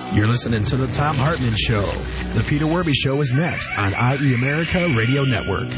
You're listening to The Thom Hartmann Show. The Peter Werby Show is next on IE America Radio Network.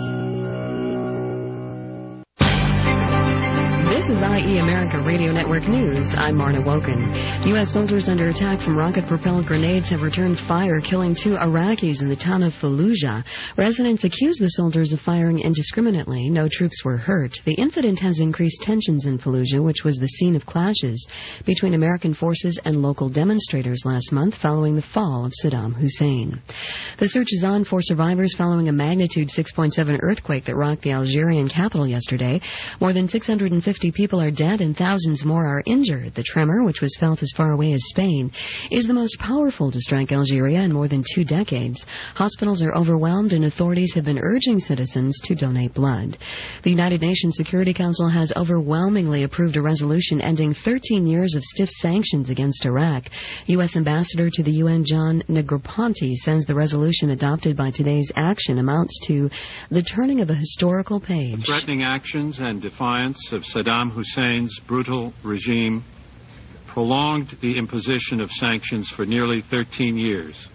This is IE America Radio Network News. I'm Marna Woken. U.S. soldiers under attack from rocket-propelled grenades have returned fire, killing 2 Iraqis in the town of Fallujah. Residents accuse the soldiers of firing indiscriminately. No troops were hurt. The incident has increased tensions in Fallujah, which was the scene of clashes between American forces and local demonstrators last month following the fall of Saddam Hussein. The search is on for survivors following a magnitude 6.7 earthquake that rocked the Algerian capital yesterday. More than 650 people are dead and thousands more are injured. The tremor, which was felt as far away as Spain, is the most powerful to strike Algeria in more than 2 decades. Hospitals are overwhelmed and authorities have been urging citizens to donate blood. The United Nations Security Council has overwhelmingly approved a resolution ending 13 years of stiff sanctions against Iraq. U.S. Ambassador to the UN John Negroponte says the resolution adopted by today's action amounts to the turning of a historical page. The threatening actions and defiance of Saddam Hussein's brutal regime prolonged the imposition of sanctions for nearly 13 years.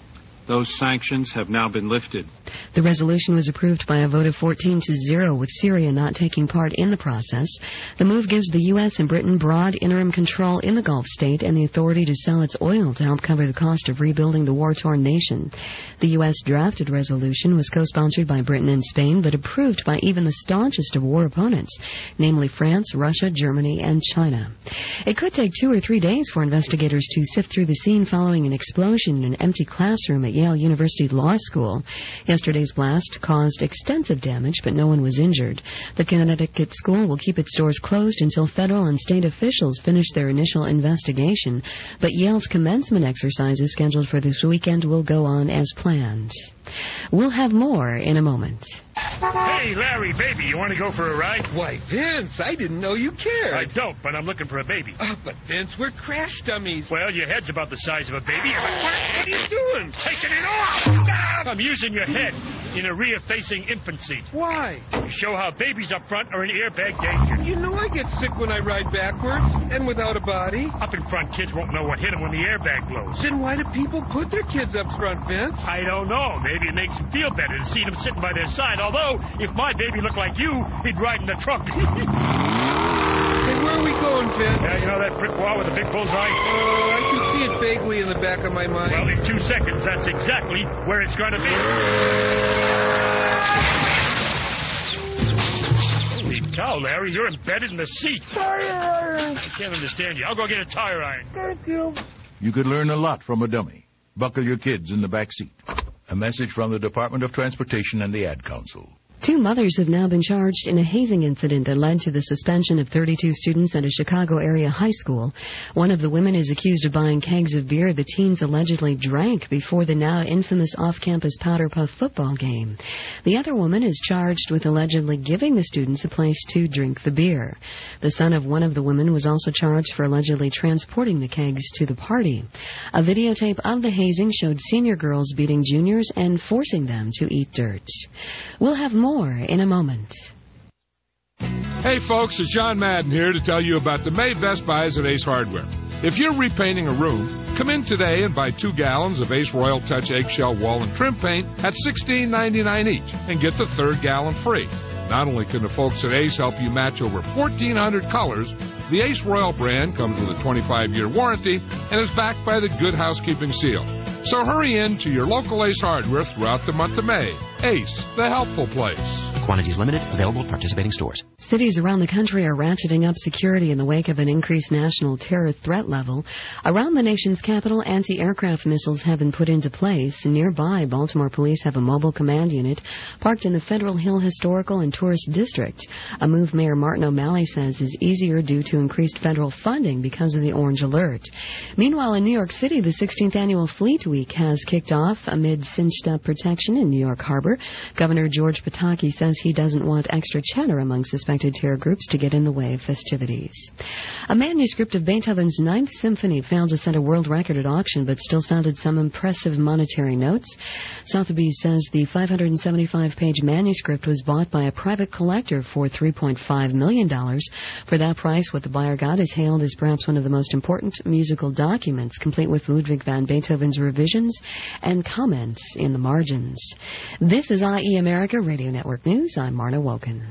Those sanctions have now been lifted. The resolution was approved by a vote of 14-0, with Syria not taking part in the process. The move gives the U.S. and Britain broad interim control in the Gulf state and the authority to sell its oil to help cover the cost of rebuilding the war-torn nation. The U.S. drafted resolution was co-sponsored by Britain and Spain, but approved by even the staunchest of war opponents, namely France, Russia, Germany, and China. It could take 2 or 3 days for investigators to sift through the scene following an explosion in an empty classroom at Yale University Law School. Yesterday's blast caused extensive damage, but no one was injured. The Connecticut school will keep its doors closed until federal and state officials finish their initial investigation, but Yale's commencement exercises scheduled for this weekend will go on as planned. We'll have more in a moment. Hey, Larry, baby, you want to go for a ride? Why, Vince, I didn't know you cared. I don't, but I'm looking for a baby. But Vince, we're crash dummies. Well, your head's about the size of a baby. What are you doing? Taking it off! I'm using your head in a rear-facing infant seat. Why? To show how babies up front are in airbag danger. You know I get sick when I ride backwards and without a body. Up in front, kids won't know what hit them when the airbag blows. Then why do people put their kids up front, Vince? I don't know. Maybe it makes them feel better to see them sitting by their side. Although, if my baby looked like you, he'd ride in the trunk. Hey, where are we going, Vince? You know that brick wall with the big bullseye? I can see it vaguely in the back of my mind. Well, in 2 seconds, that's exactly where it's going to be. Holy cow, Larry, you're embedded in the seat. I can't understand you. I'll go get a tire iron. Thank you. You could learn a lot from a dummy. Buckle your kids in the back seat. A message from the Department of Transportation and the Ad Council. 2 mothers have now been charged in a hazing incident that led to the suspension of 32 students at a Chicago area high school. One of the women is accused of buying kegs of beer the teens allegedly drank before the now infamous off-campus Powder Puff football game. The other woman is charged with allegedly giving the students a place to drink the beer. The son of one of the women was also charged for allegedly transporting the kegs to the party. A videotape of the hazing showed senior girls beating juniors and forcing them to eat dirt. We'll have more in a moment. Hey folks, it's John Madden here to tell you about the May Best Buys at Ace Hardware. If you're repainting a room, come in today and buy 2 gallons of Ace Royal Touch eggshell wall and trim paint at $16.99 each and get the 3rd gallon free. Not only can the folks at Ace help you match over 1,400 colors, the Ace Royal brand comes with a 25-year warranty and is backed by the Good Housekeeping seal. So hurry in to your local Ace Hardware throughout the month of May. Ace, the helpful place. Quantities limited, available at participating stores. Cities around the country are ratcheting up security in the wake of an increased national terror threat level. Around the nation's capital, anti-aircraft missiles have been put into place. Nearby, Baltimore police have a mobile command unit parked in the Federal Hill Historical and Tourist District, a move Mayor Martin O'Malley says is easier due to increased federal funding because of the Orange Alert. Meanwhile, in New York City, the 16th annual Fleet Week has kicked off amid cinched-up protection in New York Harbor. October. Governor George Pataki says he doesn't want extra chatter among suspected terror groups to get in the way of festivities. A manuscript of Beethoven's Ninth Symphony failed to set a world record at auction, but still sounded some impressive monetary notes. Sotheby's says the 575-page manuscript was bought by a private collector for $3.5 million. For that price, what the buyer got is hailed as perhaps one of the most important musical documents, complete with Ludwig van Beethoven's revisions and comments in the margins. This is IE America Radio Network News. I'm Marna Woken.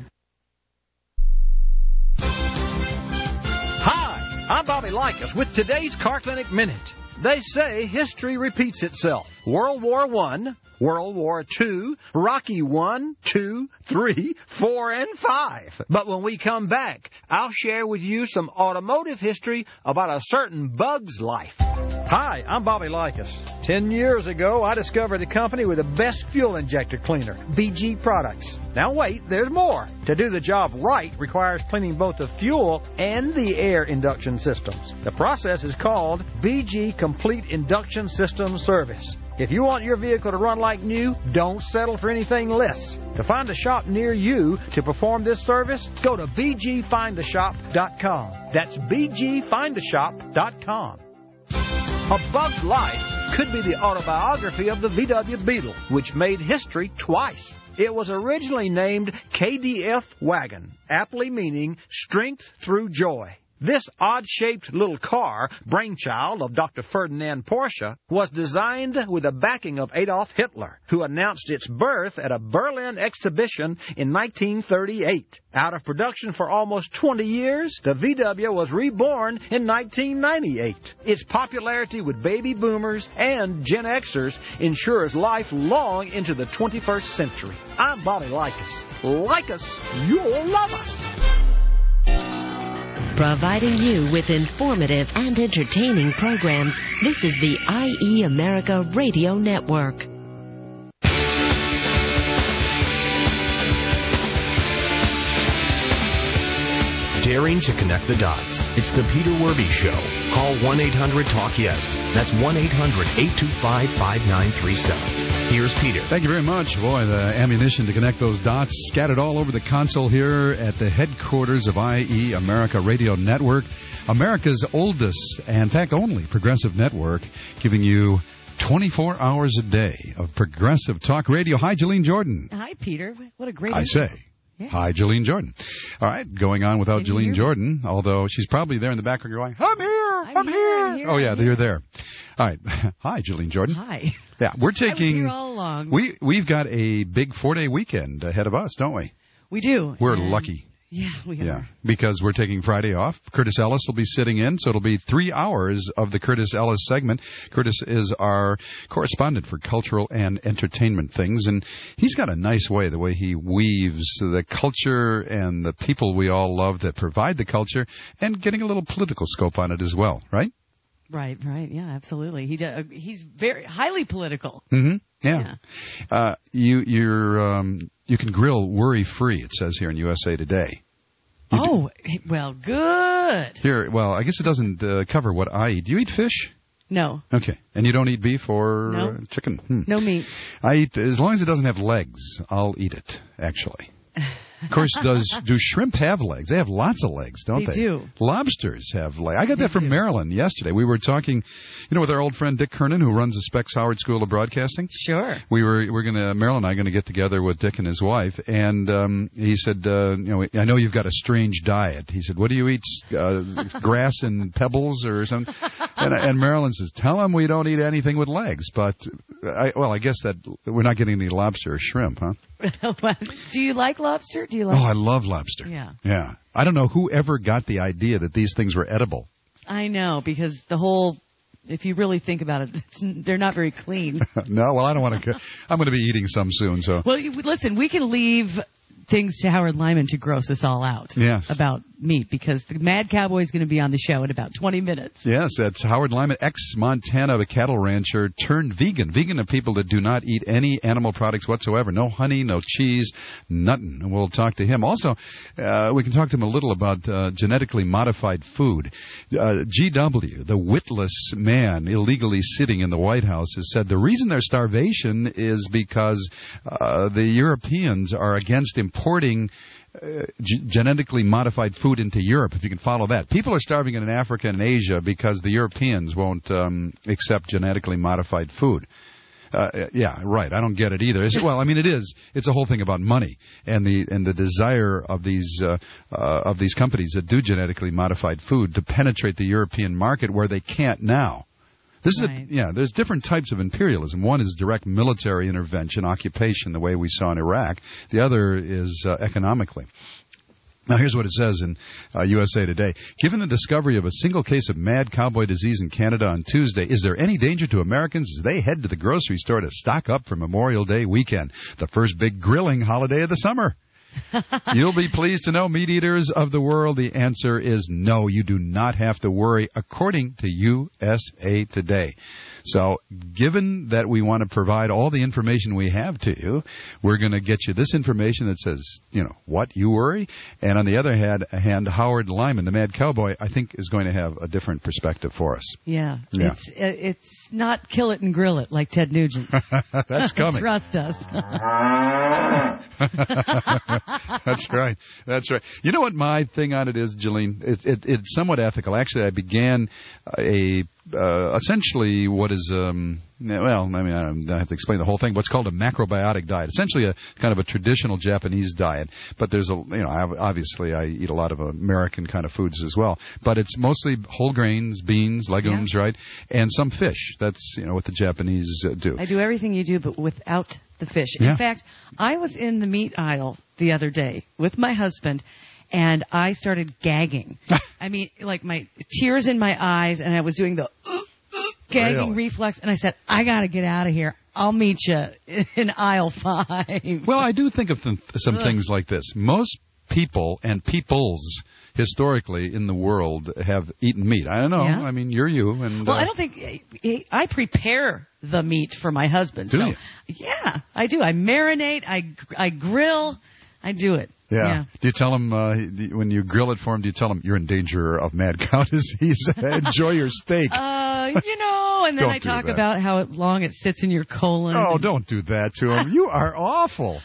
Hi, I'm Bobby Likas with today's Car Clinic Minute. They say history repeats itself. World War I, World War II, Rocky I, II, III, IV, and V. But when we come back, I'll share with you some automotive history about a certain bug's life. Hi, I'm Bobby Likas. 10 years ago, I discovered a company with the best fuel injector cleaner, BG Products. Now wait, there's more. To do the job right requires cleaning both the fuel and the air induction systems. The process is called BG Complete Induction System Service. If you want your vehicle to run like new, don't settle for anything less. To find a shop near you to perform this service, go to bgfindashop.com. That's bgfindashop.com. A Bug's Life could be the autobiography of the VW Beetle, which made history twice. It was originally named KDF Wagon, aptly meaning strength through joy. This odd-shaped little car, brainchild of Dr. Ferdinand Porsche, was designed with the backing of Adolf Hitler, who announced its birth at a Berlin exhibition in 1938. Out of production for almost 20 years, the VW was reborn in 1998. Its popularity with baby boomers and Gen Xers ensures life long into the 21st century. I'm Bobby Likas. Like us, you'll love us. Providing you with informative and entertaining programs, this is the IE America Radio Network. Daring to connect the dots. It's the Peter Werby Show. Call 1-800-TALK-YES. That's 1-800-825-5937. Here's Peter. Thank you very much. Boy, the ammunition to connect those dots scattered all over the console here at the headquarters of IE America Radio Network, America's oldest and, in fact, only progressive network, giving you 24 hours a day of progressive talk radio. Hi, Jolene Jordan. Hi, Peter. What a great I say. Yeah. Hi, Jolene Jordan. All right, going on without Jolene Jordan, although she's probably there in the background going, I'm here. Oh, yeah, you're there. All right. Hi, Jolene Jordan. Hi. Yeah, we're taking... I was here all along. We've got a big 4-day weekend ahead of us, don't we? We do. We're lucky. Yeah, we are. Yeah, because we're taking Friday off. Curtis Ellis will be sitting in, so it'll be 3 hours of the Curtis Ellis segment. Curtis is our correspondent for cultural and entertainment things, and he's got a nice way, the way he weaves the culture and the people we all love that provide the culture, and getting a little political scope on it as well, right? Right, yeah, absolutely. He's very highly political. Mm-hmm. Yeah. You can grill worry-free, it says here in USA Today. Well, good. Here, well, I guess it doesn't cover what I eat. Do you eat fish? No. Okay. And you don't eat beef or chicken? No meat. I eat, as long as it doesn't have legs, I'll eat it, actually. Of course, do shrimp have legs? They have lots of legs, don't they? They do. Lobsters have legs. I got that from Maryland yesterday. We were talking, with our old friend Dick Kernan, who runs the Specs Howard School of Broadcasting. Sure. We're gonna, Maryland and I are gonna get together with Dick and his wife, and he said, I know you've got a strange diet. He said, what do you eat? Grass and pebbles or something? And Maryland says, tell him we don't eat anything with legs. But I guess that we're not getting any lobster or shrimp, huh? Do you like lobster? I love lobster. Yeah. I don't know who ever got the idea that these things were edible. I know, because if you really think about it, they're not very clean. No, well, I don't want to. I'm going to be eating some soon, so. Well, listen, we can leave things to Howard Lyman to gross us all out about meat, because the Mad Cowboy is going to be on the show in about 20 minutes. Yes, that's Howard Lyman, ex-Montana cattle rancher turned vegan. Vegan are people that do not eat any animal products whatsoever. No honey, no cheese, nothing. And we'll talk to him. Also, we can talk to him a little about genetically modified food. GW, the witless man illegally sitting in the White House, has said the reason there's starvation is because the Europeans are against importing genetically modified food into Europe, if you can follow that. People are starving in Africa and Asia because the Europeans won't accept genetically modified food. Yeah, right. I don't get it either. Well, I mean, it is. It's a whole thing about money and the desire of these companies that do genetically modified food to penetrate the European market where they can't now. This is there's different types of imperialism. One is direct military intervention, occupation, the way we saw in Iraq. The other is economically. Now, here's what it says in USA Today. Given the discovery of a single case of mad cowboy disease in Canada on Tuesday, is there any danger to Americans as they head to the grocery store to stock up for Memorial Day weekend, the first big grilling holiday of the summer? You'll be pleased to know, meat eaters of the world, the answer is no. You do not have to worry, according to USA Today. So, given that we want to provide all the information we have to you, we're going to get you this information that says, what, you worry? And on the other hand, Howard Lyman, the Mad Cowboy, I think is going to have a different perspective for us. Yeah. It's not kill it and grill it like Ted Nugent. That's coming. Trust us. That's right. That's right. You know what my thing on it is, Jolene? It's somewhat ethical. Actually, I began essentially what is I don't have to explain the whole thing. What's called a macrobiotic diet, essentially a kind of a traditional Japanese diet. But there's obviously I eat a lot of American kind of foods as well. But it's mostly whole grains, beans, legumes, right, and some fish. That's what the Japanese do. I do everything you do, but without the fish. Yeah. In fact, I was in the meat aisle the other day with my husband, and I started gagging. I mean, like my tears in my eyes, and I was doing the gagging reflex, and I said, I got to get out of here. I'll meet you in aisle 5. Well, I do think of some things like this. Most people and peoples historically in the world have eaten meat. I don't know. Yeah. I mean, you're you. And, well, I don't think I prepare the meat for my husband. Do you? Yeah, I do. I marinate. I grill. I do it. Yeah. Do you tell him, when you grill it for him, do you tell him you're in danger of mad cow disease? Enjoy your steak. And then I talk about how long it sits in your colon. Oh, don't do that to him. You are awful.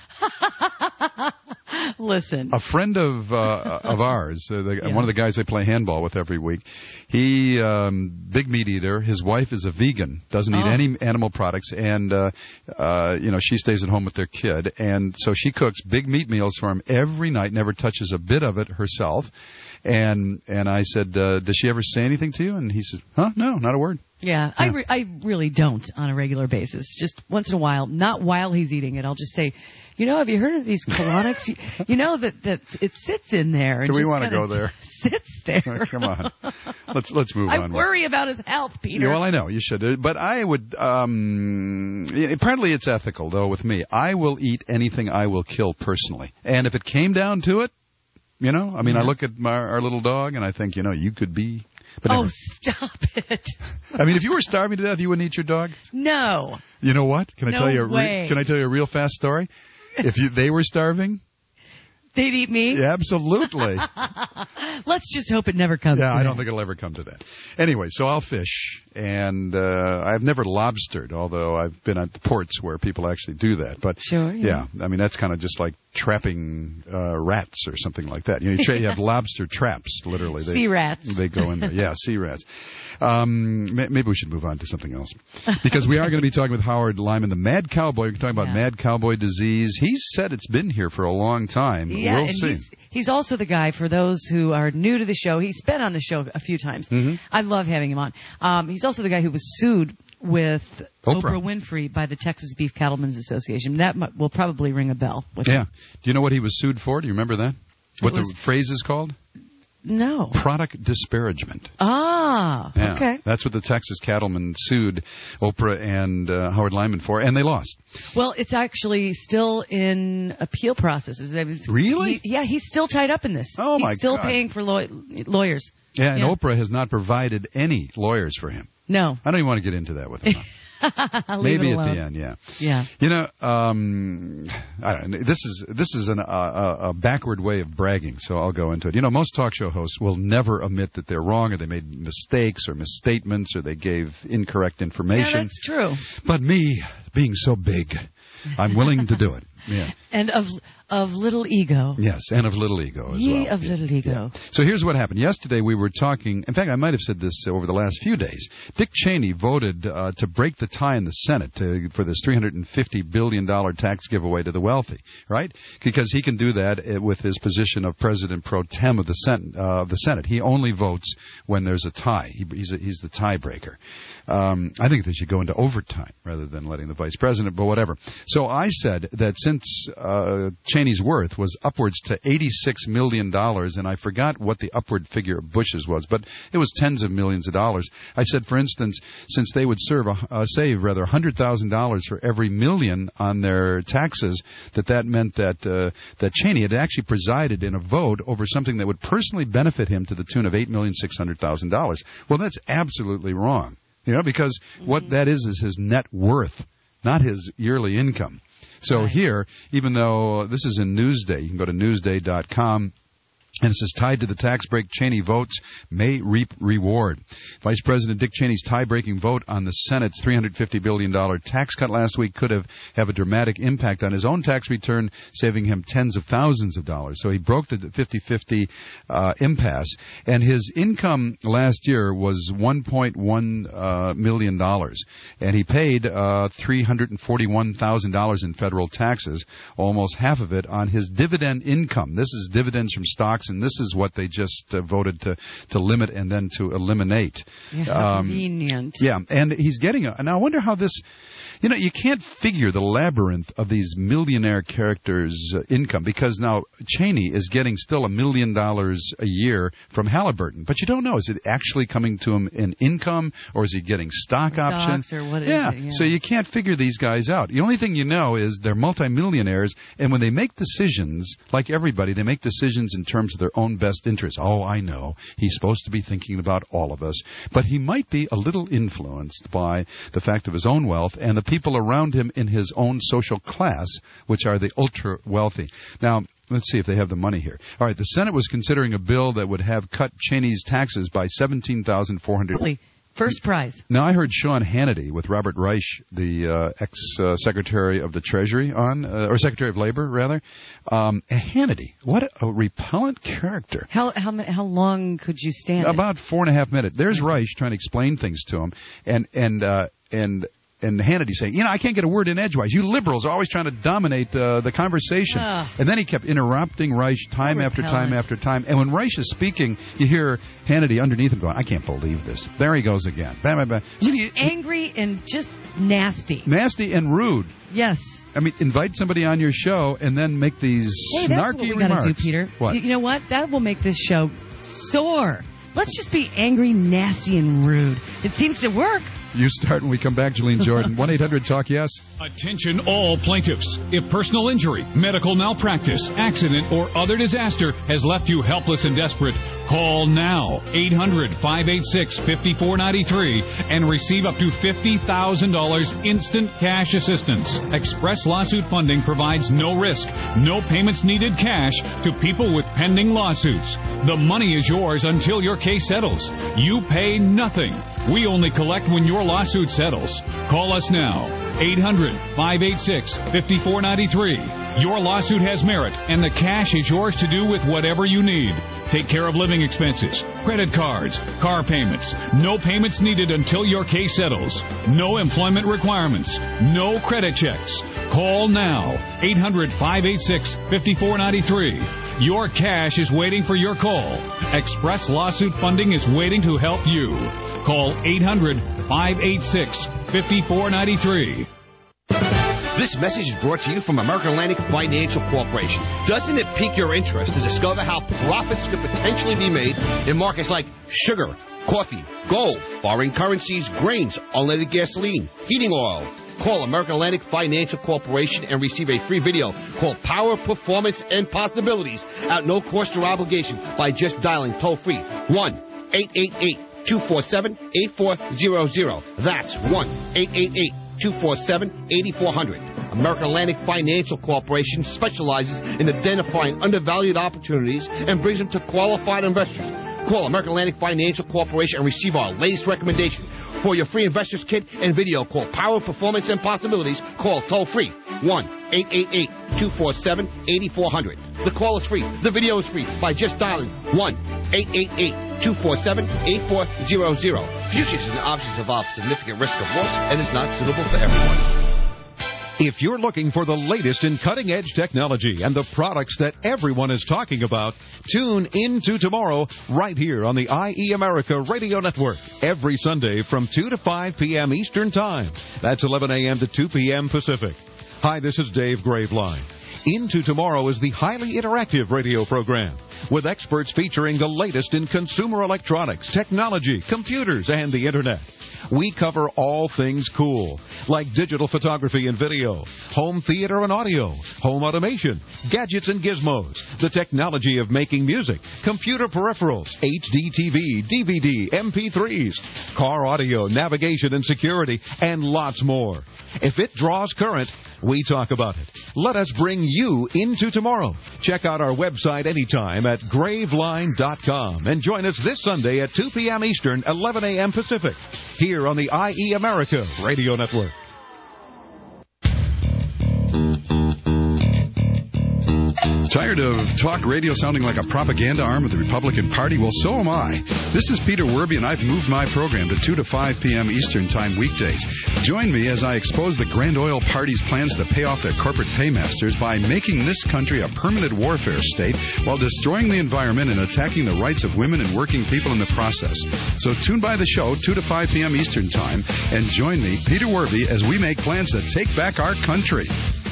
Listen. A friend of ours, one of the guys I play handball with every week, he, big meat eater, his wife is a vegan, doesn't eat any animal products, and, she stays at home with their kid, and so she cooks big meat meals for him every night, never touches a bit of it herself. And I said, does she ever say anything to you? And he says, no, not a word. Yeah, I really don't on a regular basis. Just once in a while, not while he's eating it. I'll just say, have you heard of these colonics? that it sits in there. And do we want to go there? Sits there. Come on. Let's move on. I worry about his health, Peter. Yeah, well, I know you should. But I would, partly it's ethical, though, with me. I will eat anything I will kill personally. And if it came down to it, I look at our little dog and I think, you could be. But anyway. Stop it. I mean, if you were starving to death, you wouldn't eat your dog? No. You know what? Can I tell you a real fast story? If they were starving, they'd eat me? Yeah, absolutely. Let's just hope it never comes to that. Yeah, I don't think it'll ever come to that. Anyway, so I'll fish, and I've never lobstered, although I've been at the ports where people actually do that. But sure, yeah. I mean, that's kind of just like trapping rats or something like that. You have lobster traps, literally. Sea rats. They go in there. Yeah, sea rats. Maybe we should move on to something else. Because we are going to be talking with Howard Lyman, the Mad Cowboy. We're talking about mad cowboy disease. He's said it's been here for a long time. Yeah, we'll see. He's also the guy, for those who are new to the show, he's been on the show a few times. Mm-hmm. I love having him on. He's also the guy who was sued with Oprah Winfrey by the Texas Beef Cattlemen's Association. That will probably ring a bell. Yeah. Do you know what he was sued for? Do you remember that? What the phrase is called? No. Product disparagement. Ah, yeah. Okay. That's what the Texas cattlemen sued Oprah and Howard Lyman for, and they lost. Well, it's actually still in appeal processes. Really? He's still tied up in this. Oh, my God. He's still paying for lawyers. Yeah, and Oprah has not provided any lawyers for him. No. I don't even want to get into that with him. Maybe at the end, yeah. Yeah. You know, I don't know. This is a backward way of bragging, so I'll go into it. You know, most talk show hosts will never admit that they're wrong, or they made mistakes or misstatements, or they gave incorrect information. Yeah, that's true. But me, being so big, I'm willing to do it. Yeah. And of little ego. Yes, and of little ego as Ye well. of little ego. Yeah. So here's what happened. Yesterday we were talking, in fact, I might have said this over the last few days. Dick Cheney voted to break the tie in the Senate for this $350 billion tax giveaway to the wealthy, right? Because he can do that with his position of President pro tem of the Senate. He only votes when there's a tie. He's the tiebreaker. I think they should go into overtime rather than letting the vice president, but whatever. So I said that since Cheney's worth was upwards to $86 million, and I forgot what the upward figure of Bush's was, but it was tens of millions of dollars. I said, for instance, since they would save $100,000 for every million on their taxes, that meant that Cheney had actually presided in a vote over something that would personally benefit him to the tune of $8,600,000. Well, that's absolutely wrong. You know, because what that is his net worth, not his yearly income. So here, even though this is in Newsday, you can go to newsday.com. And it says, tied to the tax break, Cheney votes may reap reward. Vice President Dick Cheney's tie-breaking vote on the Senate's $350 billion tax cut last week could have a dramatic impact on his own tax return, saving him tens of thousands of dollars. So he broke the 50-50 impasse. And his income last year was $1.1 million. And he paid $341,000 in federal taxes, almost half of it on his dividend income. This is dividends from stocks, and this is what they just voted to limit and then to eliminate. Yeah, convenient. Yeah, and he's getting now I wonder how this, you know, you can't figure the labyrinth of these millionaire characters' income, because now Cheney is getting still $1 million a year from Halliburton, but you don't know, is it actually coming to him in income, or is he getting stock options? Or what is yeah. it? Yeah, so you can't figure these guys out. The only thing you know is they're multimillionaires, and when they make decisions, like everybody, they make decisions in terms of their own best interests. Oh, I know, he's supposed to be thinking about all of us, but he might be a little influenced by the fact of his own wealth and the people around him in his own social class, which are the ultra-wealthy. Now, let's see if they have the money here. All right, the Senate was considering a bill that would have cut Cheney's taxes by $17,400. First prize. Now, I heard Sean Hannity with Robert Reich, the ex-Secretary of the Treasury, or Secretary of Labor, rather. Hannity, what a repellent character. How long could you stand About 4.5 minutes. There's Reich trying to explain things to him, and Hannity saying, you know, I can't get a word in edgewise. You liberals are always trying to dominate the conversation. And then he kept interrupting Reich time after time after time. And when Reich is speaking, you hear Hannity underneath him going, I can't believe this. There he goes again. Bam, bam, bam. Angry and just nasty. Nasty and rude. Yes. I mean, invite somebody on your show and then make these snarky that's what we remarks. Gotta do, Peter. What? You know what? That will make this show soar. Let's just be angry, nasty, and rude. It seems to work. You start when we come back, Jalene Jordan. 1-800-TALK-YES. Attention all plaintiffs. If personal injury, medical malpractice, accident, or other disaster has left you helpless and desperate, call now. 800-586-5493 and receive up to $50,000 instant cash assistance. Express Lawsuit Funding provides no risk, no payments needed cash to people with pending lawsuits. The money is yours until your case settles. You pay nothing. We only collect when your lawsuit settles. Call us now. 800-586-5493. Your lawsuit has merit, and the cash is yours to do with whatever you need. Take care of living expenses, credit cards, car payments. No payments needed until your case settles. No employment requirements. No credit checks. Call now. 800-586-5493. Your cash is waiting for your call. Express Lawsuit Funding is waiting to help you. Call 800-586-5493. This message is brought to you from American Atlantic Financial Corporation. Doesn't it pique your interest to discover how profits could potentially be made in markets like sugar, coffee, gold, foreign currencies, grains, unleaded gasoline, heating oil? Call American Atlantic Financial Corporation and receive a free video called Power, Performance, and Possibilities at no cost or obligation by just dialing toll-free 1-888-247-8400. That's 1-888-247-8400. American Atlantic Financial Corporation specializes in identifying undervalued opportunities and brings them to qualified investors. Call American Atlantic Financial Corporation and receive our latest recommendation. For your free investors kit and video called Power, Performance, and Possibilities, call toll-free 1-888-247-8400. The call is free. The video is free by just dialing 1-888-247-8400. Futures and options involve significant risk of loss and is not suitable for everyone. If you're looking for the latest in cutting-edge technology and the products that everyone is talking about, tune into tomorrow right here on the IE America Radio Network every Sunday from 2 to 5 p.m. Eastern Time. That's 11 a.m. to 2 p.m. Pacific. Hi, this is Dave Graveline. Into Tomorrow is the highly interactive radio program with experts featuring the latest in consumer electronics, technology, computers, and the Internet. We cover all things cool, like digital photography and video, home theater and audio, home automation, gadgets and gizmos, the technology of making music, computer peripherals, HD TV, DVD, MP3s, car audio, navigation and security, and lots more. If it draws current, we talk about it. Let us bring you into tomorrow. Check out our website anytime at graveline.com and join us this Sunday at 2 p.m. Eastern, 11 a.m. Pacific, here on the IE America Radio Network. Tired of talk radio sounding like a propaganda arm of the Republican Party? Well, so am I. This is Peter Werby, and I've moved my program to 2 to 5 p.m. Eastern Time weekdays. Join me as I expose the Grand Oil Party's plans to pay off their corporate paymasters by making this country a permanent warfare state while destroying the environment and attacking the rights of women and working people in the process. So tune by the show 2 to 5 p.m. Eastern Time and join me, Peter Werby, as we make plans to take back our country.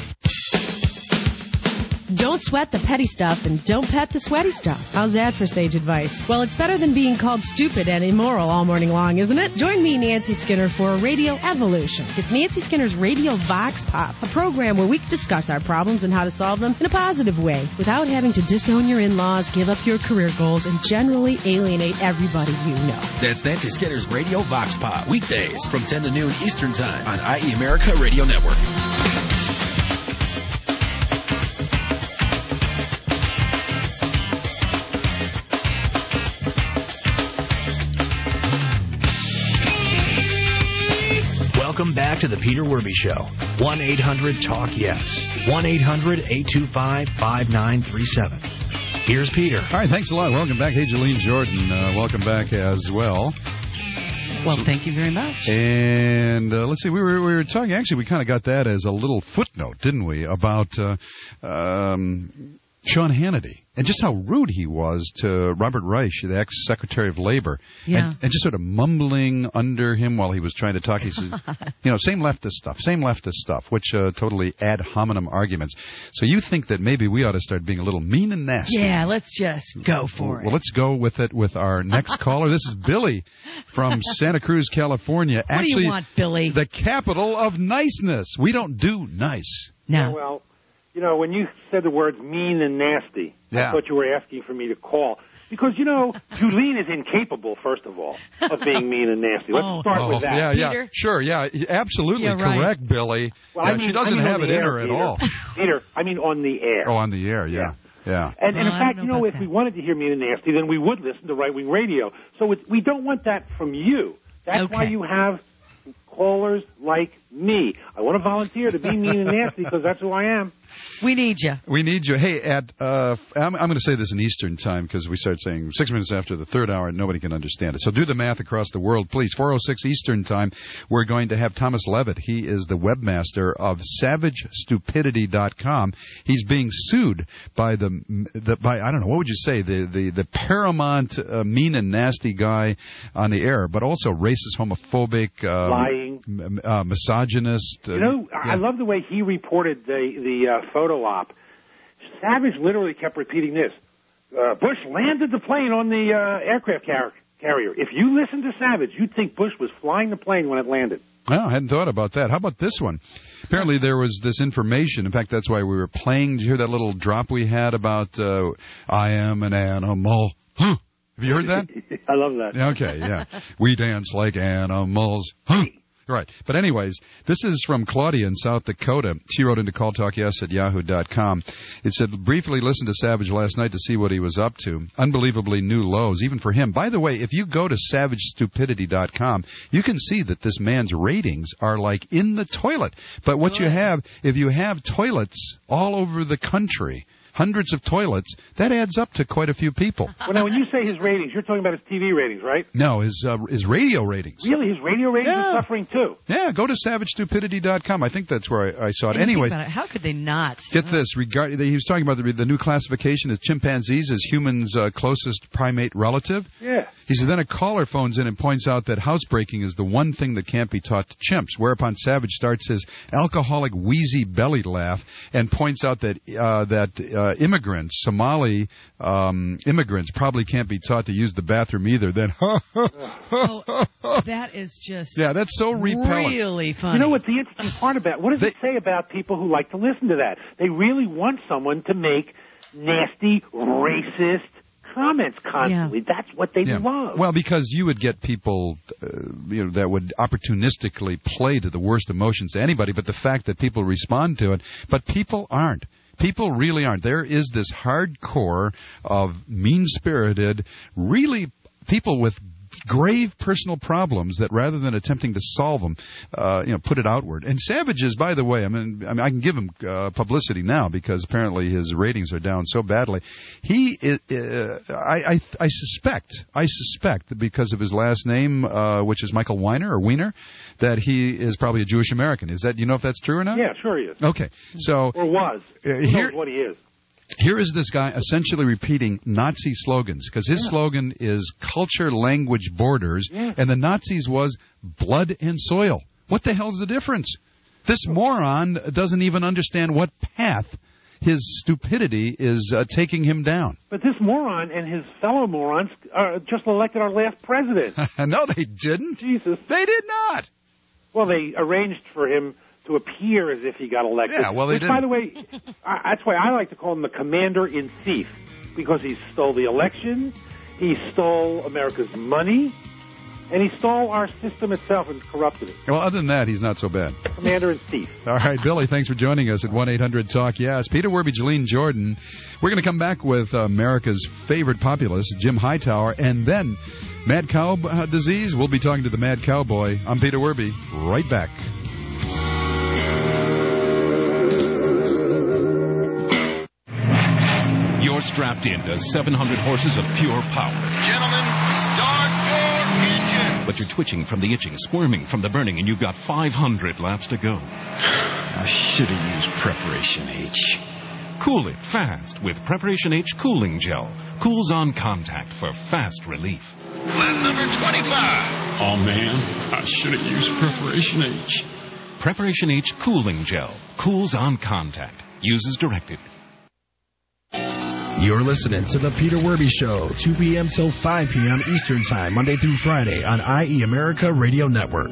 Don't sweat the petty stuff and don't pet the sweaty stuff. How's that for sage advice? Well, it's better than being called stupid and immoral all morning long, isn't it? Join me, Nancy Skinner, for Radio Evolution. It's Nancy Skinner's Radio Vox Pop, a program where we discuss our problems and how to solve them in a positive way without having to disown your in-laws, give up your career goals, and generally alienate everybody you know. That's Nancy Skinner's Radio Vox Pop, weekdays from 10 to noon Eastern Time on IE America Radio Network. Welcome back to the Peter Werby Show. 1-800-TALK-YES. 1-800-825-5937. Here's Peter. All right, thanks a lot. Welcome back. Hey, Jalene Jordan, welcome back as well. Well, thank you very much. And let's see, we were talking, actually, we kind of got that as a little footnote, didn't we, about Sean Hannity, and just how rude he was to Robert Reich, the ex-Secretary of Labor. Yeah. And just sort of mumbling under him while he was trying to talk. He says, same leftist stuff, which totally ad hominem arguments. So you think that maybe we ought to start being a little mean and nasty. Yeah, let's just go for it. Well, let's go with it with our next caller. This is Billy from Santa Cruz, California. What do you want, Billy? The capital of niceness. We don't do nice. No. Well, when you said the words mean and nasty, I thought you were asking for me to call. Because, Julene is incapable, first of all, of being mean and nasty. Let's start with that. Yeah, sure, absolutely correct, Billy. Well, she doesn't have it in her at all. Peter, I mean on the air. Oh, on the air, yeah. And in fact, if we wanted to hear mean and nasty, then we would listen to right-wing radio. So we don't want that from you. That's why you have callers like me. I want to volunteer to be mean and nasty because that's who I am. We need you. We need you. Hey, I'm going to say this in Eastern time because we start saying 6 minutes after the third hour and nobody can understand it. So do the math across the world, please. 4:06 Eastern time, we're going to have Thomas Levitt. He is the webmaster of SavageStupidity.com. He's being sued by by I don't know, what would you say, the paramount mean and nasty guy on the air, but also racist, homophobic, lying, misogynist. I love the way he reported the photo op. Savage literally kept repeating this. Bush landed the plane on the aircraft carrier. If you listen to Savage, you'd think Bush was flying the plane when it landed. Well, I hadn't thought about that. How about this one? Apparently there was this information. In fact, that's why we were playing. Did you hear that little drop we had about I am an animal? Huh. Have you heard that? I love that. Okay, yeah. We dance like animals. Huh. Right. But anyways, this is from Claudia in South Dakota. She wrote into calltalkyes@yahoo.com. It said, briefly listened to Savage last night to see what he was up to. Unbelievably new lows, even for him. By the way, if you go to SavageStupidity.com, you can see that this man's ratings are like in the toilet. But what you have, if you have toilets all over the country, hundreds of toilets, that adds up to quite a few people. Well, now, when you say his ratings, you're talking about his TV ratings, right? No, his radio ratings. Really? His radio ratings are suffering, too? Yeah, go to SavageStupidity.com. I think that's where I saw it. Anyway, how could they not? Get this. He was talking about the new classification as chimpanzees as humans' closest primate relative. Yeah. He said, then a caller phones in and points out that housebreaking is the one thing that can't be taught to chimps, whereupon Savage starts his alcoholic, wheezy belly laugh and points out that Somali immigrants probably can't be taught to use the bathroom either. Then, that is just that's so repellent. Really funny. You know what the interesting part about? What does it say about people who like to listen to that? They really want someone to make nasty, racist comments constantly. Yeah. That's what they love. Well, because you would get people, that would opportunistically play to the worst emotions to anybody. But the fact that people respond to it, but people aren't. People really aren't. There is this hardcore of mean-spirited, really people with grave personal problems that rather than attempting to solve them, put it outward. And Savage is, by the way, I can give him publicity now because apparently his ratings are down so badly. He is, I suspect that because of his last name, which is Michael Weiner, that he is probably a Jewish American. Is that, if that's true or not? Yeah, sure he is. Okay, so or was. Who knows what he is? Here is this guy essentially repeating Nazi slogans, because his slogan is culture, language, borders, and the Nazis was blood and soil. What the hell's the difference? This moron doesn't even understand what path his stupidity is taking him down. But this moron and his fellow morons just elected our last president. No, they didn't. Jesus. They did not. Well, they arranged for him to appear as if he got elected. Yeah, well, they didn't. By the way, that's why I like to call him the commander-in-chief, because he stole the election, he stole America's money, and he stole our system itself and corrupted it. Well, other than that, he's not so bad. Commander-in-chief. All right, Billy, thanks for joining us at 1-800-TALK-YES. Peter Werby, Jalene Jordan. We're going to come back with America's favorite populist, Jim Hightower, and then mad cow disease. We'll be talking to the mad cowboy. I'm Peter Werby. Right back. You're strapped into 700 horses of pure power. Gentlemen, start your engine. But you're twitching from the itching, squirming from the burning, and you've got 500 laps to go. I should have used Preparation H. Cool it fast with Preparation H Cooling Gel. Cools on contact for fast relief. Lap number 25. Oh, man, I should have used Preparation H. Preparation H Cooling Gel. Cools on contact. Use as directed. You're listening to The Peter Werby Show, 2 p.m. till 5 p.m. Eastern Time, Monday through Friday on IE America Radio Network.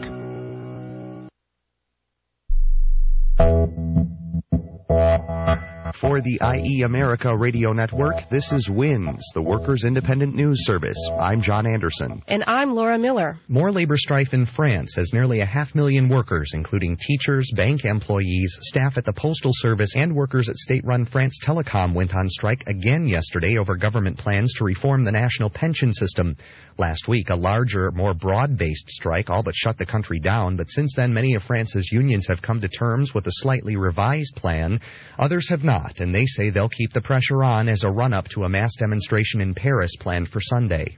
For the IE America Radio Network, this is WINS, the Workers' Independent News Service. I'm John Anderson. And I'm Laura Miller. More labor strife in France as nearly 500,000 workers, including teachers, bank employees, staff at the Postal Service, and workers at state-run France Telecom went on strike again yesterday over government plans to reform the national pension system. Last week, a larger, more broad-based strike all but shut the country down, but since then, many of France's unions have come to terms with a slightly revised plan. Others have not, and they say they'll keep the pressure on as a run-up to a mass demonstration in Paris planned for Sunday.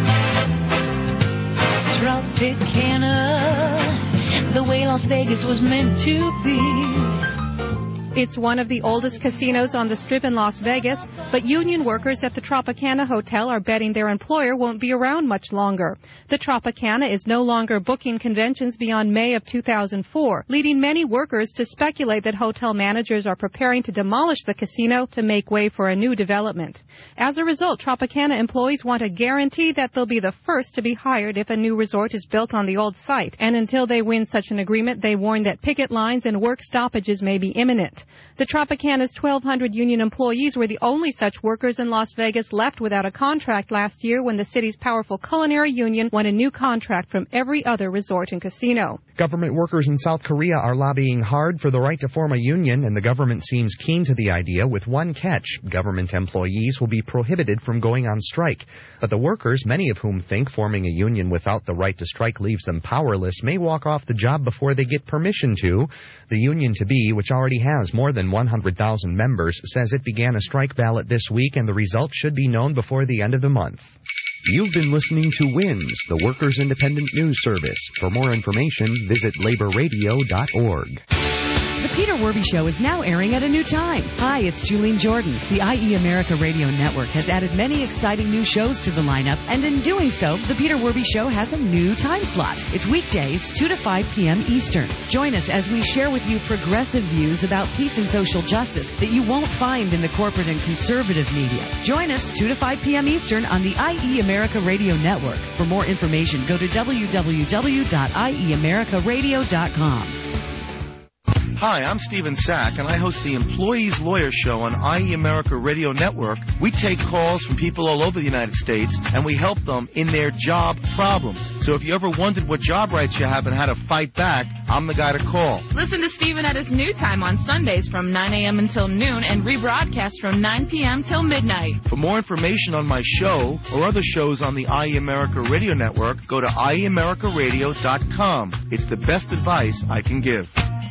Tropicana, the way Las Vegas was meant to be. It's one of the oldest casinos on the Strip in Las Vegas, but union workers at the Tropicana Hotel are betting their employer won't be around much longer. The Tropicana is no longer booking conventions beyond May of 2004, leading many workers to speculate that hotel managers are preparing to demolish the casino to make way for a new development. As a result, Tropicana employees want a guarantee that they'll be the first to be hired if a new resort is built on the old site. And until they win such an agreement, they warn that picket lines and work stoppages may be imminent. The Tropicana's 1,200 union employees were the only such workers in Las Vegas left without a contract last year when the city's powerful culinary union won a new contract from every other resort and casino. Government workers in South Korea are lobbying hard for the right to form a union, and the government seems keen to the idea with one catch. Government employees will be prohibited from going on strike. But the workers, many of whom think forming a union without the right to strike leaves them powerless, may walk off the job before they get permission to. The union-to-be, which already has more than 100,000 members, says it began a strike ballot this week, and the results should be known before the end of the month. You've been listening to WINS, the Workers' Independent News Service. For more information, visit laborradio.org. The Peter Werby Show is now airing at a new time. Hi, it's Julene Jordan. The IE America Radio Network has added many exciting new shows to the lineup, and in doing so, the Peter Werby Show has a new time slot. It's weekdays, 2 to 5 p.m. Eastern. Join us as we share with you progressive views about peace and social justice that you won't find in the corporate and conservative media. Join us 2 to 5 p.m. Eastern on the IE America Radio Network. For more information, go to www.ieamericaradio.com. Hi, I'm Stephen Sack, and I host the Employees Lawyer Show on IE America Radio Network. We take calls from people all over the United States, and we help them in their job problems. So if you ever wondered what job rights you have and how to fight back, I'm the guy to call. Listen to Stephen at his new time on Sundays from 9 a.m. until noon and rebroadcast from 9 p.m. till midnight. For more information on my show or other shows on the IE America Radio Network, go to ieamericaradio.com. It's the best advice I can give.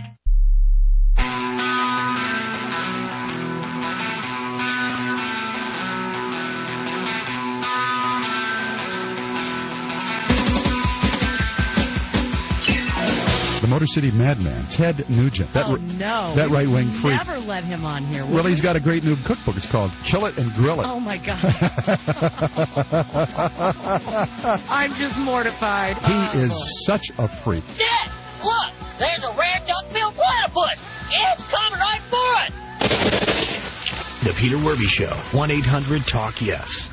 Motor City Madman, Ted Nugent. That right-wing freak. Never let him on here. Well, he's got a great new cookbook. It's called Kill It and Grill It. Oh, my God. I'm just mortified. He is such a freak. Dad, look, there's a rare duck-billed platypus. It's coming right for us. The Peter Werby Show. 1-800-TALK-YES.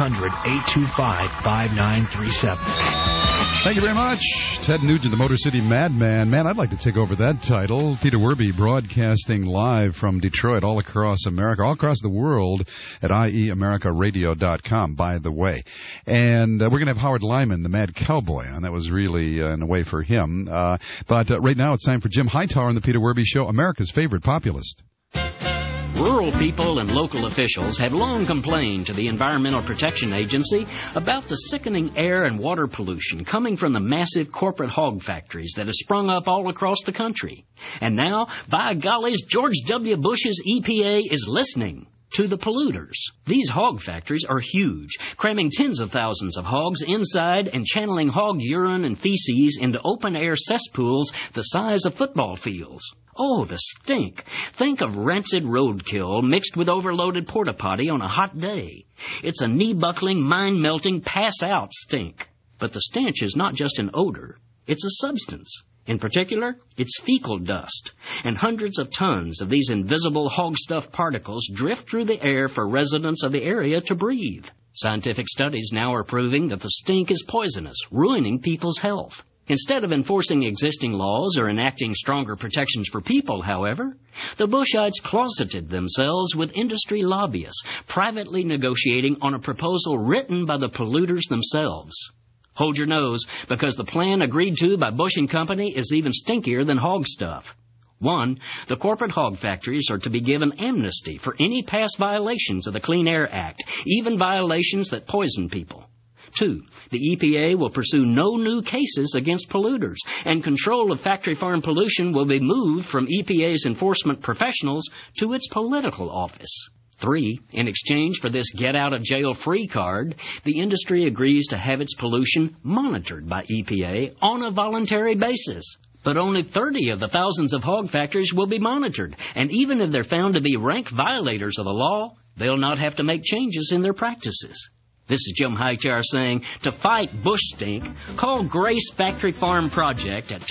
1-800-825-5937. Thank you very much. Ted Nugent, the Motor City Madman. Man, I'd like to take over that title. Peter Werby broadcasting live from Detroit all across America, all across the world at ieamericaradio.com, by the way. And we're going to have Howard Lyman, the Mad Cowboy, on. That was really in a way for him. But right now it's time for Jim Hightower on the Peter Werby Show, America's favorite populist. Rural people and local officials have long complained to the Environmental Protection Agency about the sickening air and water pollution coming from the massive corporate hog factories that have sprung up all across the country. And now, by gollies, George W. Bush's EPA is listening to the polluters. These hog factories are huge, cramming tens of thousands of hogs inside and channeling hog urine and feces into open-air cesspools the size of football fields. Oh, the stink. Think of rancid roadkill mixed with overloaded porta-potty on a hot day. It's a knee-buckling, mind-melting, pass-out stink. But the stench is not just an odor. It's a substance. In particular, it's fecal dust. And hundreds of tons of these invisible hog-stuffed particles drift through the air for residents of the area to breathe. Scientific studies now are proving that the stink is poisonous, ruining people's health. Instead of enforcing existing laws or enacting stronger protections for people, however, the Bushites closeted themselves with industry lobbyists, privately negotiating on a proposal written by the polluters themselves. Hold your nose, because the plan agreed to by Bush and Company is even stinkier than hog stuff. 1, the corporate hog factories are to be given amnesty for any past violations of the Clean Air Act, even violations that poison people. 2, the EPA will pursue no new cases against polluters, and control of factory farm pollution will be moved from EPA's enforcement professionals to its political office. 3, in exchange for this get-out-of-jail-free card, the industry agrees to have its pollution monitored by EPA on a voluntary basis. But only 30 of the thousands of hog factories will be monitored, and even if they're found to be rank violators of the law, they'll not have to make changes in their practices. This is Jim Hightower saying, to fight bush stink, call Grace Factory Farm Project at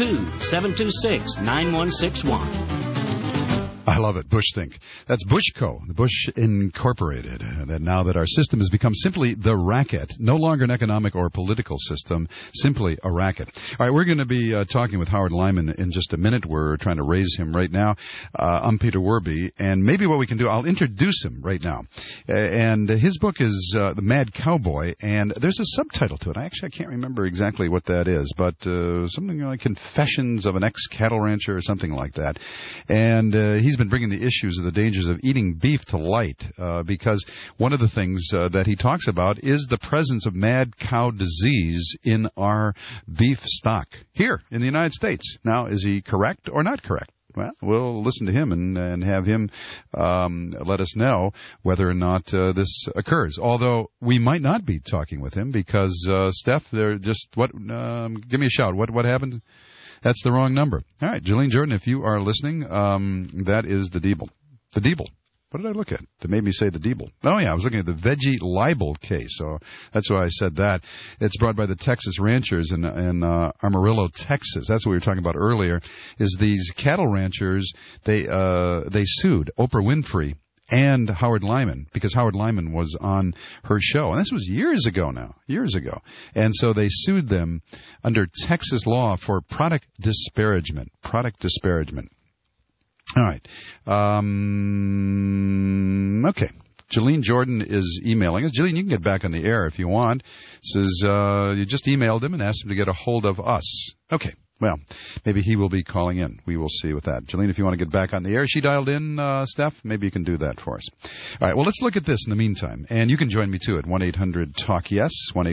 212-726-9161. I love it, Bush Think. That's Bushco, the Bush Incorporated. That now that our system has become simply the racket, no longer an economic or political system, simply a racket. All right, we're going to be talking with Howard Lyman in just a minute. We're trying to raise him right now. I'm Peter Werby, and maybe what we can do, I'll introduce him right now. And his book is The Mad Cowboy, and there's a subtitle to it. I can't remember exactly what that is, but something like Confessions of an Ex-Cattle Rancher or something like that. And he's been bringing the issues of the dangers of eating beef to light, because one of the things that he talks about is the presence of mad cow disease in our beef stock here in the United States. Now, is he correct or not correct? Well, we'll listen to him and have him let us know whether or not this occurs. Although we might not be talking with him because, Steph, they're just what? Give me a shout. What happened? That's the wrong number. All right, Jolene Jordan, if you are listening, that is the Deeble. The Deeble. What did I look at that made me say the Deeble? Oh, yeah, I was looking at the veggie libel case, so that's why I said that. It's brought by the Texas ranchers in Amarillo, Texas. That's what we were talking about earlier, is these cattle ranchers, they sued Oprah Winfrey and Howard Lyman, because Howard Lyman was on her show. And this was years ago now, years ago. And so they sued them under Texas law for product disparagement. Product disparagement. All right. Okay. Jolene Jordan is emailing us. Jolene, you can get back on the air if you want. Says you just emailed him and asked him to get a hold of us. Okay. Well, maybe he will be calling in. We will see with that. Jolene, if you want to get back on the air, she dialed in, Steph. Maybe you can do that for us. All right, well, let's look at this in the meantime. And you can join me, too, at 1-800-TALK-YES,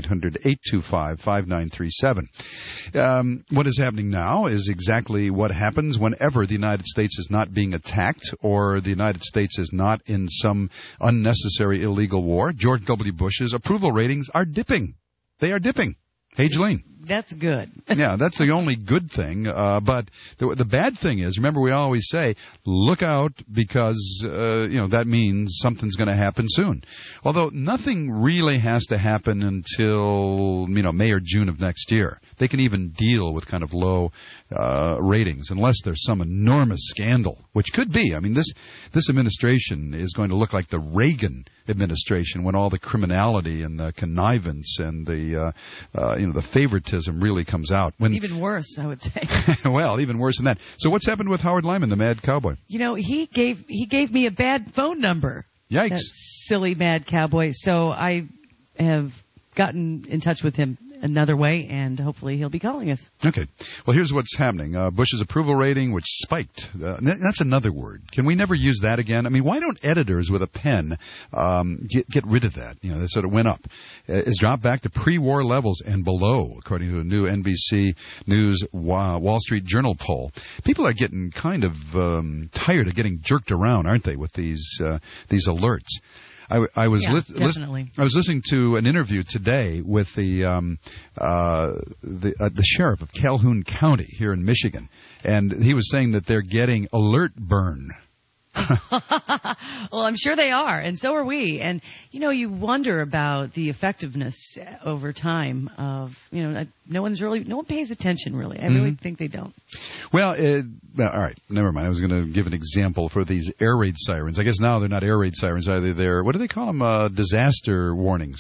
1-800-825-5937. What is happening now is exactly what happens whenever the United States is not being attacked or the United States is not in some unnecessary illegal war. George W. Bush's approval ratings are dipping. They are dipping. Hey, Jolene. That's good. Yeah, that's the only good thing. But the bad thing is, remember, we always say, look out, because that means something's going to happen soon. Although nothing really has to happen until May or June of next year. They can even deal with kind of low ratings unless there's some enormous scandal, which could be. I mean, this administration is going to look like the Reagan administration when all the criminality and the connivance and the favoritism really comes out. Even worse, I would say. Well, even worse than that. So what's happened with Howard Lyman, the Mad Cowboy? He gave me a bad phone number. Yikes. That silly Mad Cowboy. So I have gotten in touch with him another way, and hopefully he'll be calling us. Okay. Well, here's what's happening. Bush's approval rating, which spiked. That's another word. Can we never use that again? I mean, why don't editors with a pen get rid of that? That sort of went up. It's dropped back to pre-war levels and below, according to a new NBC News Wall Street Journal poll. People are getting kind of tired of getting jerked around, aren't they, with these alerts? I was listening to an interview today with the sheriff of Calhoun County here in Michigan, and he was saying that they're getting alert burn. Well, I'm sure they are, and so are we. And, you wonder about the effectiveness over time of, no one pays attention, really. I really think they don't. Well, all right, never mind. I was going to give an example for these air raid sirens. I guess now they're not air raid sirens either. They're, what do they call them, disaster warnings.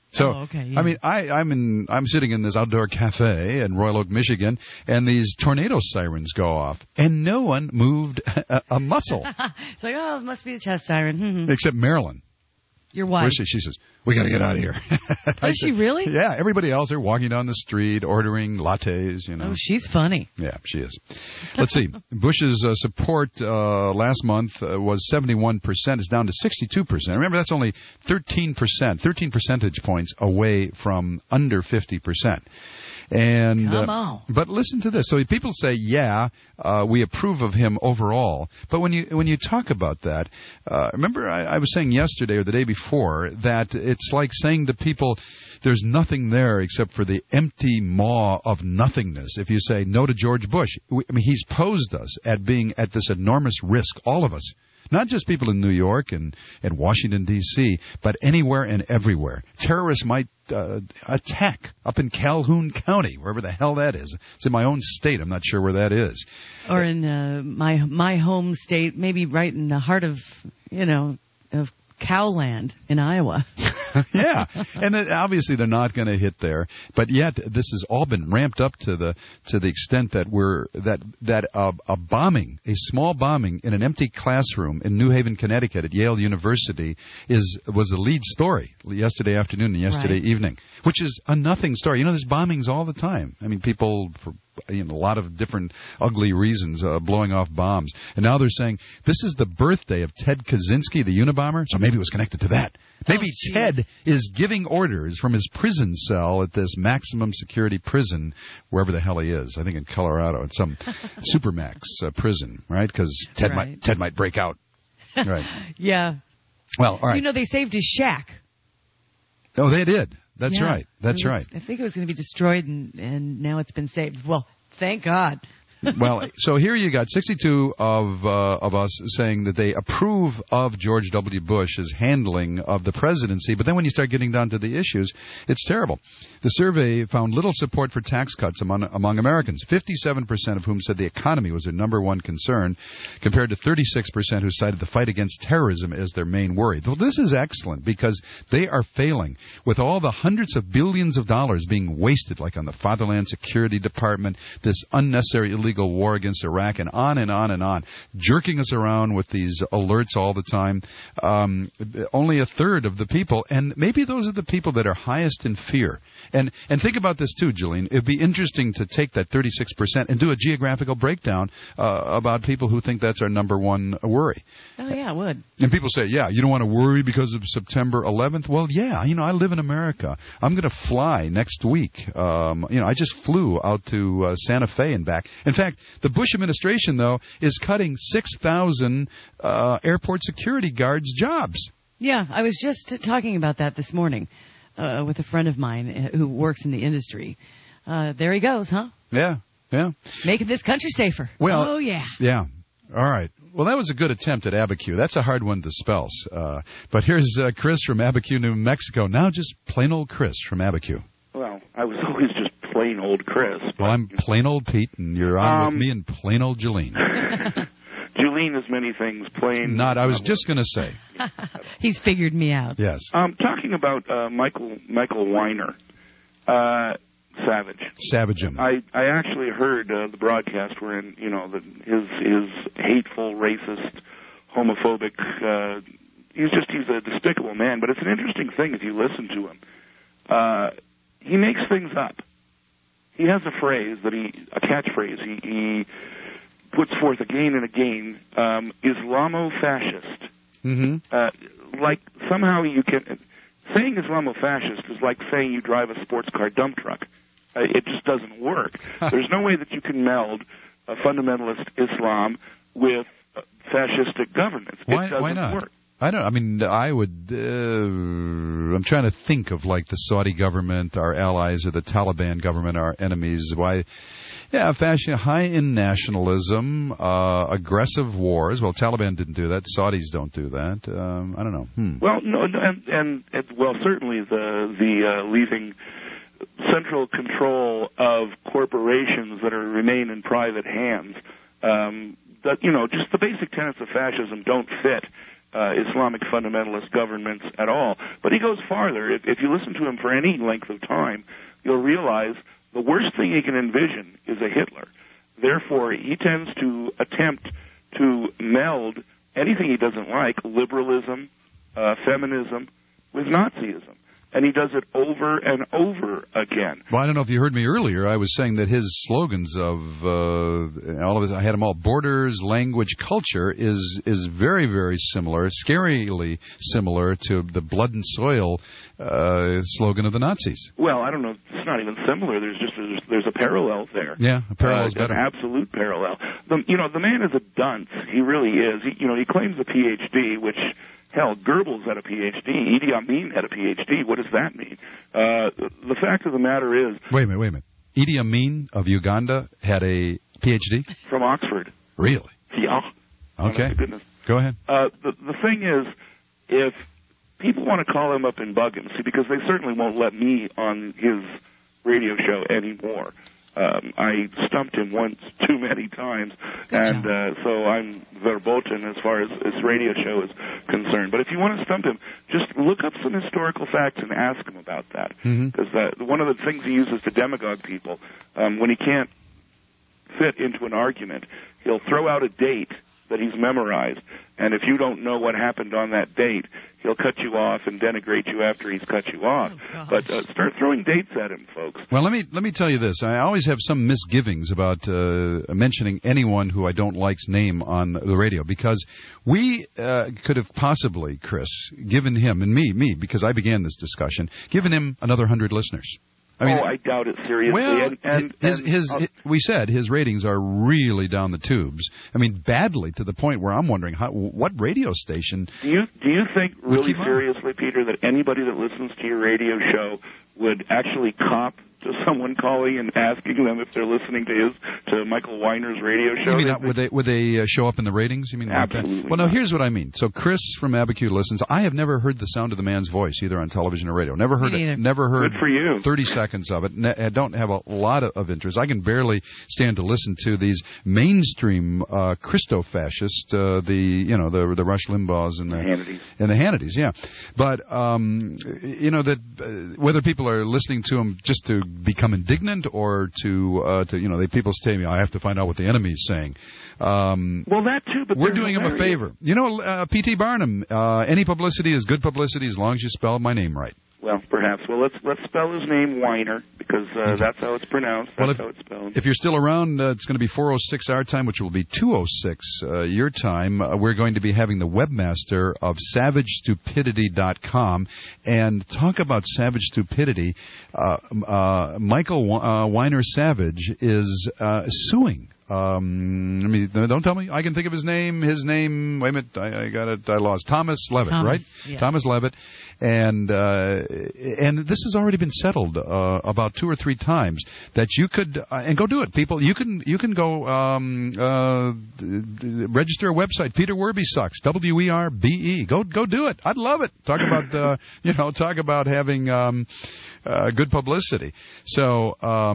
So, okay, yeah. I mean, I'm sitting in this outdoor cafe in Royal Oak, Michigan, and these tornado sirens go off, and no one moved a muscle. It's like, oh, it must be the chest siren. Except Marilyn. Your wife. She says, we got to get out of here. Does she really? Yeah, everybody else are walking down the street, ordering lattes, you know. Oh, she's funny. Yeah, she is. Let's see. Bush's support last month was 71%. It's down to 62%. Remember, that's only 13 percentage points away from under 50%. And come on. But listen to this. So people say, yeah, we approve of him overall. But when you talk about that, remember I was saying yesterday or the day before that it's like saying to people, there's nothing there except for the empty maw of nothingness. If you say no to George Bush, he's posed us at being at this enormous risk, all of us. Not just people in New York and Washington, D.C., but anywhere and everywhere. Terrorists might attack up in Calhoun County, wherever the hell that is. It's in my own state. I'm not sure where that is. Or in my home state, maybe right in the heart of Cowland in Iowa. Yeah, and obviously they're not going to hit there, but yet this has all been ramped up to the extent that a bombing, a small bombing in an empty classroom in New Haven, Connecticut at Yale University was the lead story yesterday afternoon and yesterday evening, which is a nothing story. You know, there's bombings all the time. I mean, people for a lot of different ugly reasons blowing off bombs, and now they're saying this is the birthday of Ted Kaczynski, the Unabomber, so maybe it was connected to that. Maybe Ted is giving orders from his prison cell at this maximum security prison, wherever the hell he is. I think in Colorado, at some supermax prison, right? Because Ted might break out. Right. Yeah. Well, all right. You know, they saved his shack. Oh, they did. That's right. That's right. I think it was going to be destroyed, and now it's been saved. Well, thank God. Well, so here you got 62 of us saying that they approve of George W. Bush's handling of the presidency, but then when you start getting down to the issues, it's terrible. The survey found little support for tax cuts among Americans, 57% of whom said the economy was their number one concern, compared to 36% who cited the fight against terrorism as their main worry. Well, this is excellent because they are failing with all the hundreds of billions of dollars being wasted, like on the Fatherland Security Department, this unnecessary illegal war against Iraq, and on and on and on, jerking us around with these alerts all the time. Only a third of the people, and maybe those are the people that are highest in fear. And think about this too, Jolene. It'd be interesting to take that 36% and do a geographical breakdown about people who think that's our number one worry. Oh yeah, it would. And people say, yeah, you don't want to worry because of September 11th. Well, yeah, I live in America. I'm going to fly next week. I just flew out to Santa Fe and back. In fact, the Bush administration, though, is cutting 6,000 airport security guards' jobs. Yeah, I was just talking about that this morning with a friend of mine who works in the industry. There he goes, huh? Yeah. Making this country safer. Well, oh, yeah. Yeah. All right. Well, that was a good attempt at Abiquiu. That's a hard one to spell. But here's Chris from Abiquiu, New Mexico. Now just plain old Chris from Abiquiu. Well, I was always just plain old Chris. Well, I'm plain old Pete, and you're on with me and plain old Jolene. Jolene is many things. Plain. I was just going to say. He's figured me out. Yes. Talking about Michael Weiner, Savage him. I actually heard the broadcast wherein his hateful, racist, homophobic. He's a despicable man. But it's an interesting thing if you listen to him. He makes things up. He has a catchphrase he puts forth again and again, Islamo-fascist. Mm-hmm. Like somehow saying Islamo-fascist is like saying you drive a sports car dump truck. It just doesn't work. There's no way that you can meld a fundamentalist Islam with fascistic governance. It doesn't work. I don't. I mean, I would. I'm trying to think of like the Saudi government, our allies, or the Taliban government, our enemies. Why? Yeah, fashion, high in nationalism, aggressive wars. Well, Taliban didn't do that. Saudis don't do that. I don't know. Well, no, and certainly the leaving central control of corporations that remain in private hands. Just the basic tenets of fascism don't fit Islamic fundamentalist governments at all. But he goes farther. If you listen to him for any length of time, you'll realize the worst thing he can envision is a Hitler. Therefore, he tends to attempt to meld anything he doesn't like, liberalism, feminism, with Nazism. And he does it over and over again. Well, I don't know if you heard me earlier. I was saying that his slogans of all of his, I had them all, borders, language, culture, is very, very similar, scarily similar to the blood and soil slogan of the Nazis. Well, I don't know. It's not even similar. There's a parallel there. Yeah, a parallel is better. An absolute parallel. The man is a dunce. He really is. He claims a PhD, which... Hell, Goebbels had a PhD. Idi Amin had a PhD. What does that mean? The fact of the matter is... Wait a minute. Idi Amin of Uganda had a PhD? From Oxford. Really? Yeah. Okay. Oh, my goodness. Go ahead. The thing is, if people want to call him up and bug him, see, because they certainly won't let me on his radio show anymore. I stumped him once too many times, and so I'm verboten as far as his radio show is concerned. But if you want to stump him, just look up some historical facts and ask him about that. Because one of the things he uses to demagogue people, when he can't fit into an argument, he'll throw out a date that he's memorized, and if you don't know what happened on that date, he'll cut you off and denigrate you after he's cut you off. But start throwing dates at him, folks. Well, let me tell you this. I always have some misgivings about mentioning anyone who I don't like's name on the radio, because we could have possibly, Chris, given him, and me, because I began this discussion, given him another 100 listeners. I mean, I doubt it seriously. Well, we said his ratings are really down the tubes. I mean, badly, to the point where I'm wondering what radio station. Do you think really seriously, Peter, that anybody that listens to your radio show would actually cop to someone calling and asking them if they're listening to Michael Weiner's radio show? You mean would they show up in the ratings? You mean absolutely? Like that? Well, no. Here's what I mean. So Chris from Abiquiu listens. I have never heard the sound of the man's voice either on television or radio. Never heard it. Never heard. Good for you. 30 seconds of it. I don't have a lot of interest. I can barely stand to listen to these mainstream Christo-fascists, the Rush Limbaughs and the Hannitys. Yeah, but that whether people are listening to them just to become indignant or to people say to me, I have to find out what the enemy is saying. Well, that too, but we're doing him a favor. P.T. Barnum, any publicity is good publicity as long as you spell my name right. Well, perhaps. Well, let's spell his name Weiner, because that's how it's pronounced. That's how it's spelled. If you're still around, it's going to be 4:06 our time, which will be 2:06 your time. We're going to be having the webmaster of SavageStupidity.com, and talk about savage stupidity. Michael Weiner Savage is suing. Don't tell me. I can think of his name. Wait a minute. I got it. I lost. Thomas Levitt, right? Yeah. Thomas Levitt. And this has already been settled about 2 or 3 times that you could and go do it, people. You can go register a website. Peter Werbe sucks. WERBE. Go do it. I'd love it. Talk about talk about having good publicity. So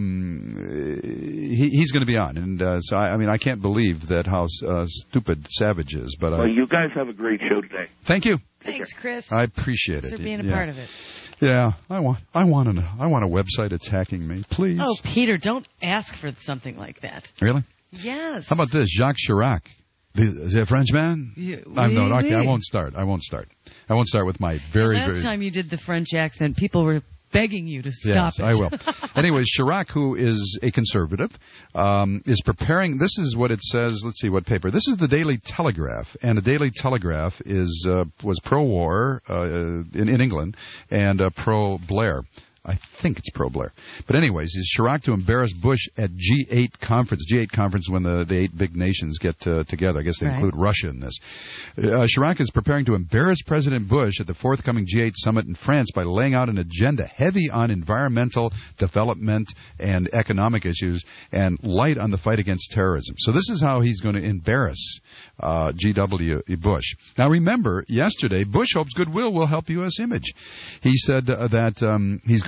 he's going to be on, and so I can't believe that how stupid Savage is. But well, you guys have a great show today. Thank you. Thanks, Chris. I appreciate Thanks it. for being a part of it. Yeah, I want a website attacking me, please. Oh, Peter, don't ask for something like that. Really? Yes. How about this, Jacques Chirac? Is he a Frenchman? I won't start. I won't start with my last time you did the French accent, people were begging you to stop it. Yes, I will. Anyways, Chirac, who is a conservative, is preparing. This is what it says. Let's see what paper. This is the Daily Telegraph, and the Daily Telegraph was pro-war in England and pro-Blair. I think it's pro-Blair. But anyways, is Chirac to embarrass Bush at G8 conference? G8 conference when the 8 big nations get together. I guess they include Russia in this. Chirac is preparing to embarrass President Bush at the forthcoming G8 summit in France by laying out an agenda heavy on environmental development and economic issues and light on the fight against terrorism. So this is how he's going to embarrass G.W. Bush. Now remember, yesterday, Bush hopes goodwill will help U.S. image. He said that he's going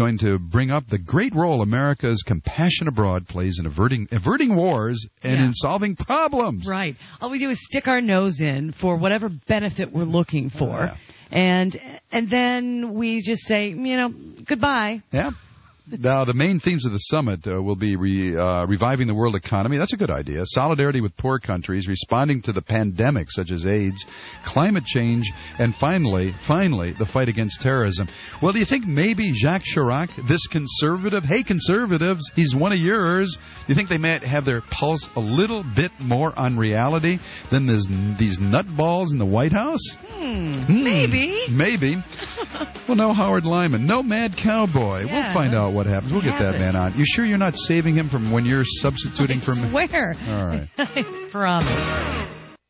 going to bring up the great role America's compassion abroad plays in averting wars and in solving problems. Right. All we do is stick our nose in for whatever benefit we're looking for. And then we just say, goodbye. Yeah. Now, the main themes of the summit will be reviving the world economy. That's a good idea. Solidarity with poor countries, responding to the pandemic such as AIDS, climate change, and finally, the fight against terrorism. Well, do you think maybe Jacques Chirac, this conservative, hey, conservatives, he's one of yours, do you think they might have their pulse a little bit more on reality than these nutballs in the White House? Maybe. Maybe. Well, no Howard Lyman, no Mad Cowboy. Yeah, we'll find out what happens. We'll get that man on. You sure you're not saving him from when you're substituting for me? I swear. All right. I promise.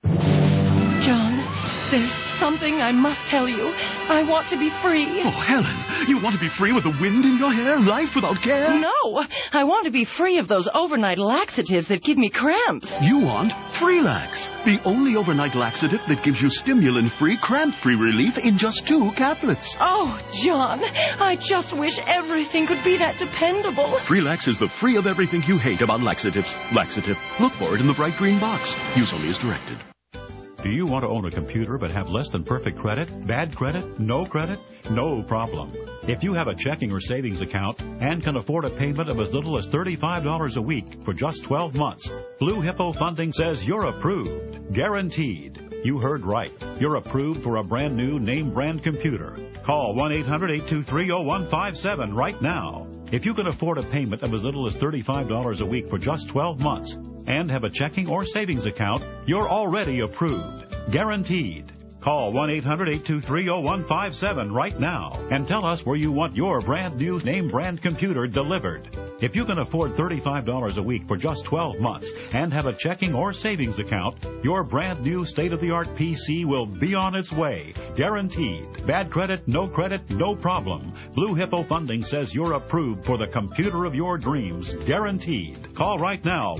John, there's something I must tell you. I want to be free. Oh, Helen, you want to be free with the wind in your hair, life without care? No, I want to be free of those overnight laxatives that give me cramps. You want Freelax, the only overnight laxative that gives you stimulant-free, cramp-free relief in just 2 caplets. Oh, John, I just wish everything could be that dependable. Freelax is the free of everything you hate about laxatives. Laxative. Look for it in the bright green box. Use only as directed. Do you want to own a computer but have less than perfect credit? Bad credit? No credit? No problem. If you have a checking or savings account and can afford a payment of as little as $35 a week for just 12 months, Blue Hippo Funding says you're approved. Guaranteed. You heard right. You're approved for a brand new name brand computer. Call 1-800-823-0157 right now. If you can afford a payment of as little as $35 a week for just 12 months and have a checking or savings account, you're already approved. Guaranteed. Call 1-800-823-0157 right now and tell us where you want your brand new name brand computer delivered. If you can afford $35 a week for just 12 months and have a checking or savings account, your brand new state-of-the-art PC will be on its way. Guaranteed. Bad credit, no problem. Blue Hippo Funding says you're approved for the computer of your dreams. Guaranteed. Call right now,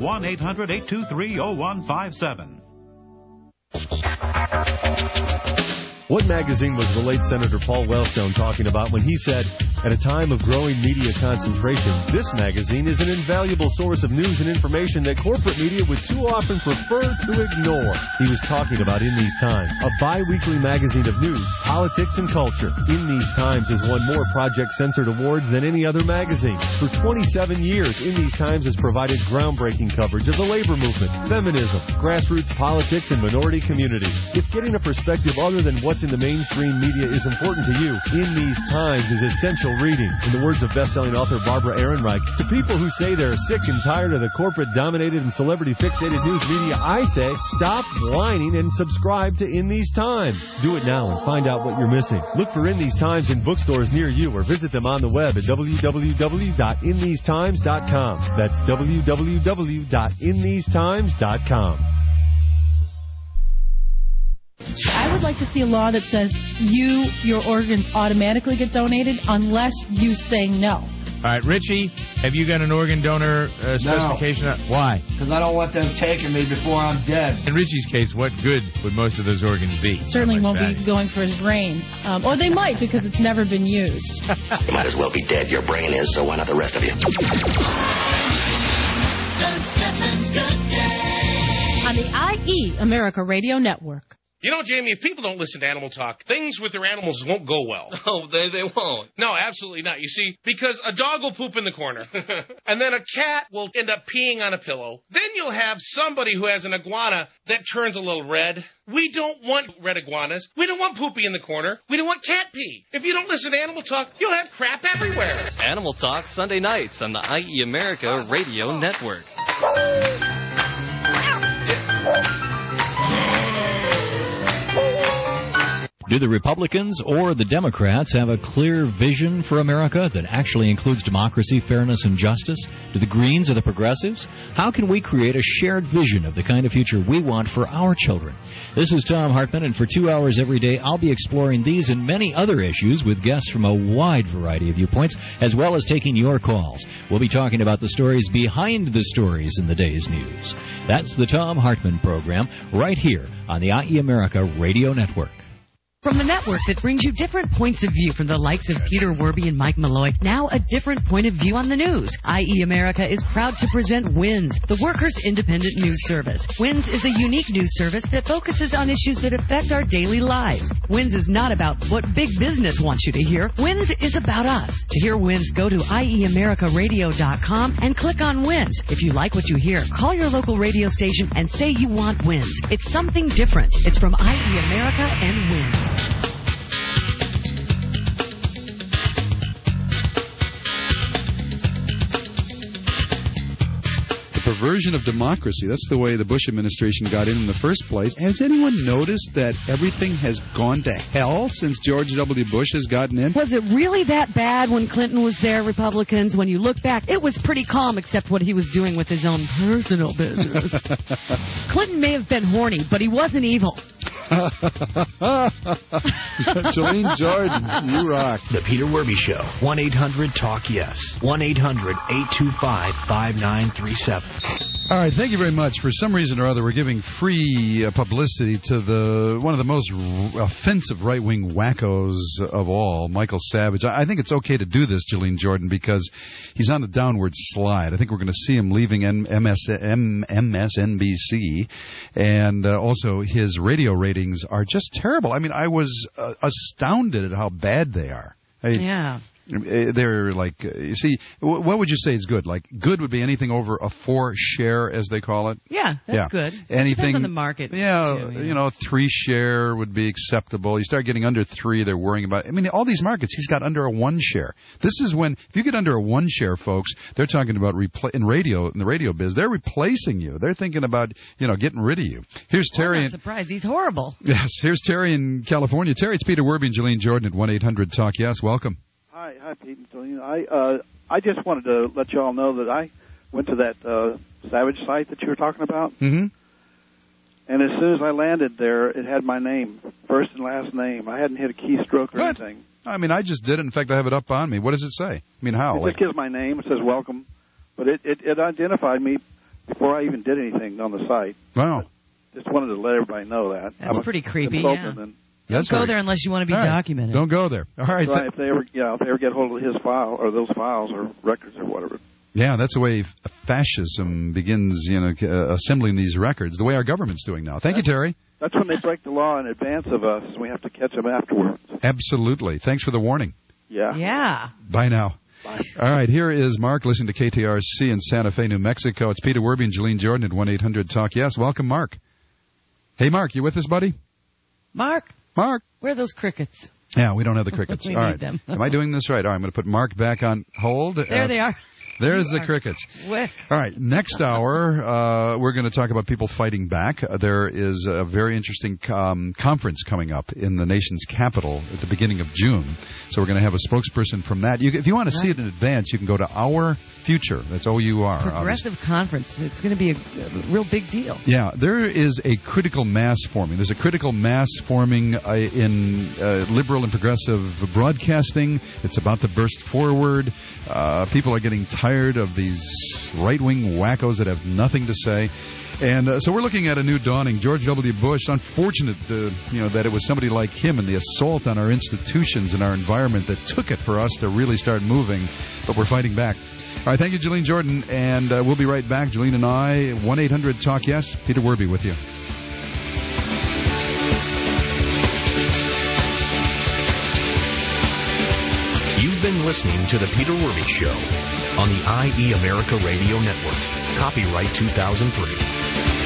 1-800-823-0157. What magazine was the late Senator Paul Wellstone talking about when he said, at a time of growing media concentration, this magazine is an invaluable source of news and information that corporate media would too often prefer to ignore? He was talking about In These Times, a bi-weekly magazine of news, politics, and culture. In These Times has won more Project Censored awards than any other magazine. For 27 years, In These Times has provided groundbreaking coverage of the labor movement, feminism, grassroots politics, and minority communities. If getting a perspective other than what's in the mainstream media is important to you, In These Times is essential reading. In the words of best-selling author Barbara Ehrenreich, to people who say they're sick and tired of the corporate-dominated and celebrity-fixated news media, I say, stop whining and subscribe to In These Times. Do it now and find out what you're missing. Look for In These Times in bookstores near you or visit them on the web at www.inthesetimes.com. That's www.inthesetimes.com. I would like to see a law that says your organs automatically get donated unless you say no. All right, Richie, have you got an organ donor specification? No. Why? Because I don't want them taking me before I'm dead. In Richie's case, what good would most of those organs be? Certainly won't be going for his brain. Or they might because it's never been used. You might as well be dead. Your brain is, so why not the rest of you? On the IE America Radio Network. You know, Jamie, if people don't listen to Animal Talk, things with their animals won't go well. Oh, they won't. No, absolutely not. You see, because a dog will poop in the corner, and then a cat will end up peeing on a pillow. Then you'll have somebody who has an iguana that turns a little red. We don't want red iguanas. We don't want poopy in the corner. We don't want cat pee. If you don't listen to Animal Talk, you'll have crap everywhere. Animal Talk, Sunday nights on the IE America Radio Network. Do the Republicans or the Democrats have a clear vision for America that actually includes democracy, fairness, and justice? Do the Greens or the Progressives? How can we create a shared vision of the kind of future we want for our children? This is Tom Hartman, and for 2 hours every day, I'll be exploring these and many other issues with guests from a wide variety of viewpoints, as well as taking your calls. We'll be talking about the stories behind the stories in the day's news. That's the Tom Hartman Program, right here on the IE America Radio Network. From the network that brings you different points of view from the likes of Peter Werby and Mike Malloy, now a different point of view on the news. IE America is proud to present WINS, the Workers' Independent News Service. WINS is a unique news service that focuses on issues that affect our daily lives. WINS is not about what big business wants you to hear. WINS is about us. To hear WINS, go to IEAmericaRadio.com and click on WINS. If you like what you hear, call your local radio station and say you want WINS. It's something different. It's from IE America and WINS. Perversion of democracy. That's the way the Bush administration got in the first place. Has anyone noticed that everything has gone to hell since George W. Bush has gotten in? Was it really that bad when Clinton was there, Republicans? When you look back, it was pretty calm except what he was doing with his own personal business. Clinton may have been horny, but he wasn't evil. Jolene Jordan, you rock. The Peter Werby Show. 1-800-TALK-YES. 1-800-825-5937. All right, thank you very much. For some reason or other, we're giving free publicity to one of the most offensive right-wing wackos of all, Michael Savage. I think it's okay to do this, Jolene Jordan, because he's on the downward slide. I think we're going to see him leaving MSNBC, and also his radio ratings are just terrible. I mean, I was astounded at how bad they are. Yeah. They're like, you see, what would you say is good? Like, good would be anything over a 4 share, as they call it. Yeah, that's good. Anything, depends on the market. Yeah, too, you know, 3 share would be acceptable. You start getting under 3, they're worrying about it. I mean, all these markets, he's got under a 1 share. This is when, if you get under a 1 share, folks, they're talking about in the radio biz, they're replacing you. They're thinking about, getting rid of you. Here's Terry. I'm not surprised. He's horrible. Yes, here's Terry in California. Terry, it's Peter Werby and Jolene Jordan at 1-800-TALK-YES. Welcome. Hi, Pete and Jolene. I just wanted to let you all know that I went to that Savage site that you were talking about. Mm-hmm. And as soon as I landed there, it had my name, first and last name. I hadn't hit a keystroke or anything. I mean, I just did it. In fact, I have it up on me. What does it say? I mean, how? It just gives my name. It says welcome. But it identified me before I even did anything on the site. Wow. Just wanted to let everybody know that. That's pretty creepy, yeah. Don't go there unless you want to be documented. Don't go there. All right. Right, if they ever get hold of his file or those files or records or whatever. Yeah, that's the way fascism begins, assembling these records. The way our government's doing now. Thank you, Terry. That's when they break the law in advance of us, and we have to catch them afterwards. Absolutely. Thanks for the warning. Yeah. Yeah. Bye now. Bye. All right, here is Mark listening to KTRC in Santa Fe, New Mexico. It's Peter Werby and Jolene Jordan at 1-800-TALK-YES. Welcome, Mark. Hey, Mark, you with us, buddy? Mark. Where are those crickets? Yeah, we don't have the crickets. We All need right. them. Am I doing this right? All right, I'm going to put Mark back on hold. There they are. There's the crickets. Quick. All right, next hour, we're going to talk about people fighting back. There is a very interesting conference coming up in the nation's capital at the beginning of June. So we're going to have a spokesperson from that. If you want to see it in advance, you can go to Our Future. That's OUR. Progressive conference. It's going to be a real big deal. Yeah, there is a critical mass forming. There's a critical mass forming in liberal and progressive broadcasting. It's about to burst forward. People are getting tired of these right-wing wackos that have nothing to say. And so we're looking at a new dawning. George W. Bush, unfortunate that it was somebody like him and the assault on our institutions and our environment that took it for us to really start moving, but we're fighting back. All right, thank you, Jolene Jordan, and we'll be right back. Jolene and I, 1-800-TALK-YES. Peter Werby with you. You've been listening to The Peter Werby Show on the IE America Radio Network. Copyright 2003.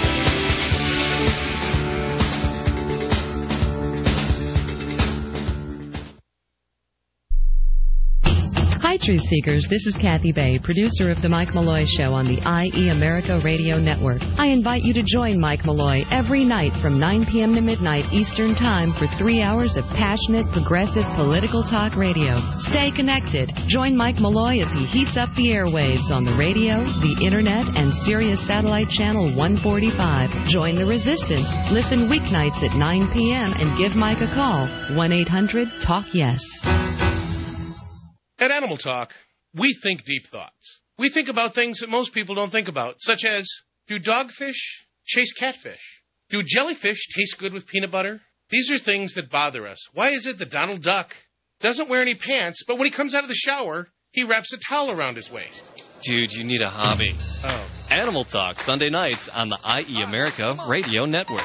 Hi, Truth Seekers. This is Kathy Bay, producer of The Mike Malloy Show on the IE America Radio Network. I invite you to join Mike Malloy every night from 9 p.m. to midnight Eastern Time for 3 hours of passionate, progressive, political talk radio. Stay connected. Join Mike Malloy as he heats up the airwaves on the radio, the Internet, and Sirius Satellite Channel 145. Join the resistance. Listen weeknights at 9 p.m. and give Mike a call. 1-800-TALK-YES. At Animal Talk, we think deep thoughts. We think about things that most people don't think about, such as, do dogfish chase catfish? Do jellyfish taste good with peanut butter? These are things that bother us. Why is it that Donald Duck doesn't wear any pants, but when he comes out of the shower, he wraps a towel around his waist? Dude, you need a hobby. Oh. Animal Talk, Sunday nights on the IE America Radio Network.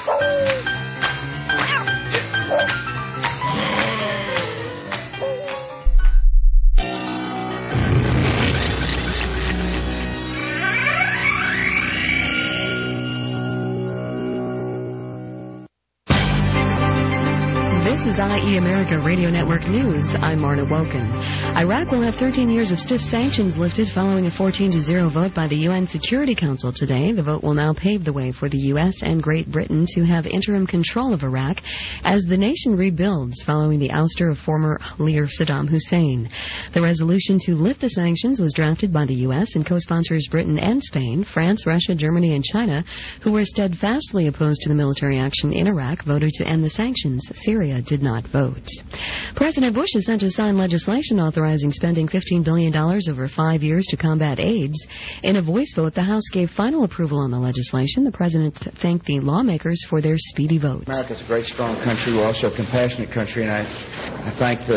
This is IE America Radio Network News. I'm Marna Woken. Iraq will have 13 years of stiff sanctions lifted following a 14-0 vote by the UN Security Council today. The vote will now pave the way for the U.S. and Great Britain to have interim control of Iraq as the nation rebuilds following the ouster of former leader Saddam Hussein. The resolution to lift the sanctions was drafted by the U.S. and co-sponsors Britain and Spain. France, Russia, Germany, and China, who were steadfastly opposed to the military action in Iraq, voted to end the sanctions. Syria did not vote. President Bush is set to sign legislation authorizing spending $15 billion over 5 years to combat AIDS. In a voice vote, the House gave final approval on the legislation. The president thanked the lawmakers for their speedy vote. America's a great, strong country. We're also a compassionate country, and I thank the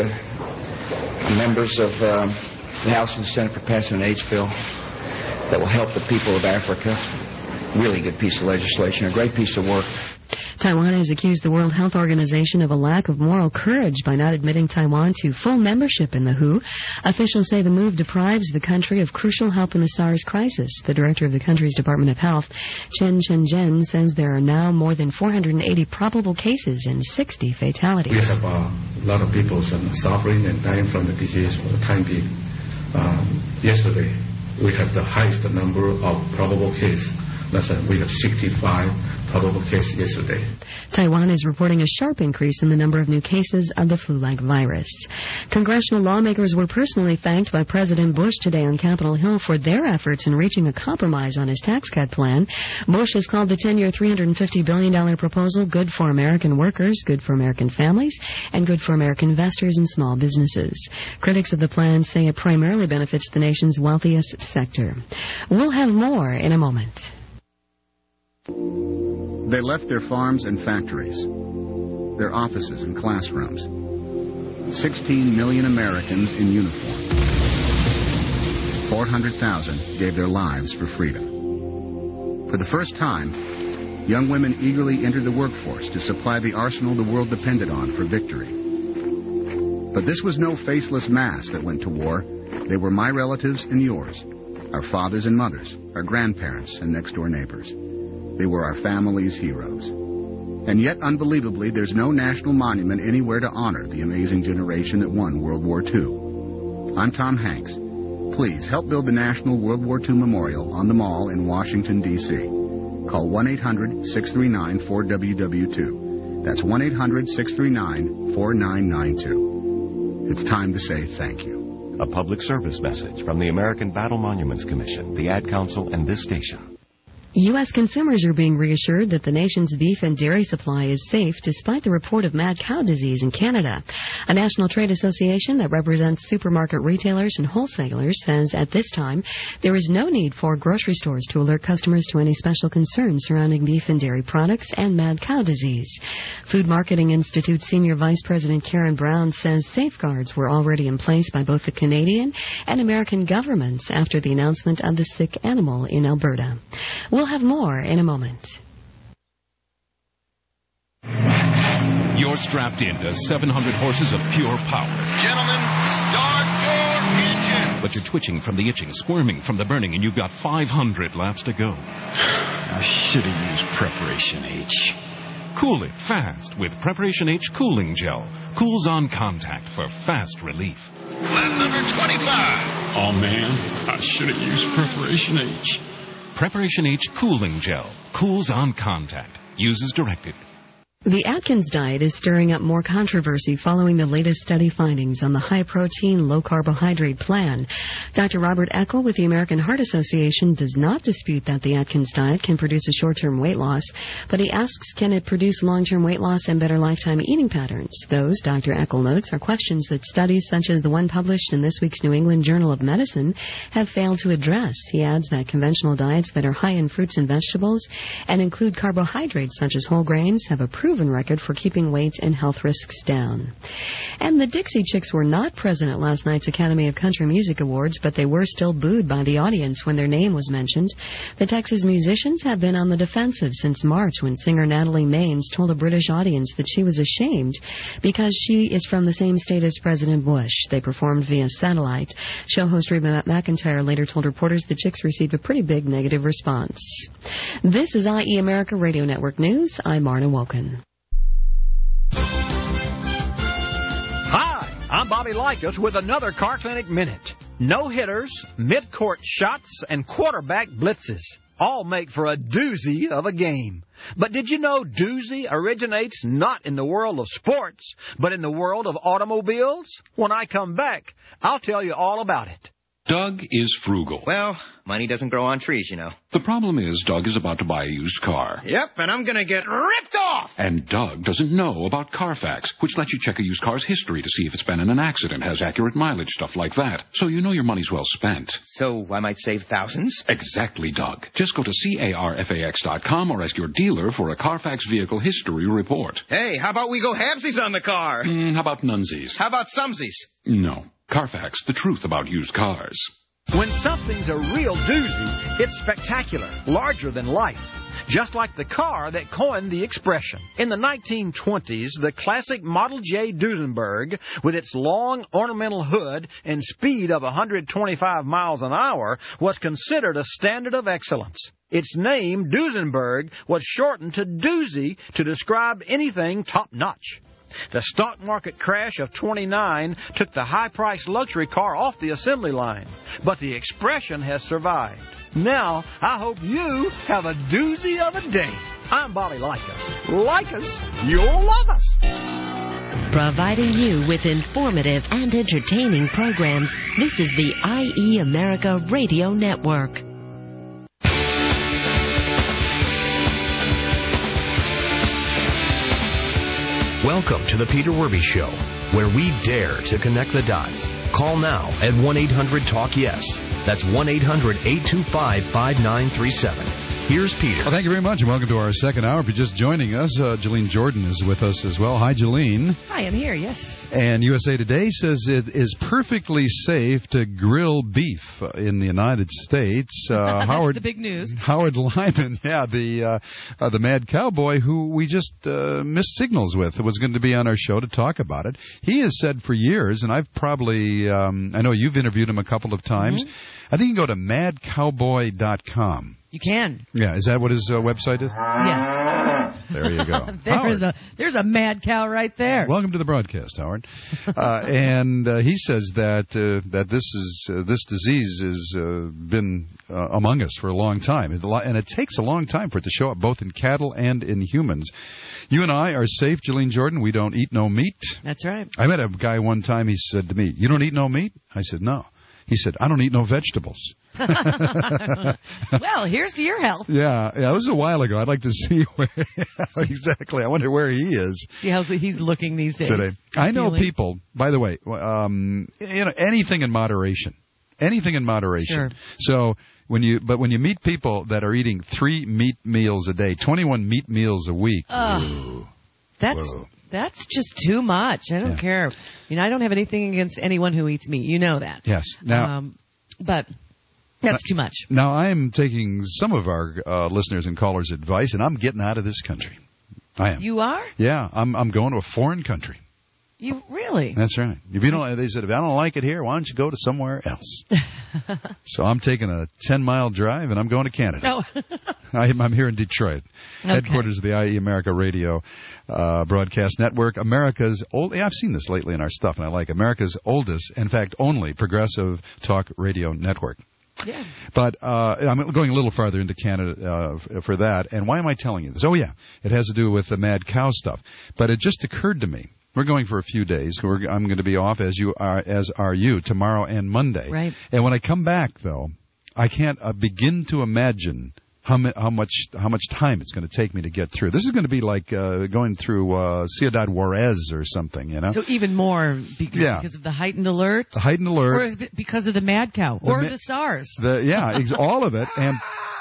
members of the House and the Senate for passing an AIDS bill that will help the people of Africa. Really good piece of legislation, a great piece of work. Taiwan has accused the World Health Organization of a lack of moral courage by not admitting Taiwan to full membership in the WHO. Officials say the move deprives the country of crucial help in the SARS crisis. The director of the country's Department of Health, Chen Shenzhen, says there are now more than 480 probable cases and 60 fatalities. We have a lot of people suffering and dying from the disease for the time being. Yesterday, we have the highest number of probable cases. We have 65 probable cases yesterday. Taiwan is reporting a sharp increase in the number of new cases of the flu-like virus. Congressional lawmakers were personally thanked by President Bush today on Capitol Hill for their efforts in reaching a compromise on his tax cut plan. Bush has called the 10-year, $350 billion proposal good for American workers, good for American families, and good for American investors and small businesses. Critics of the plan say it primarily benefits the nation's wealthiest sector. We'll have more in a moment. They left their farms and factories, their offices and classrooms. 16 million Americans in uniform. 400,000 gave their lives for freedom. For the first time, young women eagerly entered the workforce to supply the arsenal the world depended on for victory. But this was no faceless mass that went to war. They were my relatives and yours, our fathers and mothers, our grandparents and next-door neighbors. They were our family's heroes. And yet, unbelievably, there's no national monument anywhere to honor the amazing generation that won World War II. I'm Tom Hanks. Please help build the National World War II Memorial on the Mall in Washington, D.C. Call 1-800-639-4WW2. That's 1-800-639-4992. It's time to say thank you. A public service message from the American Battle Monuments Commission, the Ad Council, and this station. U.S. consumers are being reassured that the nation's beef and dairy supply is safe despite the report of mad cow disease in Canada. A national trade association that represents supermarket retailers and wholesalers says at this time there is no need for grocery stores to alert customers to any special concerns surrounding beef and dairy products and mad cow disease. Food Marketing Institute Senior Vice President Karen Brown says safeguards were already in place by both the Canadian and American governments after the announcement of the sick animal in Alberta. We'll have more in a moment. You're strapped into 700 horses of pure power. Gentlemen, start your engine. But you're twitching from the itching, squirming from the burning, and you've got 500 laps to go. I should have used Preparation H. Cool it fast with Preparation H Cooling Gel. Cools on contact for fast relief. Lap number 25. Oh, man, I should have used Preparation H. Preparation H Cooling Gel. Cools on contact. Use as directed. The Atkins diet is stirring up more controversy following the latest study findings on the high-protein, low-carbohydrate plan. Dr. Robert Eckel with the American Heart Association does not dispute that the Atkins diet can produce a short-term weight loss, but he asks, can it produce long-term weight loss and better lifetime eating patterns? Those, Dr. Eckel notes, are questions that studies such as the one published in this week's New England Journal of Medicine have failed to address. He adds that conventional diets that are high in fruits and vegetables and include carbohydrates such as whole grains have a proven proven record for keeping weight and health risks down. And the Dixie Chicks were not present at last night's Academy of Country Music Awards, but they were still booed by the audience when their name was mentioned. The Texas musicians have been on the defensive since March, when singer Natalie Maines told a British audience that she was ashamed because she is from the same state as President Bush. They performed via satellite. Show host Reba McEntire later told reporters the Chicks received a pretty big negative response. This is IE America Radio Network News. I'm Marna Woken. Hi, I'm Bobby Likas with another Car Clinic Minute. No-hitters, mid-court shots, and quarterback blitzes all make for a doozy of a game. But did you know doozy originates not in the world of sports, but in the world of automobiles? When I come back, I'll tell you all about it. Doug is frugal. Well, money doesn't grow on trees, you know. The problem is Doug is about to buy a used car. Yep, and I'm going to get ripped off! And Doug doesn't know about Carfax, which lets you check a used car's history to see if it's been in an accident, has accurate mileage, stuff like that. So you know your money's well spent. So I might save thousands? Exactly, Doug. Just go to carfax.com or ask your dealer for a Carfax vehicle history report. Hey, how about we go halvesies on the car? How about nunsies? How about sumsies? No. Carfax, the truth about used cars. When something's a real doozy, it's spectacular, larger than life. Just like the car that coined the expression. In the 1920s, the classic Model J Duesenberg, with its long ornamental hood and speed of 125 miles an hour, was considered a standard of excellence. Its name, Duesenberg, was shortened to doozy to describe anything top-notch. The stock market crash of '29 took the high-priced luxury car off the assembly line, but the expression has survived. Now, I hope you have a doozy of a day. I'm Bobby Likas. Like us, you'll love us. Providing you with informative and entertaining programs, this is the IE America Radio Network. Welcome to the Peter Werby Show, where we dare to connect the dots. Call now at 1-800-TALK-YES. That's 1-800-825-5937. Here's Peter. Well, thank you very much, and welcome to our second hour. If you're just joining us, Jolene Jordan is with us as well. Hi, Jolene. Hi, I'm here, yes. And USA Today says it is perfectly safe to grill beef in the United States. That's the big news. Howard Lyman, the mad cowboy who we just missed signals with, was going to be on our show to talk about it. He has said for years, and I've probably, I know you've interviewed him a couple of times. Mm-hmm. I think you can go to madcowboy.com. You can. Yeah, is that what his website is? Yes. There you go. There's a mad cow right there. Welcome to the broadcast, Howard. And he says that this disease has been among us for a long time, and it takes a long time for it to show up both in cattle and in humans. You and I are safe, Jolene Jordan. We don't eat no meat. That's right. I met a guy one time. He said to me, "You don't eat no meat?" I said, "No." He said, "I don't eat no vegetables." Well, here's to your health. Yeah, it was a while ago. I'd like to see where exactly. I wonder where he is. See how he's looking these days. Today. I know people, by the way, anything in moderation. Anything in moderation. Sure. So when you meet people that are eating 3 meat meals a day, 21 meat meals a week. That's just too much. I don't care. I don't have anything against anyone who eats meat. You know that. Yes. Now, but that's too much. Now, I am taking some of our listeners and callers' advice, and I'm getting out of this country. I am. You are? Yeah. I'm going to a foreign country. You really? That's right. They said, if I don't like it here, why don't you go to somewhere else? So I'm taking a 10-mile drive, and I'm going to Canada. Oh. I'm here in Detroit, headquarters of the IE America Radio Broadcast Network. America's old. Yeah, I've seen this lately in our stuff, and I like America's oldest, in fact, only progressive talk radio network. Yeah. But I'm going a little farther into Canada for that. And why am I telling you this? Oh, yeah. It has to do with the mad cow stuff. But it just occurred to me. We're going for a few days. I'm going to be off, as are you, tomorrow and Monday. Right. And when I come back, though, I can't begin to imagine how much time it's going to take me to get through. This is going to be like going through Ciudad Juarez or something, you know. So even more because of the heightened alert. The heightened alert, or is it because of the mad cow or the SARS. All of it.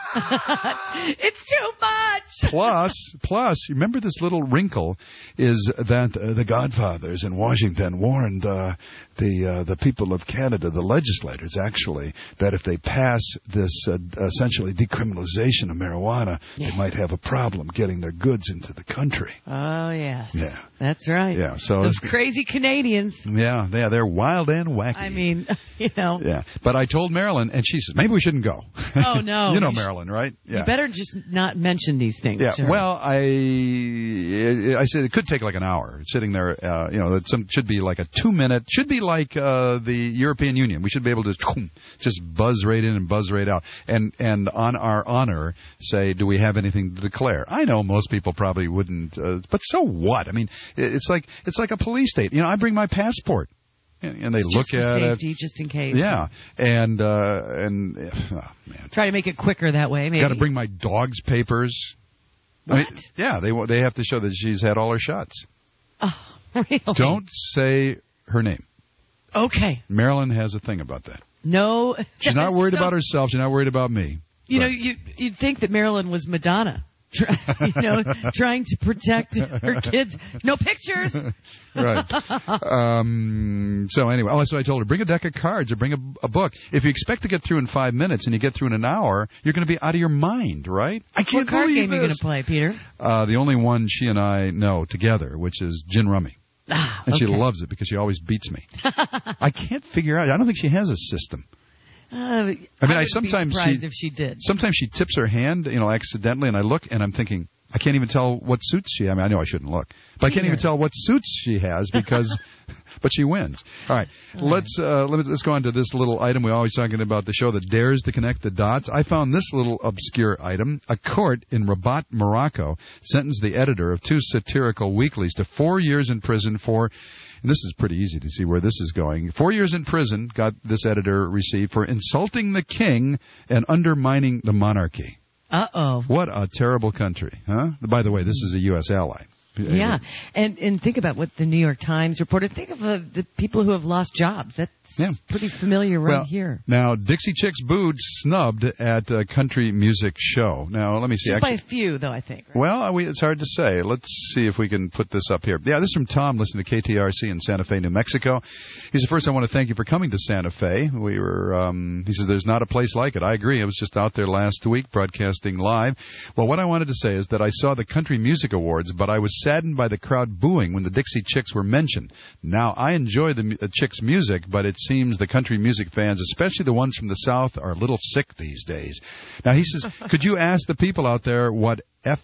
It's too much. Plus, remember this little wrinkle is that the Godfathers in Washington warned the people of Canada, the legislators actually, that if they pass this essentially decriminalization of marijuana, they might have a problem getting their goods into the country. Oh, yes. Yeah. That's right. Yeah. So those crazy Canadians. Yeah, they're wild and wacky. I mean, you know. Yeah. But I told Marilyn, and she says, maybe we shouldn't go. Oh, no. You know Marilyn, right? Yeah. You better just not mention these things. Yeah. Sir. Well, I said it could take like an hour sitting there. That should be like a 2-minute. Should be like the European Union. We should be able to just buzz right in and buzz right out, and on our honor say, do we have anything to declare? I know most people probably wouldn't, but so what? I mean, it's like a police state. I bring my passport. And they look at safety, it just in case. Yeah, and oh, man, try to make it quicker that way. Maybe got to bring my dog's papers. What? I mean, yeah, they have to show that she's had all her shots. Oh, really? Don't say her name. Okay. Marilyn has a thing about that. No, she's not worried about herself. She's not worried about me. You'd think that Marilyn was Madonna. Trying to protect her kids. No pictures. Right. So anyway, so I told her, bring a deck of cards or bring a book. If you expect to get through in 5 minutes and you get through in an hour, you're going to be out of your mind, right? I can't What card believe game are you going to play, Peter? The only one she and I know together, which is Gin Rummy. And she loves it because she always beats me. I can't figure out. I don't think she has a system. I sometimes be surprised if she did. Sometimes she tips her hand, accidentally, and I look and I'm thinking, I can't even tell what suits she. I mean, I know I shouldn't look, but I can't even tell what suits she has because, but she wins. All right, let's go on to this little item. We're always talking about the show that dares to connect the dots. I found this little obscure item. A court in Rabat, Morocco, sentenced the editor of 2 satirical weeklies to 4 years in prison for. And this is pretty easy to see where this is going. 4 years in prison got this editor received for insulting the king and undermining the monarchy. Uh-oh. What a terrible country, huh? By the way, this is a U.S. ally. Yeah, and think about what the New York Times reported. Think of the people who have lost jobs. That's pretty familiar here. Now, Dixie Chicks booed, snubbed at a country music show. Now, let me see. Just by a few, though, I think. Right? Well, it's hard to say. Let's see if we can put this up here. Yeah, this is from Tom, listening to KTRC in Santa Fe, New Mexico. He said, first, I want to thank you for coming to Santa Fe. We were, he says, there's not a place like it. I agree. I was just out there last week broadcasting live. Well, what I wanted to say is that I saw the Country Music Awards, but I was saddened by the crowd booing when the Dixie Chicks were mentioned. Now, I enjoy the Chicks' music, but it seems the country music fans, especially the ones from the South, are a little sick these days. Now, he says, could you ask the people out there what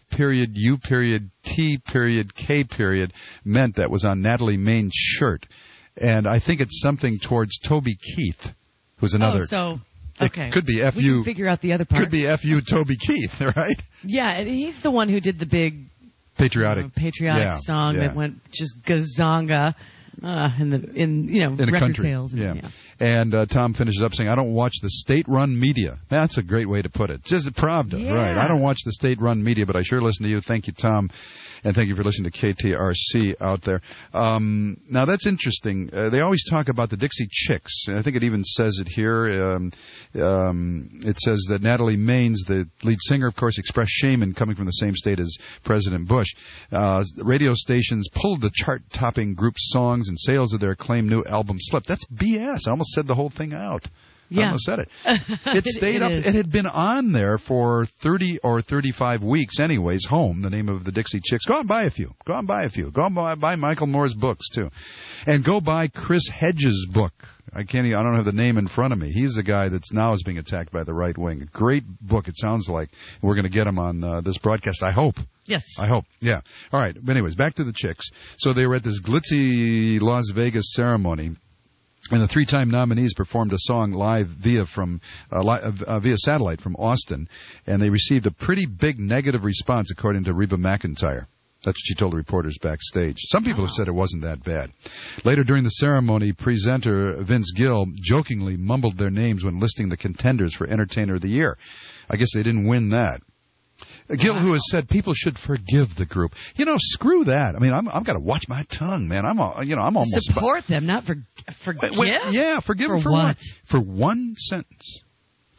F.U.T.K. meant that was on Natalie Main's shirt? And I think it's something towards Toby Keith, who's another. Okay. It could be F.U. We can figure out the other part. Could be F.U. Toby Keith, right? Yeah, and he's the one who did the big patriotic song that went just gazonga in record country sales. And Tom finishes up saying, I don't watch the state-run media. That's a great way to put it. Just Pravda, right? I don't watch the state-run media, but I sure listen to you. Thank you, Tom. And thank you for listening to KTRC out there. Now, that's interesting. They always talk about the Dixie Chicks. I think it even says it here. It says that Natalie Maines, the lead singer, of course, expressed shame in coming from the same state as President Bush. Radio stations pulled the chart-topping group's songs and sales of their acclaimed new album slipped. That's BS. I almost said the whole thing out. I almost said it. It stayed up. It had been on there for 30 or 35 weeks anyways. Home, the name of the Dixie Chicks. Go and buy a few. Go and buy Michael Moore's books, too. And go buy Chris Hedges' book. I don't have the name in front of me. He's the guy that's now is being attacked by the right wing. A great book, it sounds like. We're going to get him on this broadcast, I hope. Yes. I hope. Yeah. All right. But anyways, back to the Chicks. So they were at this glitzy Las Vegas ceremony. And the 3-time nominees performed a song live via satellite from Austin, and they received a pretty big negative response, according to Reba McEntire. That's what she told the reporters backstage. Some people have said it wasn't that bad. Later during the ceremony, presenter Vince Gill jokingly mumbled their names when listing the contenders for Entertainer of the Year. I guess they didn't win that. Gill, who has said people should forgive the group. Screw that. I mean, I've got to watch my tongue, man. I'm almost support them, not forgive. Yeah, forgive them for what? For one sentence.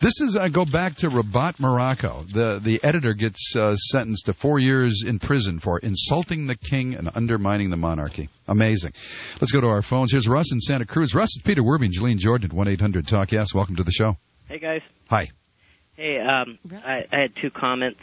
This is, I go back to Rabat Morocco. The editor gets sentenced to 4 years in prison for insulting the king and undermining the monarchy. Amazing. Let's go to our phones. Here's Russ in Santa Cruz. Russ, it's Peter Werby and Jolene Jordan at 1-800-TALK-YES. Welcome to the show. Hey, guys. Hi. Hey, I had two comments.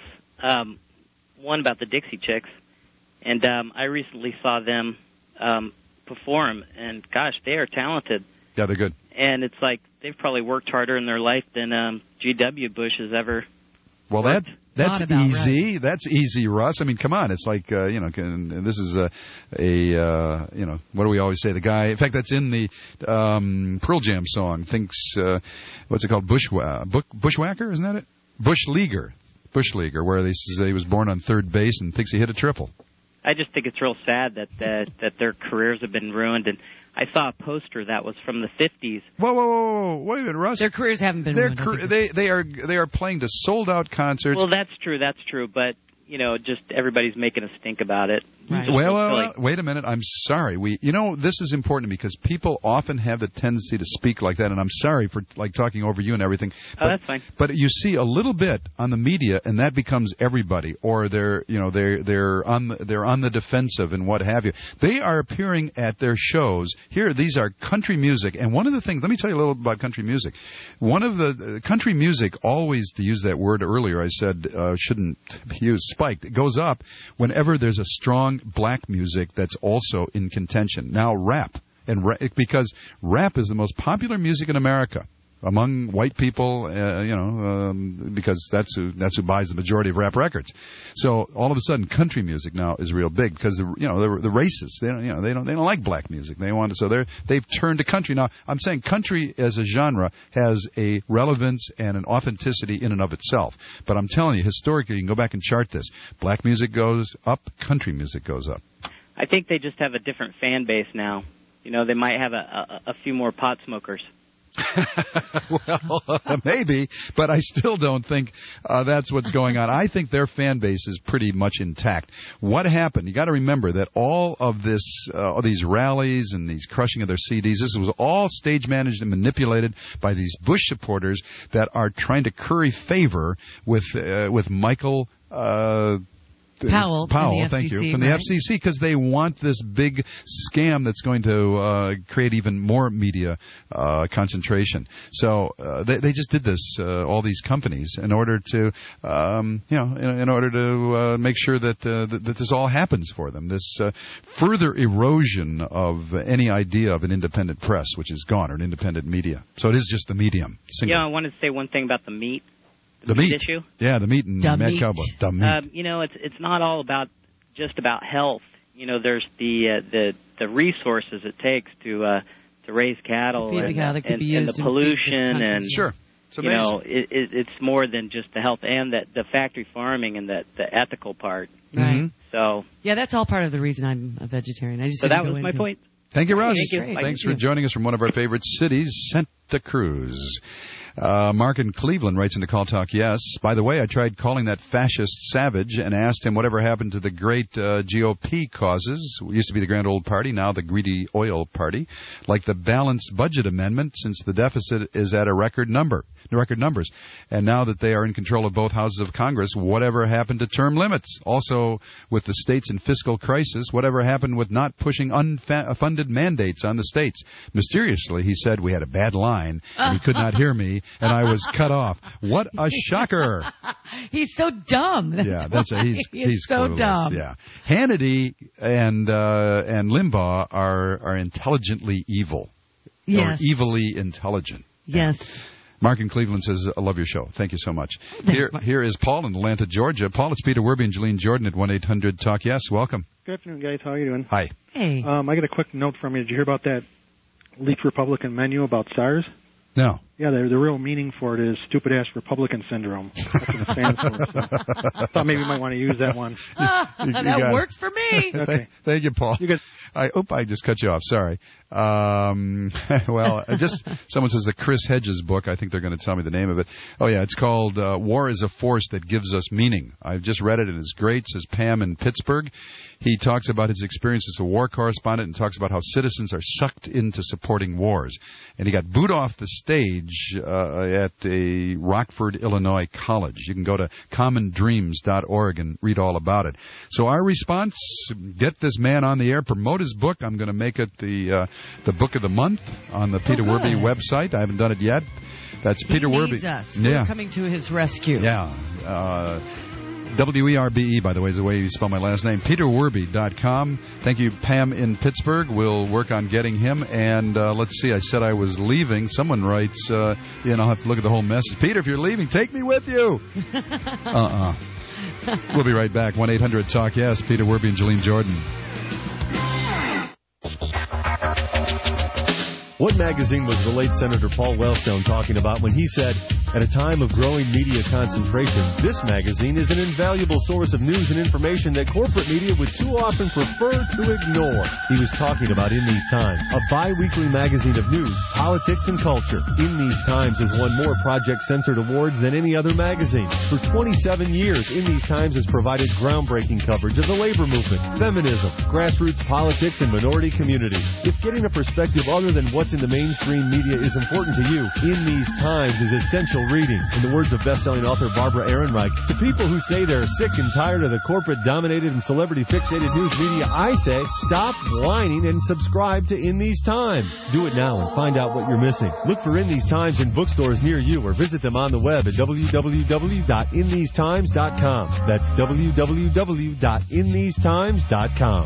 One about the Dixie Chicks, and I recently saw them perform, and gosh, they are talented. Yeah, they're good. And it's like they've probably worked harder in their life than G.W. Bush has ever. Well, worked. that's easy. Right. That's easy, Russ. I mean, come on. It's like this is what do we always say? The guy. In fact, that's in the Pearl Jam song. Thinks what's it called? Bushwhacker, isn't that it? Bushleaguer, where they say he was born on third base and thinks he hit a triple. I just think it's real sad that their careers have been ruined. And I saw a poster that was from the 50s. Whoa, wait a minute, Russ. Their careers haven't been ruined. They are playing to sold-out concerts. Well, that's true. But, just everybody's making a stink about it. Right. Well, wait a minute. I'm sorry. This is important because people often have the tendency to speak like that, and I'm sorry for talking over you and everything. Oh, that's fine. But you see a little bit on the media, and that becomes everybody, or they're on the defensive and what have you. They are appearing at their shows. Here, these are country music, and one of the things. Let me tell you a little about country music. One of the country music, always, to use that word earlier, I said shouldn't be used. Spiked. It goes up whenever there's a strong black music that's also in contention. Now rap, because rap is the most popular music in America among white people, because that's who buys the majority of rap records. So all of a sudden, country music now is real big because the racists they don't like black music. They've turned to country. Now I'm saying country as a genre has a relevance and an authenticity in and of itself. But I'm telling you, historically, you can go back and chart this. Black music goes up, country music goes up. I think they just have a different fan base now. They might have a few more pot smokers. Well, maybe, but I still don't think that's what's going on. I think their fan base is pretty much intact. What happened? You got to remember that all of these rallies and these crushing of their CDs, this was all stage managed and manipulated by these Bush supporters that are trying to curry favor with Michael. Powell, thank you, from the FCC, because they want this big scam that's going to create even more media concentration. So they just did this, all these companies, in order to, in order to make sure that this all happens for them. This further erosion of any idea of an independent press, which is gone, or an independent media. So it is just the medium. Single. Yeah, I wanted to say one thing about the meat. The meat issue? Yeah, the meat and Mad Cowboy. The meat. It's not all about just about health. There's the resources it takes to raise cattle and the pollution and sure. It's more than just the health and the factory farming and the ethical part. Right. So yeah, that's all part of the reason I'm a vegetarian. So that was my point. Thank you, Russ. Thank you. Thanks for joining us from one of our favorite cities, Santa Cruz. Mark in Cleveland writes into Call Talk Yes. By the way, I tried calling that fascist savage and asked him whatever happened to the great GOP causes. It used to be the Grand Old Party, now the Greedy Oil Party. Like the Balanced Budget Amendment, since the deficit is at record numbers. And now that they are in control of both houses of Congress, whatever happened to term limits? Also, with the states in fiscal crisis, whatever happened with not pushing unfunded mandates on the states? Mysteriously, he said we had a bad line and he could not hear me. And I was cut off. What a shocker! He's so dumb. He's so clueless. Dumb. Yeah, Hannity and Limbaugh are intelligently evil. Yes. Or evilly intelligent. Yes. Mark in Cleveland says, I love your show. Thank you so much. Thanks, Here is Paul in Atlanta, Georgia. Paul, it's Peter Werby and Jolene Jordan at 1-800-TALK-YES. Welcome. Good afternoon, guys. How are you doing? Hi. Hey. I got a quick note from you. Did you hear about that leaked Republican menu about SARS? No. Yeah, the real meaning for it is stupid-ass Republican syndrome. That's what it stands for. So thought maybe you might want to use that one. That works for me. Okay. Thank you, Paul. I just cut you off. Sorry. Well, someone says the Chris Hedges book. I think they're going to tell me the name of it. Oh, yeah, it's called War is a Force That Gives Us Meaning. I've just read it, and it's great, says Pam in Pittsburgh. He talks about his experience as a war correspondent and talks about how citizens are sucked into supporting wars. And he got booed off the stage college at a Rockford, Illinois college. You can go to commondreams.org and read all about it. So our response, get this man on the air, promote his book. I'm going to make it the book of the month on the Peter Werby website. I haven't done it yet. That's Peter Werby. Needs us. We're coming to his rescue. Yeah. WERBE, by the way, is the way you spell my last name. PeterWerby.com. Thank you, Pam in Pittsburgh. We'll work on getting him. And let's see, I said I was leaving. Someone writes, I'll have to look at the whole message. Peter, if you're leaving, take me with you. We'll be right back. 1-800-TALK-YES. Peter Werby and Jolene Jordan. What magazine was the late Senator Paul Wellstone talking about when he said, at a time of growing media concentration, this magazine is an invaluable source of news and information that corporate media would too often prefer to ignore? He was talking about In These Times, a bi-weekly magazine of news, politics, and culture. In These Times has won more Project Censored awards than any other magazine. For 27 years, In These Times has provided groundbreaking coverage of the labor movement, feminism, grassroots politics, and minority communities. If getting a perspective other than what's in the mainstream media is important to you, In These Times is essential reading. In the words of best-selling author Barbara Ehrenreich, to people who say they're sick and tired of the corporate-dominated and celebrity-fixated news media, I say, stop whining and subscribe to In These Times. Do it now and find out what you're missing. Look for In These Times in bookstores near you or visit them on the web at www.inthesetimes.com. That's www.inthesetimes.com.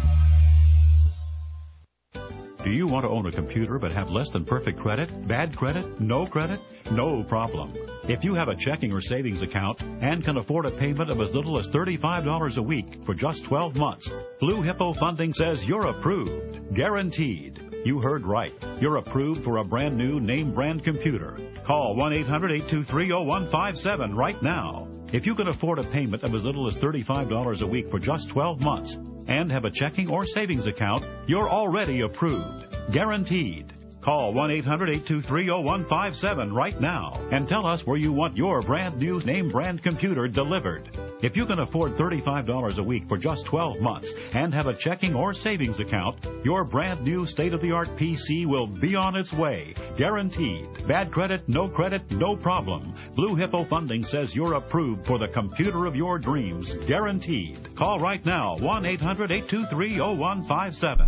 Do you want to own a computer but have less than perfect credit, bad credit, no credit? No problem. If you have a checking or savings account and can afford a payment of as little as $35 a week for just 12 months, Blue Hippo Funding says you're approved. Guaranteed. You heard right. You're approved for a brand new name brand computer. Call 1-800-823-0157 right now. If you can afford a payment of as little as $35 a week for just 12 months and have a checking or savings account, you're already approved. Guaranteed. Call 1-800-823-0157 right now and tell us where you want your brand new name brand computer delivered. If you can afford $35 a week for just 12 months and have a checking or savings account, your brand new state-of-the-art PC will be on its way. Guaranteed. Bad credit, no problem. Blue Hippo Funding says you're approved for the computer of your dreams. Guaranteed. Call right now, 1-800-823-0157.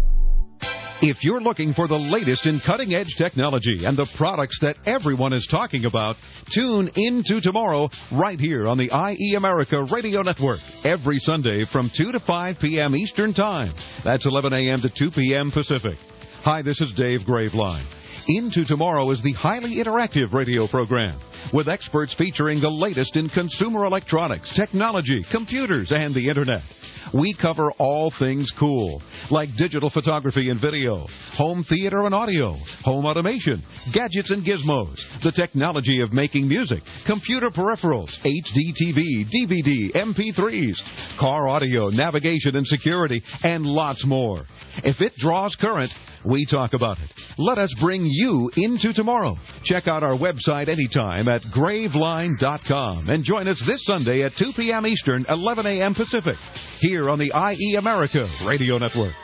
If you're looking for the latest in cutting-edge technology and the products that everyone is talking about, tune into tomorrow right here on the IE America Radio Network every Sunday from 2 to 5 p.m. Eastern Time. That's 11 a.m. to 2 p.m. Pacific. Hi, this is Dave Graveline. Into Tomorrow is the highly interactive radio program with experts featuring the latest in consumer electronics, technology, computers, and the Internet. We cover all things cool, like digital photography and video, home theater and audio, home automation, gadgets and gizmos, the technology of making music, computer peripherals, HD TV, DVD, MP3s, car audio, navigation and security, and lots more. If it draws current, we talk about it. Let us bring you into tomorrow. Check out our website anytime at graveline.com and join us this Sunday at 2 p.m. Eastern, 11 a.m. Pacific, here on the IE America Radio Network.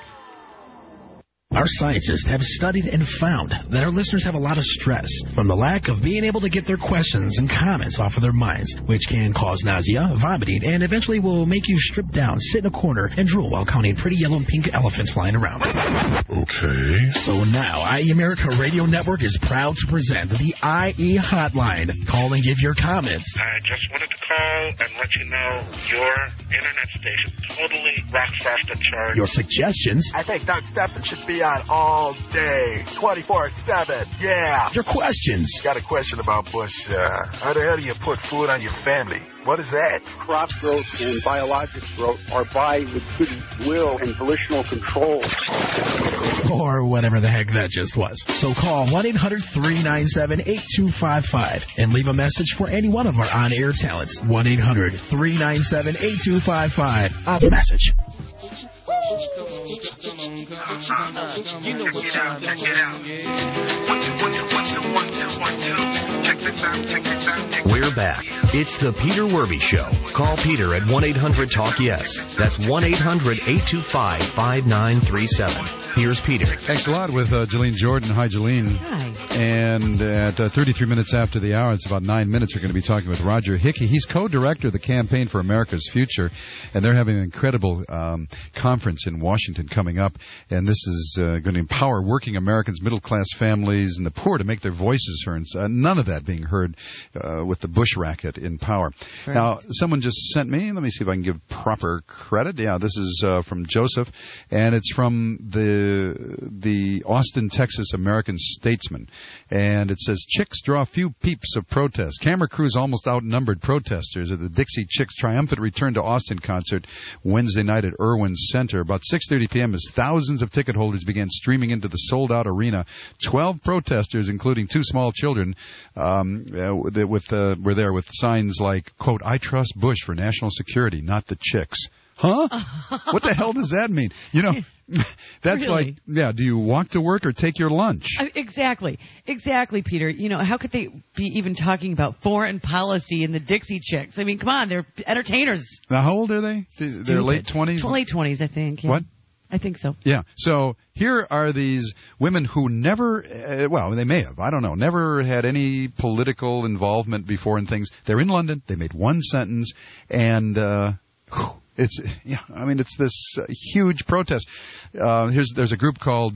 Our scientists have studied and found that our listeners have a lot of stress from the lack of being able to get their questions and comments off of their minds, which can cause nausea, vomiting, and eventually will make you strip down, sit in a corner, and drool while counting pretty yellow and pink elephants flying around. Okay. So now, IE America Radio Network is proud to present the IE Hotline. Call and give your comments. I just wanted to call and let you know your internet station totally rocks off the chart. Your suggestions. I think Doug Stephan should be on all day, 24/7. Yeah. Your questions. Got a question about Bush. How the hell do you put food on your family? What is that? Crop growth and biologic growth are by the goodwill and volitional control. Or whatever the heck that just was. So call 1-800-397-8255 and leave a message for any one of our on-air talents. 1-800-397-8255. I'll message. You know what time check it out. Check this out. We're back It's the Peter Werby Show. Call Peter at 1-800-TALK-YES. That's 1-800-825-5937. Here's Peter. Thanks a lot with Jolene Jordan. Hi, Jolene. Hi. And at 33 minutes after the hour, it's about 9 minutes, we're going to be talking with Roger Hickey. He's co-director of the Campaign for America's Future, and they're having an incredible conference in Washington coming up. And this is going to empower working Americans, middle-class families, and the poor to make their voices heard. None of that being heard with the Bush racket in power. Right. Now, someone just sent me, let me see if I can give proper credit. Yeah, this is from Joseph, and it's from the Austin, Texas American Statesman. And it says, chicks draw few peeps of protest. Camera crews almost outnumbered protesters at the Dixie Chicks triumphant return to Austin concert Wednesday night at Irwin Center. About 6:30 p.m. as thousands of ticket holders began streaming into the sold-out arena. 12 protesters, including 2 small children, were there with signs like, quote, "I trust Bush for national security, not the chicks." Huh? What the hell does that mean? You know, that's really? like, yeah, do you walk to work or take your lunch? Exactly, Peter. You know, how could they be even talking about foreign policy in the Dixie Chicks? I mean, come on, they're entertainers. Now, how old are they? They're late 20s? Late 20s, I think. Yeah. What? I think so. Yeah. So here are these women who never, well, they may have, I don't know, never had any political involvement before in things. They're in London. They made one sentence, and it's, yeah, I mean, it's this huge protest. There's a group called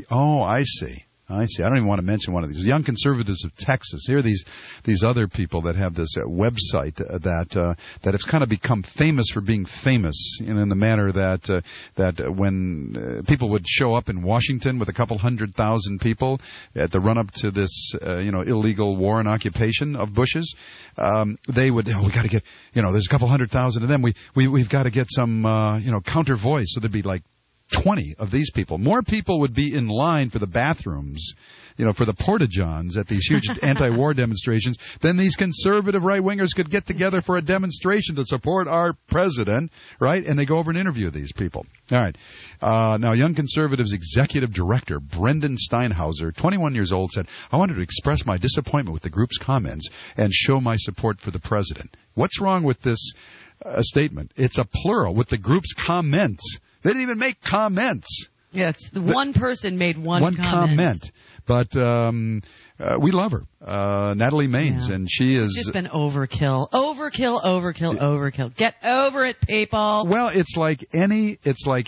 I don't even want to mention one of these. Young Conservatives of Texas. Here are these other people that have this website that has kind of become famous for being famous, in the manner that when people would show up in Washington with a couple 100,000 people at the run up to this illegal war and occupation of Bush's, they would, we got to get, there's a couple 100,000 of them. We've got to get some counter voice. So there'd be like 20 of these people. More people would be in line for the bathrooms, for the porta-johns at these huge anti-war demonstrations than these conservative right-wingers could get together for a demonstration to support our president, right? And they go over and interview these people. All right. Now, Young Conservatives Executive Director Brendan Steinhauser, 21 years old, said, "I wanted to express my disappointment with the group's comments and show my support for the president." What's wrong with this statement? It's a plural with the group's comments. They didn't even make comments. Yes, one person made one comment. But we love her, Natalie Maines, and she is... It's just been overkill. Overkill. Get over it, people. Well, it's like any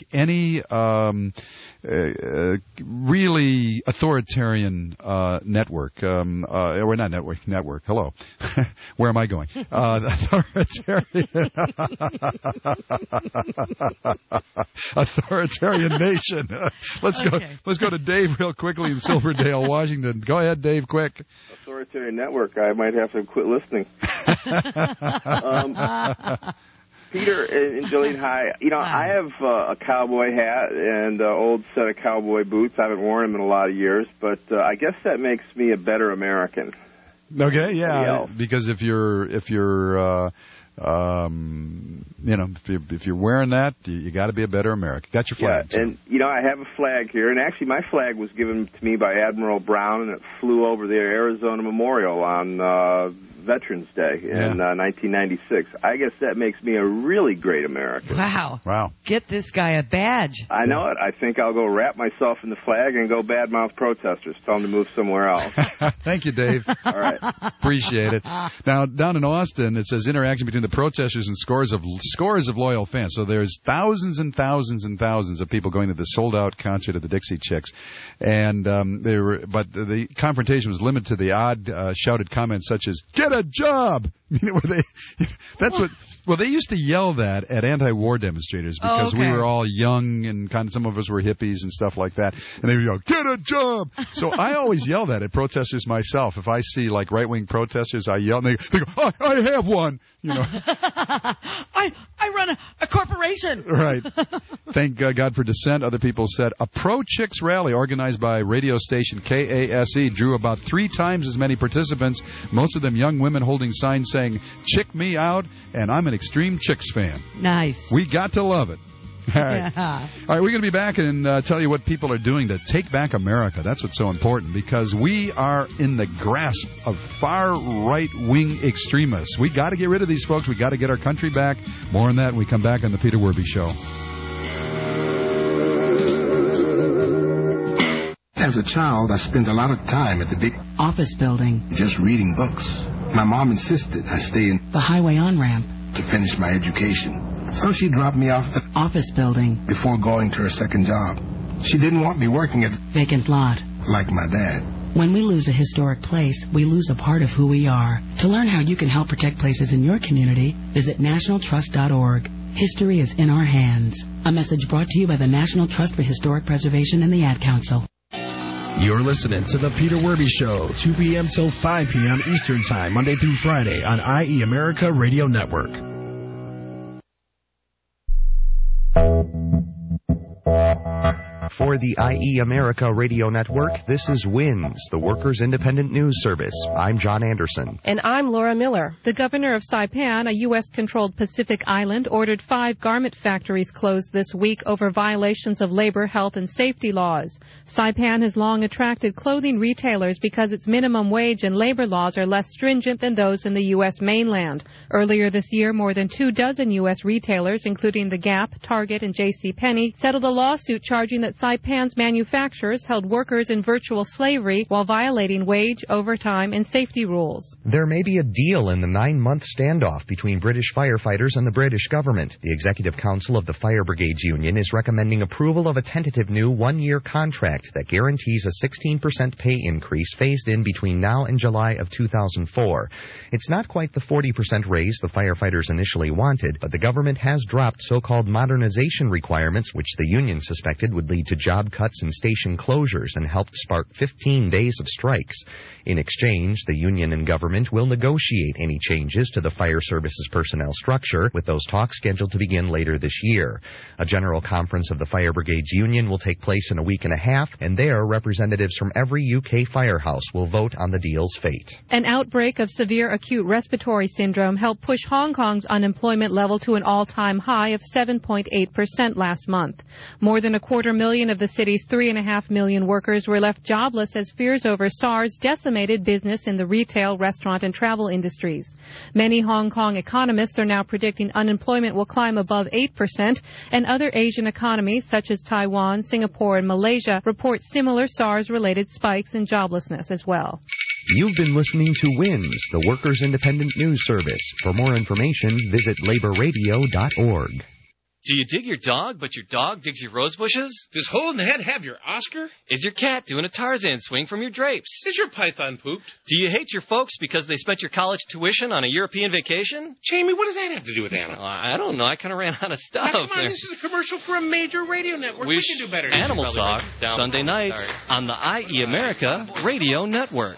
really authoritarian network, or not network. Hello, where am I going? Authoritarian nation. Let's go to Dave real quickly in Silverdale, Washington. Go ahead, Dave, quick. Authoritarian network. I might have to quit listening. Peter and Jolene, hi. I have a cowboy hat and an old set of cowboy boots. I haven't worn them in a lot of years, but I guess that makes me a better American. Okay, yeah, because if you're wearing that, you got to be a better American. Got your flag. Yeah, and I have a flag here, and actually my flag was given to me by Admiral Brown, and it flew over the Arizona Memorial on Veterans Day in 1996. I guess that makes me a really great American. Wow. Get this guy a badge. I know it. I think I'll go wrap myself in the flag and go badmouth protesters. Tell them to move somewhere else. Thank you, Dave. All right. Appreciate it. Now, down in Austin, it says interaction between the protesters and scores of loyal fans. So there's thousands and thousands and thousands of people going to the sold-out concert of the Dixie Chicks. And but the confrontation was limited to the odd shouted comments such as, "Get a job!" Well, they used to yell that at anti-war demonstrators because we were all young and kind of some of us were hippies and stuff like that. And they would yell, "Get a job!" So I always yell that at protesters myself. If I see like right-wing protesters, I yell and they go, "Oh, I have one!" I run a corporation. Right. Thank God for dissent. Other people said a pro-chicks rally organized by radio station KASE drew about 3 times as many participants, most of them young women holding signs saying, "Chick me out," and "I'm an extreme Chicks fan." Nice. We got to love it. All right. Yeah. All right, we're going to be back and tell you what people are doing to take back America. That's what's so important, because we are in the grasp of far right-wing extremists. We got to get rid of these folks. We got to get our country back. More on that when we come back on the Peter Werby Show. As a child, I spent a lot of time at the big office building, just reading books. My mom insisted I stay in the highway on-ramp to finish my education. So she dropped me off at the office building before going to her second job. She didn't want me working at the vacant lot like my dad. When we lose a historic place, we lose a part of who we are. To learn how you can help protect places in your community, visit nationaltrust.org. History is in our hands. A message brought to you by the National Trust for Historic Preservation and the Ad Council. You're listening to The Peter Werby Show, 2 p.m. till 5 p.m. Eastern Time, Monday through Friday on IE America Radio Network. For the IE America Radio Network, this is WINS, the Workers' Independent News Service. I'm John Anderson. And I'm Laura Miller. The governor of Saipan, a U.S.-controlled Pacific island, ordered 5 garment factories closed this week over violations of labor, health, and safety laws. Saipan has long attracted clothing retailers because its minimum wage and labor laws are less stringent than those in the U.S. mainland. Earlier this year, more than 24 U.S. retailers, including The Gap, Target, and JCPenney, settled a lawsuit charging that Saipan's manufacturers held workers in virtual slavery while violating wage, overtime, and safety rules. There may be a deal in the 9-month standoff between British firefighters and the British government. The Executive Council of the Fire Brigades Union is recommending approval of a tentative new 1-year contract that guarantees a 16% pay increase phased in between now and July of 2004. It's not quite the 40% raise the firefighters initially wanted, but the government has dropped so-called modernization requirements, which the union suspected would lead to job cuts and station closures and helped spark 15 days of strikes. In exchange, the union and government will negotiate any changes to the fire services personnel structure, with those talks scheduled to begin later this year. A general conference of the Fire Brigades Union will take place in a week and a half, and there representatives from every UK firehouse will vote on the deal's fate. An outbreak of severe acute respiratory syndrome helped push Hong Kong's unemployment level to an all-time high of 7.8% last month. More than 250,000 of the city's 3.5 million workers were left jobless as fears over SARS decimated business in the retail, restaurant, and travel industries. Many Hong Kong economists are now predicting unemployment will climb above 8%, and other Asian economies such as Taiwan, Singapore, and Malaysia report similar SARS-related spikes in joblessness as well. You've been listening to WINS, the Workers' Independent News Service. For more information, visit laborradio.org. Do you dig your dog, but your dog digs your rose bushes? Does Hole in the Head have your Oscar? Is your cat doing a Tarzan swing from your drapes? Is your python pooped? Do you hate your folks because they spent your college tuition on a European vacation? Jamie, what does that have to do with animals? I don't know. I kind of ran out of stuff. Now, come on, this is a commercial for a major radio network. We can do better. Animal Talk, Sunday nights on the IE America Radio Network.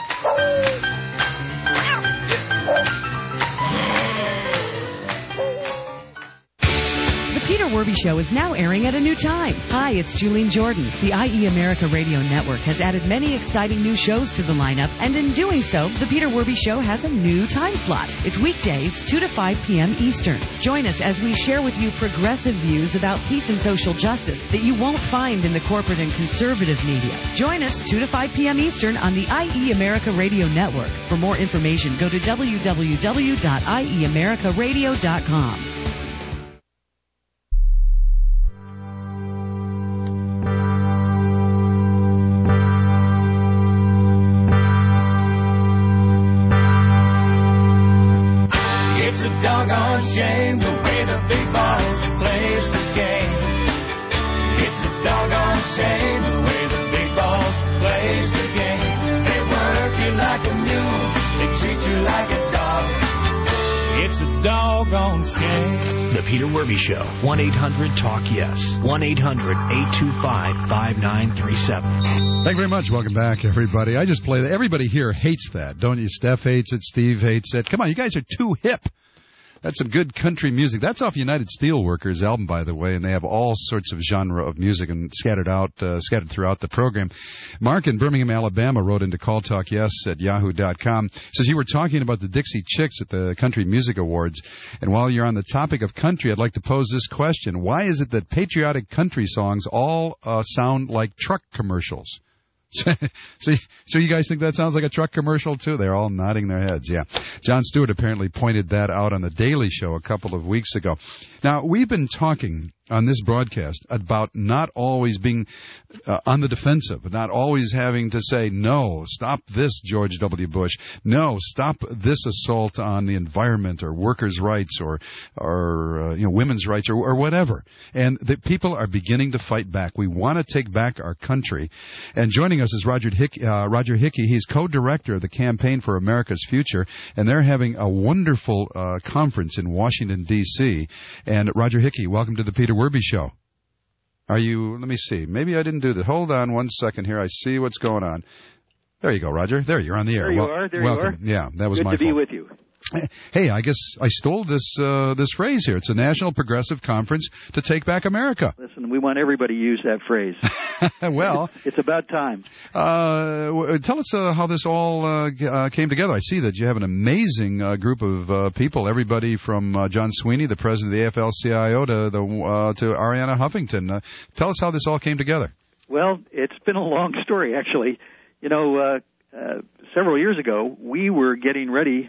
The Peter Werby Show is now airing at a new time. Hi, it's Julie Jordan. The IE America Radio Network has added many exciting new shows to the lineup, and in doing so, the Peter Werby Show has a new time slot. It's weekdays, 2 to 5 p.m. Eastern. Join us as we share with you progressive views about peace and social justice that you won't find in the corporate and conservative media. Join us 2 to 5 p.m. Eastern on the IE America Radio Network. For more information, go to www.ieamericaradio.com. Shame the way the big boss plays the game. It's a doggone shame the way the big boss plays the game. They work you like a mule, they treat you like a dog. It's a doggone shame. The Peter Werby Show, 1-800-TALK-YES, 1-800-825-5937. Thank you very much. Welcome back, everybody. I just play that. Everybody here hates that, don't you? Steph hates it. Steve hates it. Come on, you guys are too hip. That's some good country music. That's off United Steelworkers album, by the way, and they have all sorts of genre of music and scattered throughout the program. Mark in Birmingham, Alabama, wrote into Call Talk Yes at yahoo.com. Says you were talking about the Dixie Chicks at the Country Music Awards, and while you're on the topic of country, I'd like to pose this question: why is it that patriotic country songs all sound like truck commercials? So you guys think that sounds like a truck commercial, too? They're all nodding their heads, yeah. Jon Stewart apparently pointed that out on The Daily Show a couple of weeks ago. Now, we've been talking on this broadcast about not always being on the defensive, not always having to say, no, stop this, George W. Bush. No, stop this assault on the environment or workers' rights or women's rights or whatever. And the people are beginning to fight back. We want to take back our country. And joining us is Roger Hickey. He's co-director of the Campaign for America's Future, and they're having a wonderful conference in Washington, D.C. And Roger Hickey, welcome to the Peter Werby Show. Are you, let me see, maybe I didn't do that. Hold on one second here. I see what's going on. There you go, Roger. There, you're on the air. There you are. There welcome. You are. Yeah, that was my fault. Good to be with you. Hey, I guess I stole this phrase here. It's a National Progressive Conference to Take Back America. Listen, we want everybody to use that phrase. Well, it's about time. Tell us how this all came together. I see that you have an amazing group of people. Everybody from John Sweeney, the president of the AFL-CIO, to Arianna Huffington. Tell us how this all came together. Well, it's been a long story, actually. You know, several years ago, we were getting ready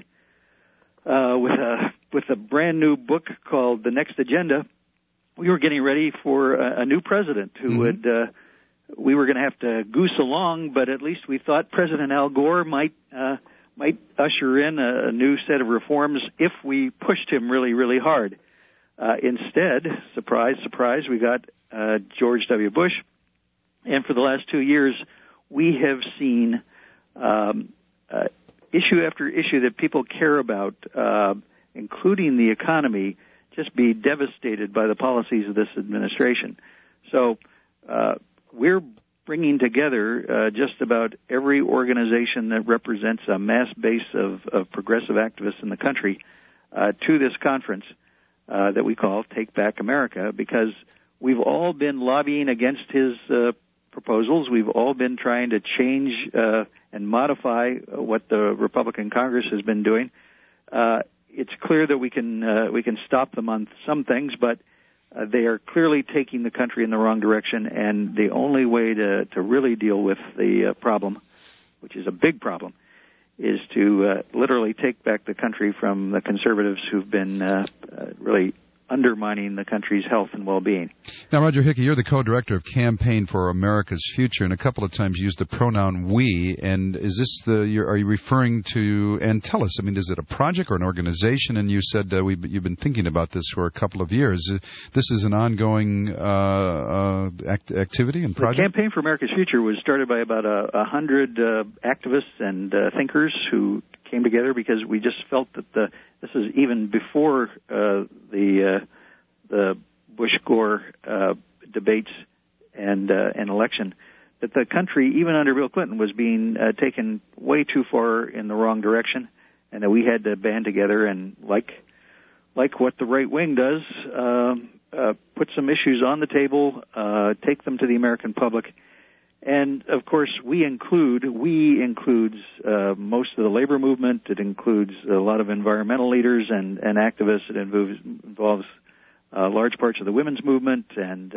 with a brand new book called The Next Agenda. We were getting ready for a new president who would we were going to have to goose along, but at least we thought President Al Gore might usher in a new set of reforms if we pushed him really, really hard. Instead, surprise, surprise, we got George W. Bush, and for the last 2 years, we have seen issue after issue that people care about, including the economy, just be devastated by the policies of this administration. So we're bringing together just about every organization that represents a mass base of progressive activists in the country to this conference that we call Take Back America, because we've all been lobbying against his proposals. We've all been trying to change and modify what the Republican Congress has been doing. It's clear that we can stop them on some things, but they are clearly taking the country in the wrong direction, and the only way to really deal with the problem, which is a big problem, is to literally take back the country from the conservatives who've been really undermining the country's health and well-being. Now, Roger Hickey, you're the co-director of Campaign for America's Future, and a couple of times you used the pronoun we. And is this are you referring to? And tell us. I mean, is it a project or an organization? And you said you've been thinking about this for a couple of years. This is an ongoing activity and project. The Campaign for America's Future was started by about 100 activists and thinkers who came together because we just felt that this is even before the Bush-Gore debates and election, that the country, even under Bill Clinton, was being taken way too far in the wrong direction, and that we had to band together and, like what the right wing does, put some issues on the table, take them to the American public. And, of course, we includes most of the labor movement. It includes a lot of environmental leaders and activists. It involves large parts of the women's movement and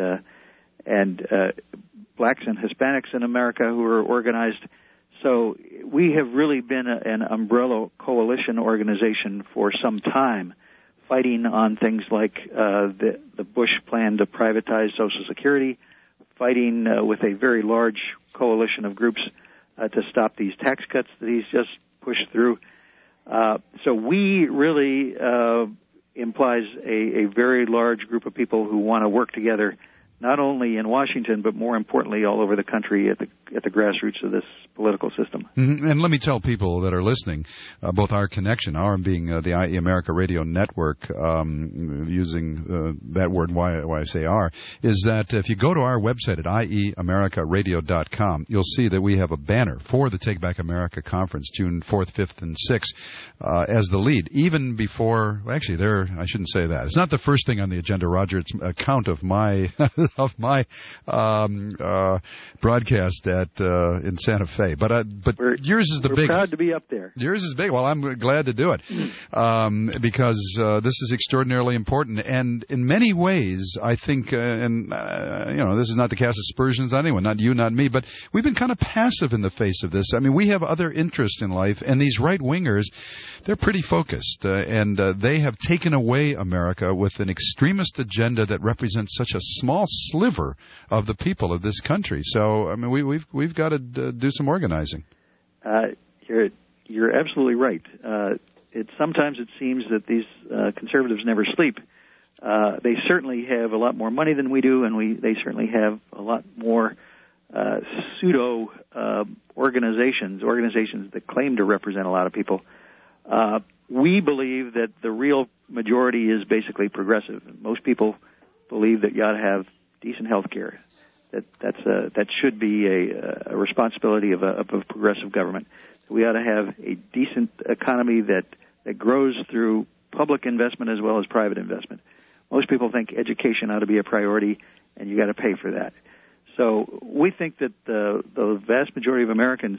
blacks and Hispanics in America who are organized. So we have really been an umbrella coalition organization for some time, fighting on things like the Bush plan to privatize Social Security, fighting with a very large coalition of groups to stop these tax cuts that he's just pushed through. So we really implies a very large group of people who want to work together not only in Washington, but more importantly, all over the country at the grassroots of this political system. Mm-hmm. And let me tell people that are listening, both our connection, our being the IE America Radio Network, using that word, why I say our, is that if you go to our website at ieamericaradio.com, you'll see that we have a banner for the Take Back America Conference, June 4th, 5th, and 6th, as the lead. Even before, I shouldn't say that. It's not the first thing on the agenda, Roger. It's a count of my broadcast in Santa Fe. But yours is the big. We're proud to be up there. Yours is big. Well, I'm glad to do it because this is extraordinarily important, and in many ways, I think, this is not to cast aspersions on anyone, not you, not me, but we've been kind of passive in the face of this. I mean, we have other interests in life, and these right wingers, they're pretty focused, and they have taken away America with an extremist agenda that represents such a small sliver of the people of this country. So, I mean, we've got to do some organizing. You're absolutely right. Sometimes it seems that these conservatives never sleep. They certainly have a lot more money than we do, and they certainly have a lot more pseudo organizations that claim to represent a lot of people. We believe that the real majority is basically progressive. Most people believe that you ought to have decent health care. That should be a responsibility of a progressive government. We ought to have a decent economy that grows through public investment as well as private investment. Most people think education ought to be a priority, and you got to pay for that. So we think that the vast majority of Americans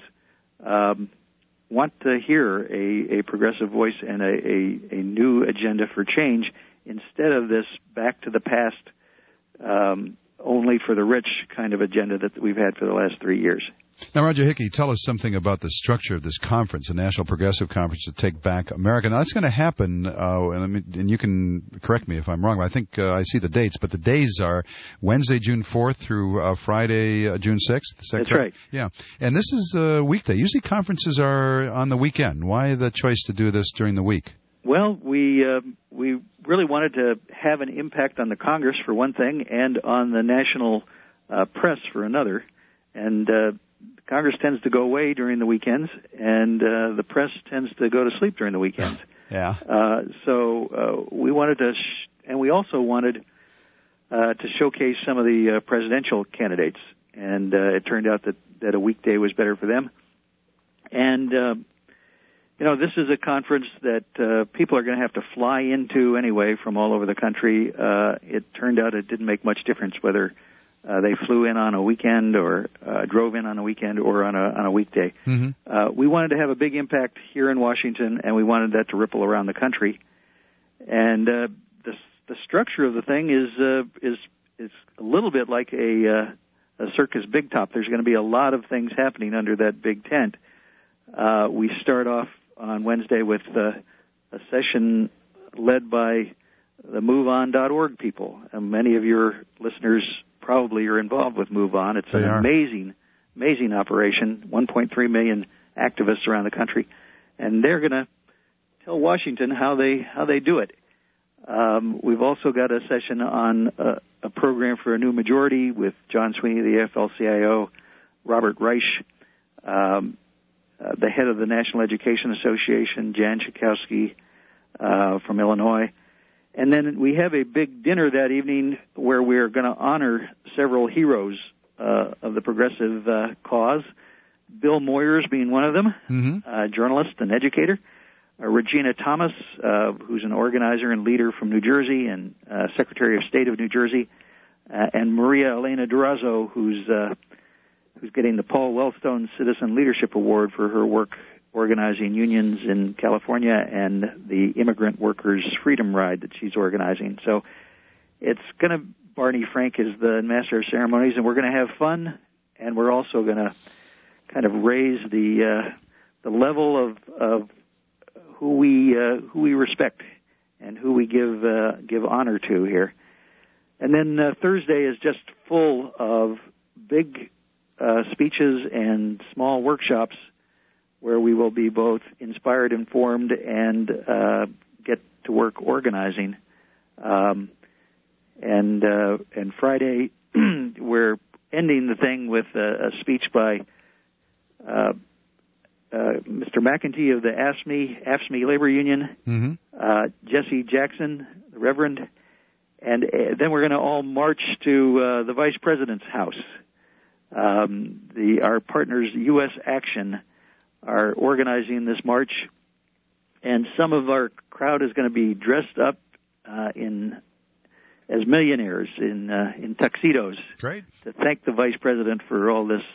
want to hear a progressive voice and a new agenda for change instead of this back to the past, only for the rich kind of agenda that we've had for the last 3 years. Now, Roger Hickey, tell us something about the structure of this conference, the National Progressive Conference to Take Back America. Now, that's going to happen, and you can correct me if I'm wrong, but I think I see the dates, but the days are Wednesday, June 4th through Friday, June 6th. That's right. Yeah. And this is a weekday. Usually conferences are on the weekend. Why the choice to do this during the week? Well, we really wanted to have an impact on the Congress, for one thing, and on the national press, for another. And Congress tends to go away during the weekends, and the press tends to go to sleep during the weekends. Yeah. So we wanted to, and we also wanted to showcase some of the presidential candidates. And it turned out that a weekday was better for them. And this is a conference that people are going to have to fly into anyway from all over the country. It turned out it didn't make much difference whether they flew in on a weekend or drove in on a weekend or on a weekday. Mm-hmm. We wanted to have a big impact here in Washington, and we wanted that to ripple around the country. And the structure of the thing is a little bit like a circus big top. There's going to be a lot of things happening under that big tent. We start off on Wednesday with a session led by the MoveOn.org people. And many of your listeners probably are involved with MoveOn. It's an amazing operation, 1.3 million activists around the country. And they're going to tell Washington how they do it. We've also got a session on a program for a new majority with John Sweeney, the AFL-CIO, Robert Reich, the head of the National Education Association, Jan Schakowsky from Illinois. And then we have a big dinner that evening where we're going to honor several heroes of the progressive cause, Bill Moyers being one of them, mm-hmm. Journalist and educator, Regina Thomas, who's an organizer and leader from New Jersey and Secretary of State of New Jersey, and Maria Elena Durazo, who's getting the Paul Wellstone Citizen Leadership Award for her work organizing unions in California and the Immigrant Workers Freedom Ride that she's organizing. So it's going to, Barney Frank is the master of ceremonies, and we're going to have fun, and we're also going to kind of raise the level of who we respect and who we give honor to here. And then Thursday is just full of big speeches and small workshops where we will be both inspired, informed, and get to work organizing. And Friday we're ending the thing with a speech by Mr. McEntee of the AFSCME Labor Union, Jesse Jackson, the Reverend, and then we're going to all march to the Vice President's house. Our partners, U.S. Action, are organizing this march, and some of our crowd is going to be dressed up as millionaires in tuxedos. Great. To thank the Vice President for all this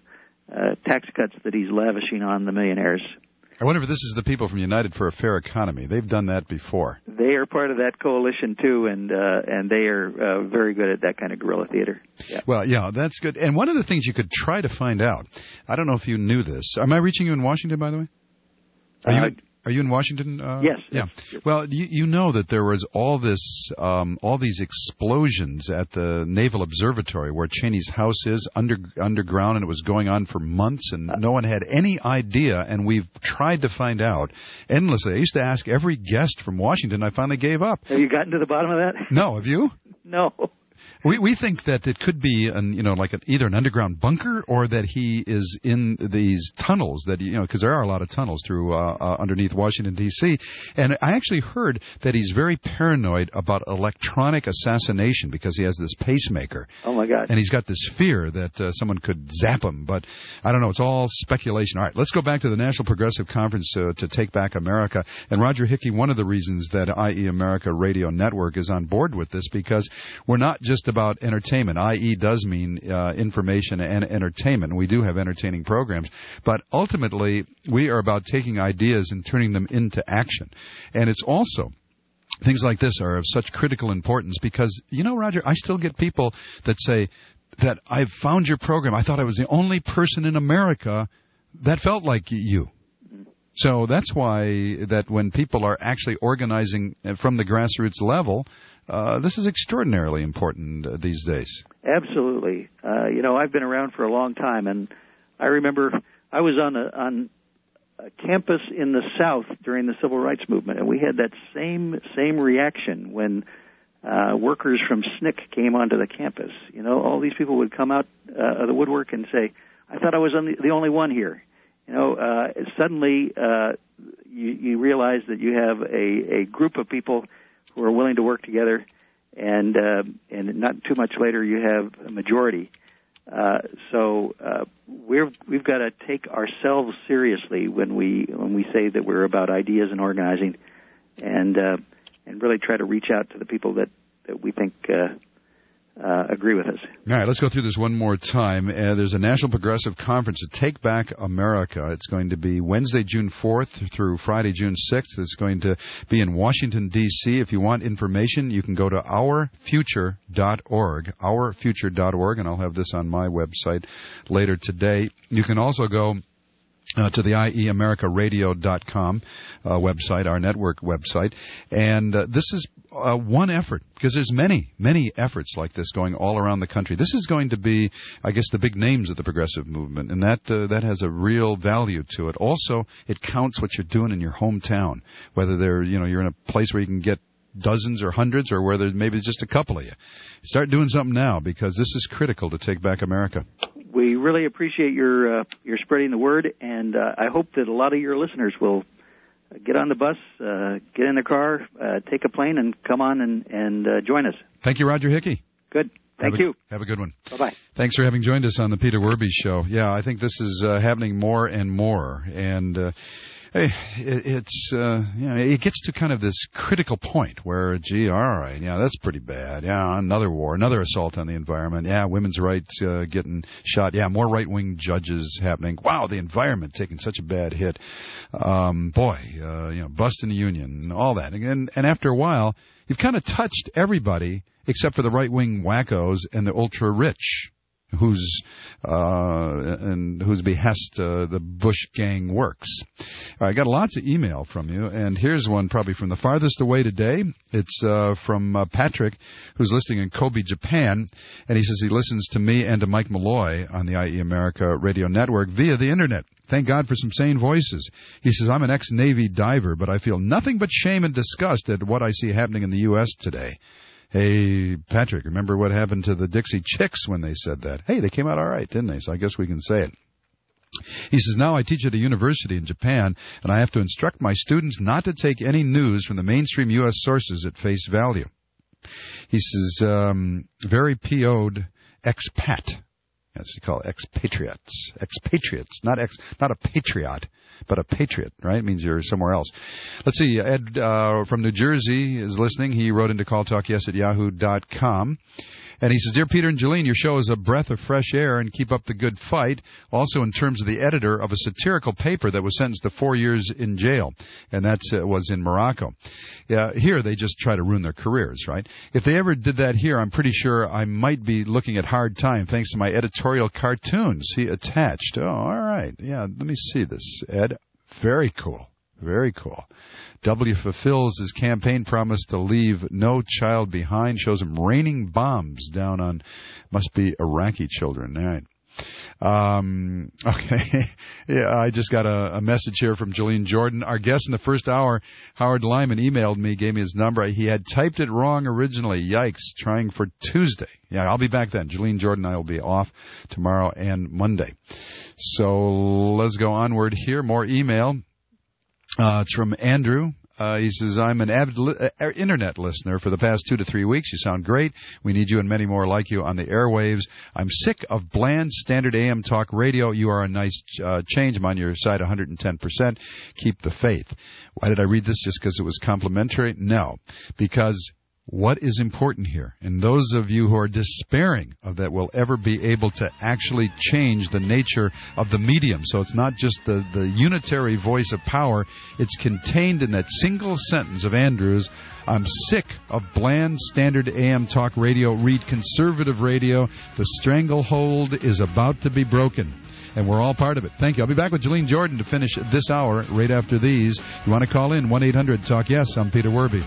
tax cuts that he's lavishing on the millionaires. I wonder if this is the people from United for a Fair Economy. They've done that before. They are part of that coalition, too, and they are very good at that kind of guerrilla theater. Yeah. Well, yeah, that's good. And one of the things you could try to find out, I don't know if you knew this. Am I reaching you in Washington, by the way? Are you in Washington? Yes. Yeah. Well, you know that there was all these explosions at the Naval Observatory where Cheney's house is underground, and it was going on for months, and no one had any idea. And we've tried to find out endlessly. I used to ask every guest from Washington. I finally gave up. Have you gotten to the bottom of that? No. Have you? No. We think that it could be either an underground bunker or that he is in these tunnels that because there are a lot of tunnels through underneath Washington D.C. And I actually heard that he's very paranoid about electronic assassination because he has this pacemaker. Oh my God! And he's got this fear that someone could zap him. But I don't know. It's all speculation. All right, let's go back to the National Progressive Conference to Take Back America. And Roger Hickey, one of the reasons that IE America Radio Network is on board with this because we're not just about entertainment. IE does mean information and entertainment. We do have entertaining programs, but ultimately we are about taking ideas and turning them into action. And it's also things like this are of such critical importance because, Roger, I still get people that say that I've found your program. I thought I was the only person in America that felt like you. So that's why that when people are actually organizing from the grassroots level, this is extraordinarily important these days. Absolutely. I've been around for a long time, and I remember I was on a campus in the South during the Civil Rights Movement, and we had that same reaction when workers from SNCC came onto the campus. All these people would come out of the woodwork and say, I thought I was the only one here. Suddenly you realize that you have a group of people who are willing to work together, and not too much later you have a majority. So we've got to take ourselves seriously when we say that we're about ideas and organizing, and really try to reach out to the people that we think agree with us. All right, let's go through this one more time. There's a National Progressive Conference to Take Back America. It's going to be Wednesday, June 4th through Friday, June 6th. It's going to be in Washington, D.C. If you want information, you can go to ourfuture.org, ourfuture.org, and I'll have this on my website later today. You can also go to the IEAmericaRadio.com website, our network website. And this is one effort, because there's many efforts like this going all around the country. This is going to be, I guess, the big names of the progressive movement, and that has a real value to it. Also, it counts what you're doing in your hometown, whether you're in a place where you can get dozens or hundreds, or whether maybe just a couple of you. Start doing something now, because this is critical to take back America. We really appreciate your spreading the word, and I hope that a lot of your listeners will get on the bus, get in the car, take a plane, and come on and join us. Thank you, Roger Hickey. Good. Thank you. Have a good one. Bye-bye. Thanks for having joined us on the Peter Werby Show. Yeah, I think this is happening more and more, and it gets to kind of this critical point where, gee, all right, yeah, that's pretty bad. Yeah, another war, another assault on the environment. Yeah, women's rights getting shot. Yeah, more right-wing judges happening. Wow, the environment taking such a bad hit. Busting the union and all that. And after a while, you've kind of touched everybody except for the right-wing wackos and the ultra-rich, whose behest the Bush gang works. All right, I got lots of email from you, and here's one probably from the farthest away today. It's from Patrick, who's listening in Kobe, Japan, and he says he listens to me and to Mike Malloy on the IE America Radio Network via the Internet. Thank God for some sane voices. He says, I'm an ex-Navy diver, but I feel nothing but shame and disgust at what I see happening in the U.S. today. Hey, Patrick, remember what happened to the Dixie Chicks when they said that? Hey, they came out all right, didn't they? So I guess we can say it. He says, now I teach at a university in Japan, and I have to instruct my students not to take any news from the mainstream U.S. sources at face value. He says, very PO'd expat. That's what you call it, expatriates. Expatriates, not a patriot, but a patriot, right? It means you're somewhere else. Let's see, Ed from New Jersey is listening. He wrote into calltalkyes@yahoo.com. And he says, Dear Peter and Jolene, your show is a breath of fresh air and keep up the good fight. Also in terms of the editor of a satirical paper that was sentenced to 4 years in jail. And that was in Morocco. Here they just try to ruin their careers, right? If they ever did that here, I'm pretty sure I might be looking at hard time thanks to my editorial cartoons. See, attached. Oh, all right. Yeah, let me see this, Ed. Very cool. Very cool. W fulfills his campaign promise to leave no child behind. Shows him raining bombs down on, must be Iraqi children. All right. Okay. Yeah, I just got a message here from Jolene Jordan. Our guest in the first hour, Howard Lyman, emailed me, gave me his number. He had typed it wrong originally. Yikes. Trying for Tuesday. Yeah, I'll be back then. Jolene Jordan and I will be off tomorrow and Monday. So let's go onward here. More email. It's from Andrew. He says, I'm an avid internet listener for the past 2 to 3 weeks. You sound great. We need you and many more like you on the airwaves. I'm sick of bland standard AM talk radio. You are a nice change. I'm on your side 110%. Keep the faith. Why did I read this? Just because it was complimentary? No. Because what is important here, and those of you who are despairing of that will ever be able to actually change the nature of the medium. So it's not just the unitary voice of power. It's contained in that single sentence of Andrews. I'm sick of bland standard AM talk radio. Read conservative radio. The stranglehold is about to be broken. And we're all part of it. Thank you. I'll be back with Jolene Jordan to finish this hour right after these. You want to call in, 1-800-TALK-YES. I'm Peter Werby.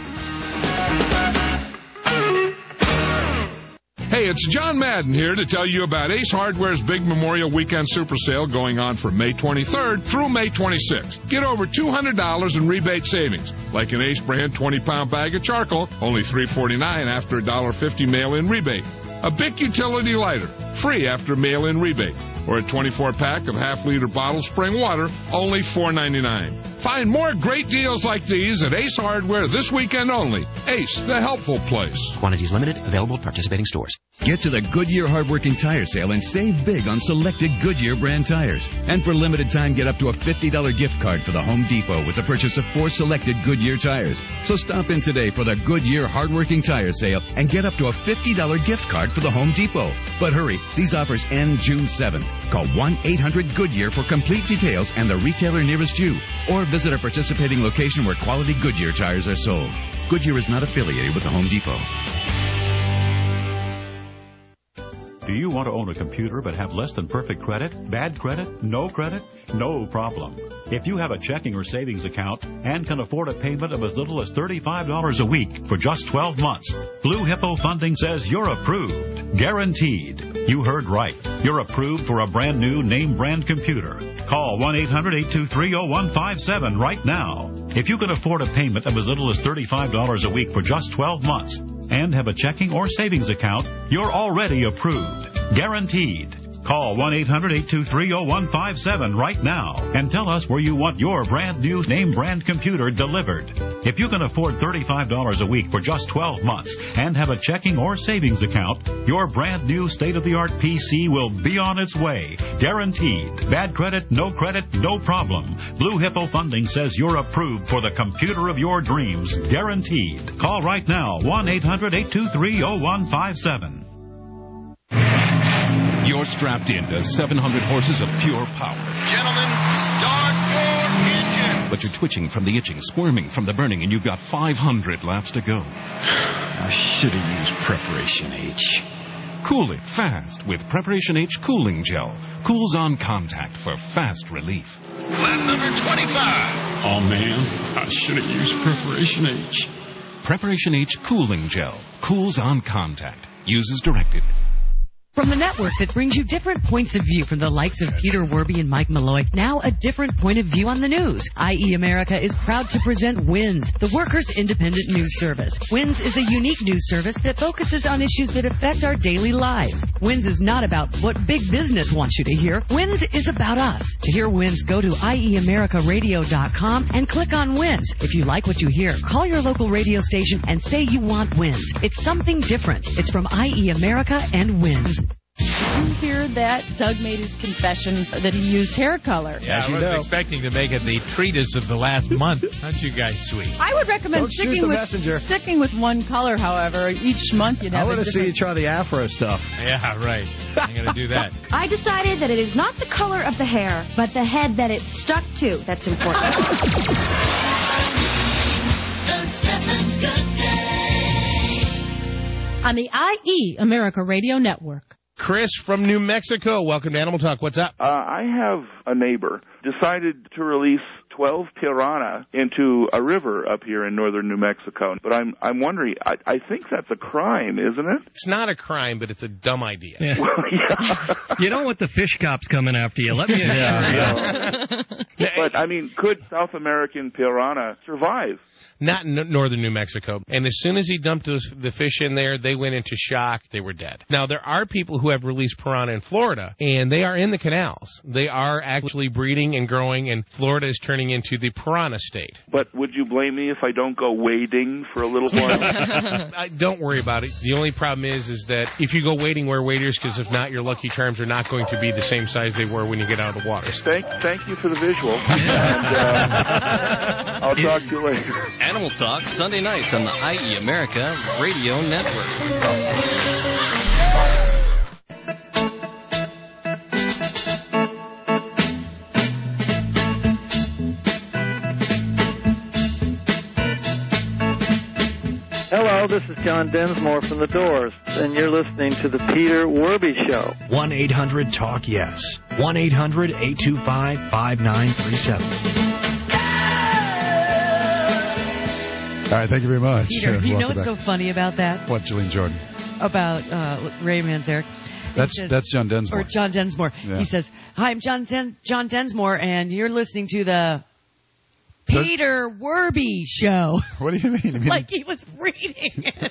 Hey, it's John Madden here to tell you about Ace Hardware's big Memorial Weekend Super Sale going on from May 23rd through May 26th. Get over $200 in rebate savings, like an Ace brand 20-pound bag of charcoal, only $3.49 after a $1.50 mail-in rebate. A Bic utility lighter, free after mail-in rebate. Or a 24-pack of half-liter bottled spring water, only $4.99. Find more great deals like these at Ace Hardware this weekend only. Ace, the helpful place. Quantities limited, available at participating stores. Get to the Goodyear Hardworking Tire Sale and save big on selected Goodyear brand tires. And for limited time, get up to a $50 gift card for the Home Depot with the purchase of 4 selected Goodyear tires. So stop in today for the Goodyear Hardworking Tire Sale and get up to a $50 gift card for the Home Depot. But hurry, these offers end June 7th. Call 1-800-GOODYEAR for complete details and the retailer nearest you. Or visit a participating location where quality Goodyear tires are sold. Goodyear is not affiliated with the Home Depot. Do you want to own a computer but have less than perfect credit? Bad credit? No credit? No problem. If you have a checking or savings account and can afford a payment of as little as $35 a week for just 12 months, Blue Hippo Funding says you're approved. Guaranteed. You heard right. You're approved for a brand new name brand computer. Call 1-800-823-0157 right now. If you can afford a payment of as little as $35 a week for just 12 months and have a checking or savings account, you're already approved. Guaranteed. Call 1-800-823-0157 right now and tell us where you want your brand new name brand computer delivered. If you can afford $35 a week for just 12 months and have a checking or savings account, your brand new state-of-the-art PC will be on its way. Guaranteed. Bad credit, no problem. Blue Hippo Funding says you're approved for the computer of your dreams. Guaranteed. Call right now, 1-800-823-0157. You're strapped into 700 horses of pure power. Gentlemen, start your engine. But you're twitching from the itching, squirming from the burning, and you've got 500 laps to go. I should have used Preparation H. Cool it fast with Preparation H Cooling Gel. Cools on contact for fast relief. Lap number 25. Oh, man, I should have used Preparation H. Preparation H Cooling Gel. Cools on contact. Use as directed. From the network that brings you different points of view from the likes of Peter Werby and Mike Malloy, now a different point of view on the news. IE America is proud to present WINS, the Workers' Independent News Service. WINS is a unique news service that focuses on issues that affect our daily lives. WINS is not about what big business wants you to hear. WINS is about us. To hear WINS, go to IEAmericaRadio.com and click on WINS. If you like what you hear, call your local radio station and say you want WINS. It's something different. It's from IE America and WINS. Did you hear that Doug made his confession that he used hair color? Yeah, I wasn't expecting to make it the treatise of the last month. Aren't you guys sweet? I would recommend sticking with one color, however. Each month you'd have I want to see you try the afro stuff. Yeah, right. I'm going to do that. I decided that it is not the color of the hair, but the head that it's stuck to that's important. On the IE America Radio Network. Chris from New Mexico, welcome to Animal Talk. What's up? I have a neighbor decided to release 12 piranha into a river up here in northern New Mexico. But I'm wondering, I think that's a crime, isn't it? It's not a crime, but it's a dumb idea. Yeah. Well, yeah. You don't want the fish cops coming after you. Let me But, I mean, could South American piranha survive? Not in northern New Mexico. And as soon as he dumped the fish in there, they went into shock. They were dead. Now, there are people who have released piranha in Florida, and they are in the canals. They are actually breeding and growing, and Florida is turning into the piranha state. But would you blame me if I don't go wading for a little while? Don't worry about it. The only problem is that if you go wading, wear waders, because if not, your Lucky Charms are not going to be the same size they were when you get out of the water. Thank you for the visual. And I'll talk to you later. Animal Talk, Sunday nights on the IE America Radio Network. Hello, this is John Densmore from The Doors, and you're listening to The Peter Werby Show. 1-800-TALK-YES. 1-800-825-5937. All right, thank you very much. Peter, you know what's so funny about that? What, Julian Jordan? About Ray Manzarek. That's John Densmore. Or John Densmore. Yeah. He says, "Hi, I'm John Densmore, and you're listening to the Peter Werby Show." What do you mean? Like he was reading it.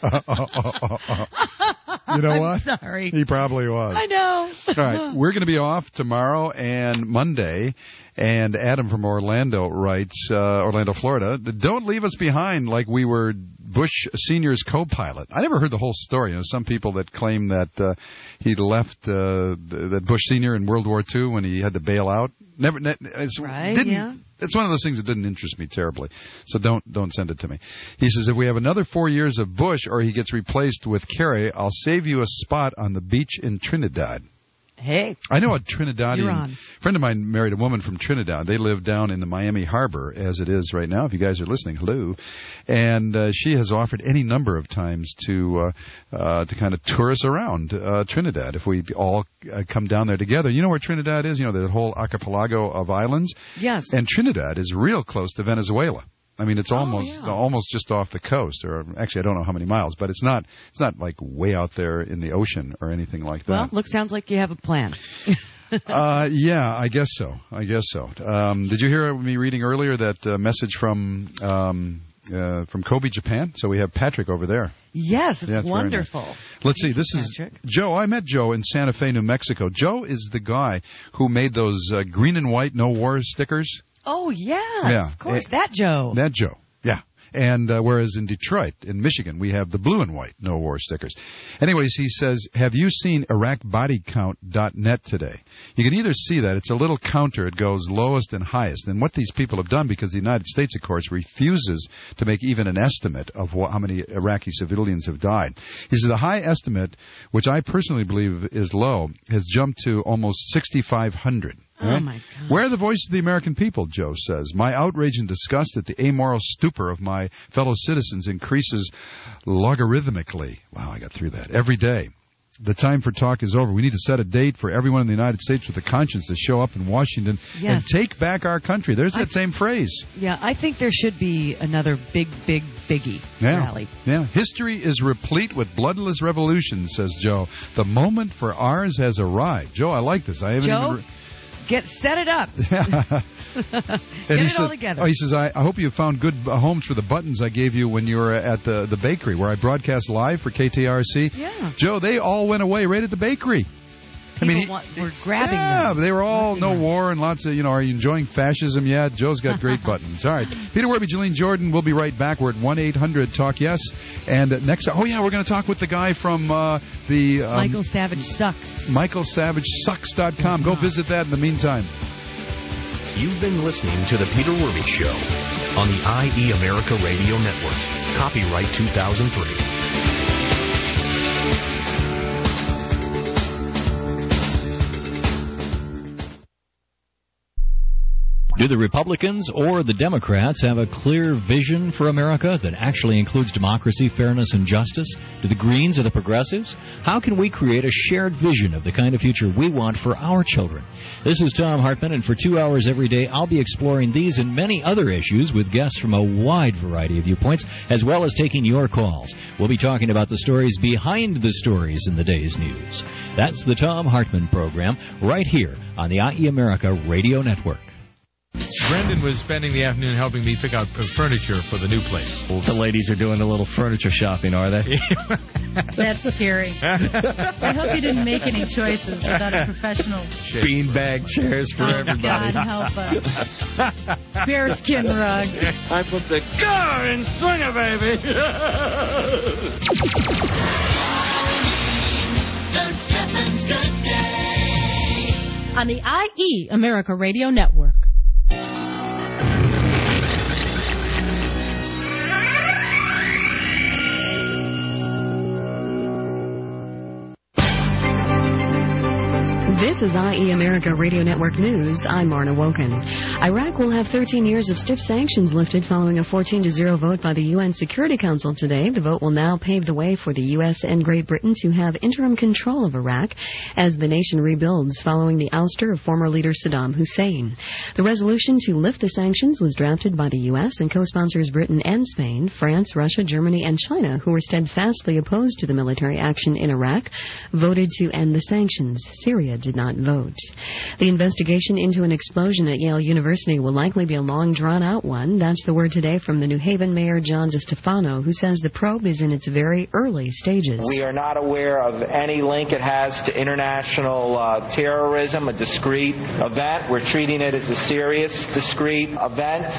You know what? I'm sorry. He probably was. I know. All right, we're going to be off tomorrow and Monday. And Adam from Orlando writes, Orlando, Florida, don't leave us behind like we were Bush Sr.'s co-pilot. I never heard the whole story. You know, some people that claim that he left that Bush Sr. in World War II when he had to bail out. It's one of those things that didn't interest me terribly. So don't send it to me. He says, if we have another 4 years of Bush or he gets replaced with Kerry, I'll save you a spot on the beach in Trinidad. Hey. I know a Trinidadian friend of mine married a woman from Trinidad. They live down in the Miami Harbor as it is right now. If you guys are listening, hello. And she has offered any number of times to kind of tour us around Trinidad if we all come down there together. You know where Trinidad is? You know, the whole archipelago of islands? Yes. And Trinidad is real close to Venezuela. I mean, it's almost just off the coast, or actually, I don't know how many miles, but it's not like way out there in the ocean or anything like that. Well, sounds like you have a plan. Yeah, I guess so. Did you hear me reading earlier that message from Kobe, Japan? So we have Patrick over there. Yes, it's wonderful. Nice. Let's see. This Patrick. Is Joe. I met Joe in Santa Fe, New Mexico. Joe is the guy who made those green and white no war stickers. Oh, yes, of course. That Joe. That Joe, yeah. And whereas in Detroit, in Michigan, we have the blue and white no war stickers. Anyways, he says, have you seen IraqBodyCount.net today? You can either see that. It's a little counter. It goes lowest and highest. And what these people have done, because the United States, of course, refuses to make even an estimate of how many Iraqi civilians have died. He says the high estimate, which I personally believe is low, has jumped to almost 6,500. Right? Oh, my God. Where are the voices of the American people, Joe says. My outrage and disgust at the amoral stupor of my fellow citizens increases logarithmically. Wow, I got through that. Every day. The time for talk is over. We need to set a date for everyone in the United States with a conscience to show up in Washington and take back our country. There's that same phrase. Yeah, I think there should be another biggie rally. Yeah, history is replete with bloodless revolutions, says Joe. The moment for ours has arrived. Joe, I like this. I haven't set it up. And Get it all together. He says, I hope you found good homes for the buttons I gave you when you were at the bakery where I broadcast live for KTRC. Yeah. Joe, they all went away right at the bakery. We're grabbing them. Yeah, they were all no war and lots of, are you enjoying fascism yet? Joe's got great buttons. All right. Peter Werby, Jolene Jordan, we'll be right back. We're at 1-800-TALK-YES. And next, we're going to talk with the guy from the... Michael Savage Sucks. MichaelSavageSucks.com. Go visit that in the meantime. You've been listening to The Peter Werby Show on the IE America Radio Network. Copyright 2003. Do the Republicans or the Democrats have a clear vision for America that actually includes democracy, fairness, and justice? Do the Greens or the Progressives? How can we create a shared vision of the kind of future we want for our children? This is Tom Hartman, and for 2 hours every day, I'll be exploring these and many other issues with guests from a wide variety of viewpoints, as well as taking your calls. We'll be talking about the stories behind the stories in the day's news. That's the Tom Hartman Program, right here on the IE America Radio Network. Brendan was spending the afternoon helping me pick out furniture for the new place. The ladies are doing a little furniture shopping, are they? That's scary. I hope you didn't make any choices without a professional. Beanbag chairs for everybody. God help us. Bearskin rug. I put the car in swinger, baby. Bert Steffens' Good Day. On the IE America Radio Network. This is IE America Radio Network News. I'm Marna Woken. Iraq will have 13 years of stiff sanctions lifted following a 14-0 vote by the UN Security Council today. The vote will now pave the way for the U.S. and Great Britain to have interim control of Iraq as the nation rebuilds following the ouster of former leader Saddam Hussein. The resolution to lift the sanctions was drafted by the U.S. and co-sponsors Britain and Spain, France, Russia, Germany, and China, who were steadfastly opposed to the military action in Iraq, voted to end the sanctions. Syria did not vote. The investigation into an explosion at Yale University will likely be a long, drawn-out one. That's the word today from the New Haven Mayor John DeStefano, who says the probe is in its very early stages. We are not aware of any link it has to international terrorism, a discrete event. We're treating it as a serious, discrete event,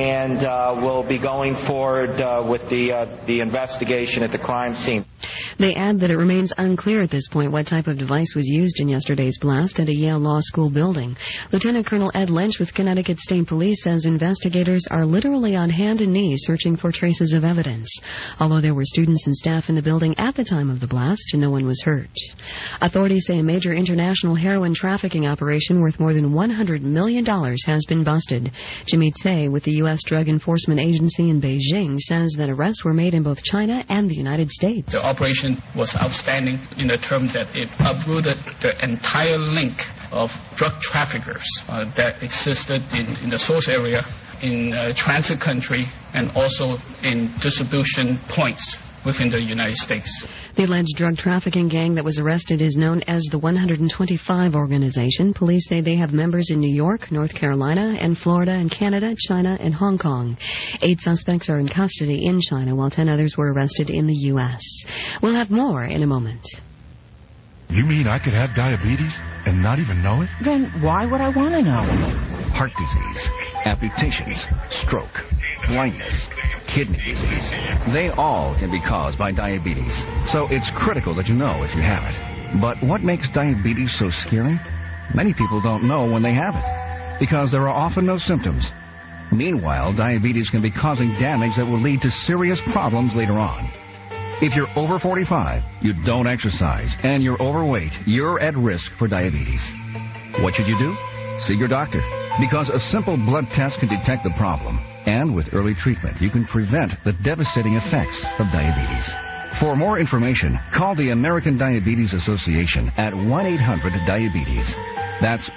and we'll be going forward with the investigation at the crime scene. They add that it remains unclear at this point what type of device was used in yesterday's blast at a Yale Law School building. Lieutenant Colonel Ed Lynch with Connecticut State Police says investigators are literally on hand and knees searching for traces of evidence. Although there were students and staff in the building at the time of the blast, no one was hurt. Authorities say a major international heroin trafficking operation worth more than $100 million has been busted. Jimmy Tsay with the U.S. Drug Enforcement Agency in Beijing says that arrests were made in both China and the United States. The operation was outstanding in the terms that it uprooted the entire link of drug traffickers that existed in the source area, in transit country, and also in distribution points within the United States. The alleged drug trafficking gang that was arrested is known as the 125 organization. Police say they have members in New York, North Carolina, and Florida, and Canada, China, and Hong Kong. 8 suspects are in custody in China, while 10 others were arrested in the U.S. We'll have more in a moment. You mean I could have diabetes and not even know it? Then why would I want to know? Heart disease, amputations, stroke, blindness, kidney disease. They all can be caused by diabetes. So it's critical that you know if you have it. But what makes diabetes so scary? Many people don't know when they have it, because there are often no symptoms. Meanwhile, diabetes can be causing damage that will lead to serious problems later on. If you're over 45, you don't exercise, and you're overweight, you're at risk for diabetes. What should you do? See your doctor, because a simple blood test can detect the problem. And with early treatment, you can prevent the devastating effects of diabetes. For more information, call the American Diabetes Association at 1-800-DIABETES. That's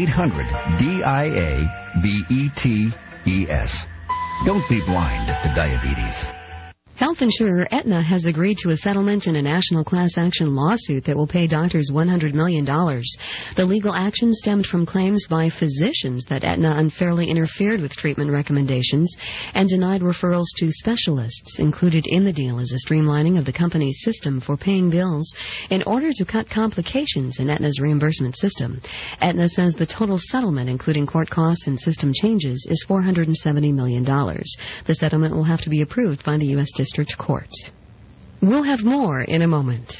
1-800-DIABETES. Don't be blind to diabetes. Health insurer Aetna has agreed to a settlement in a national class action lawsuit that will pay doctors $100 million. The legal action stemmed from claims by physicians that Aetna unfairly interfered with treatment recommendations and denied referrals to specialists. Included in the deal is a streamlining of the company's system for paying bills in order to cut complications in Aetna's reimbursement system. Aetna says the total settlement, including court costs and system changes, is $470 million. The settlement will have to be approved by the U.S. District Court. We'll have more in a moment.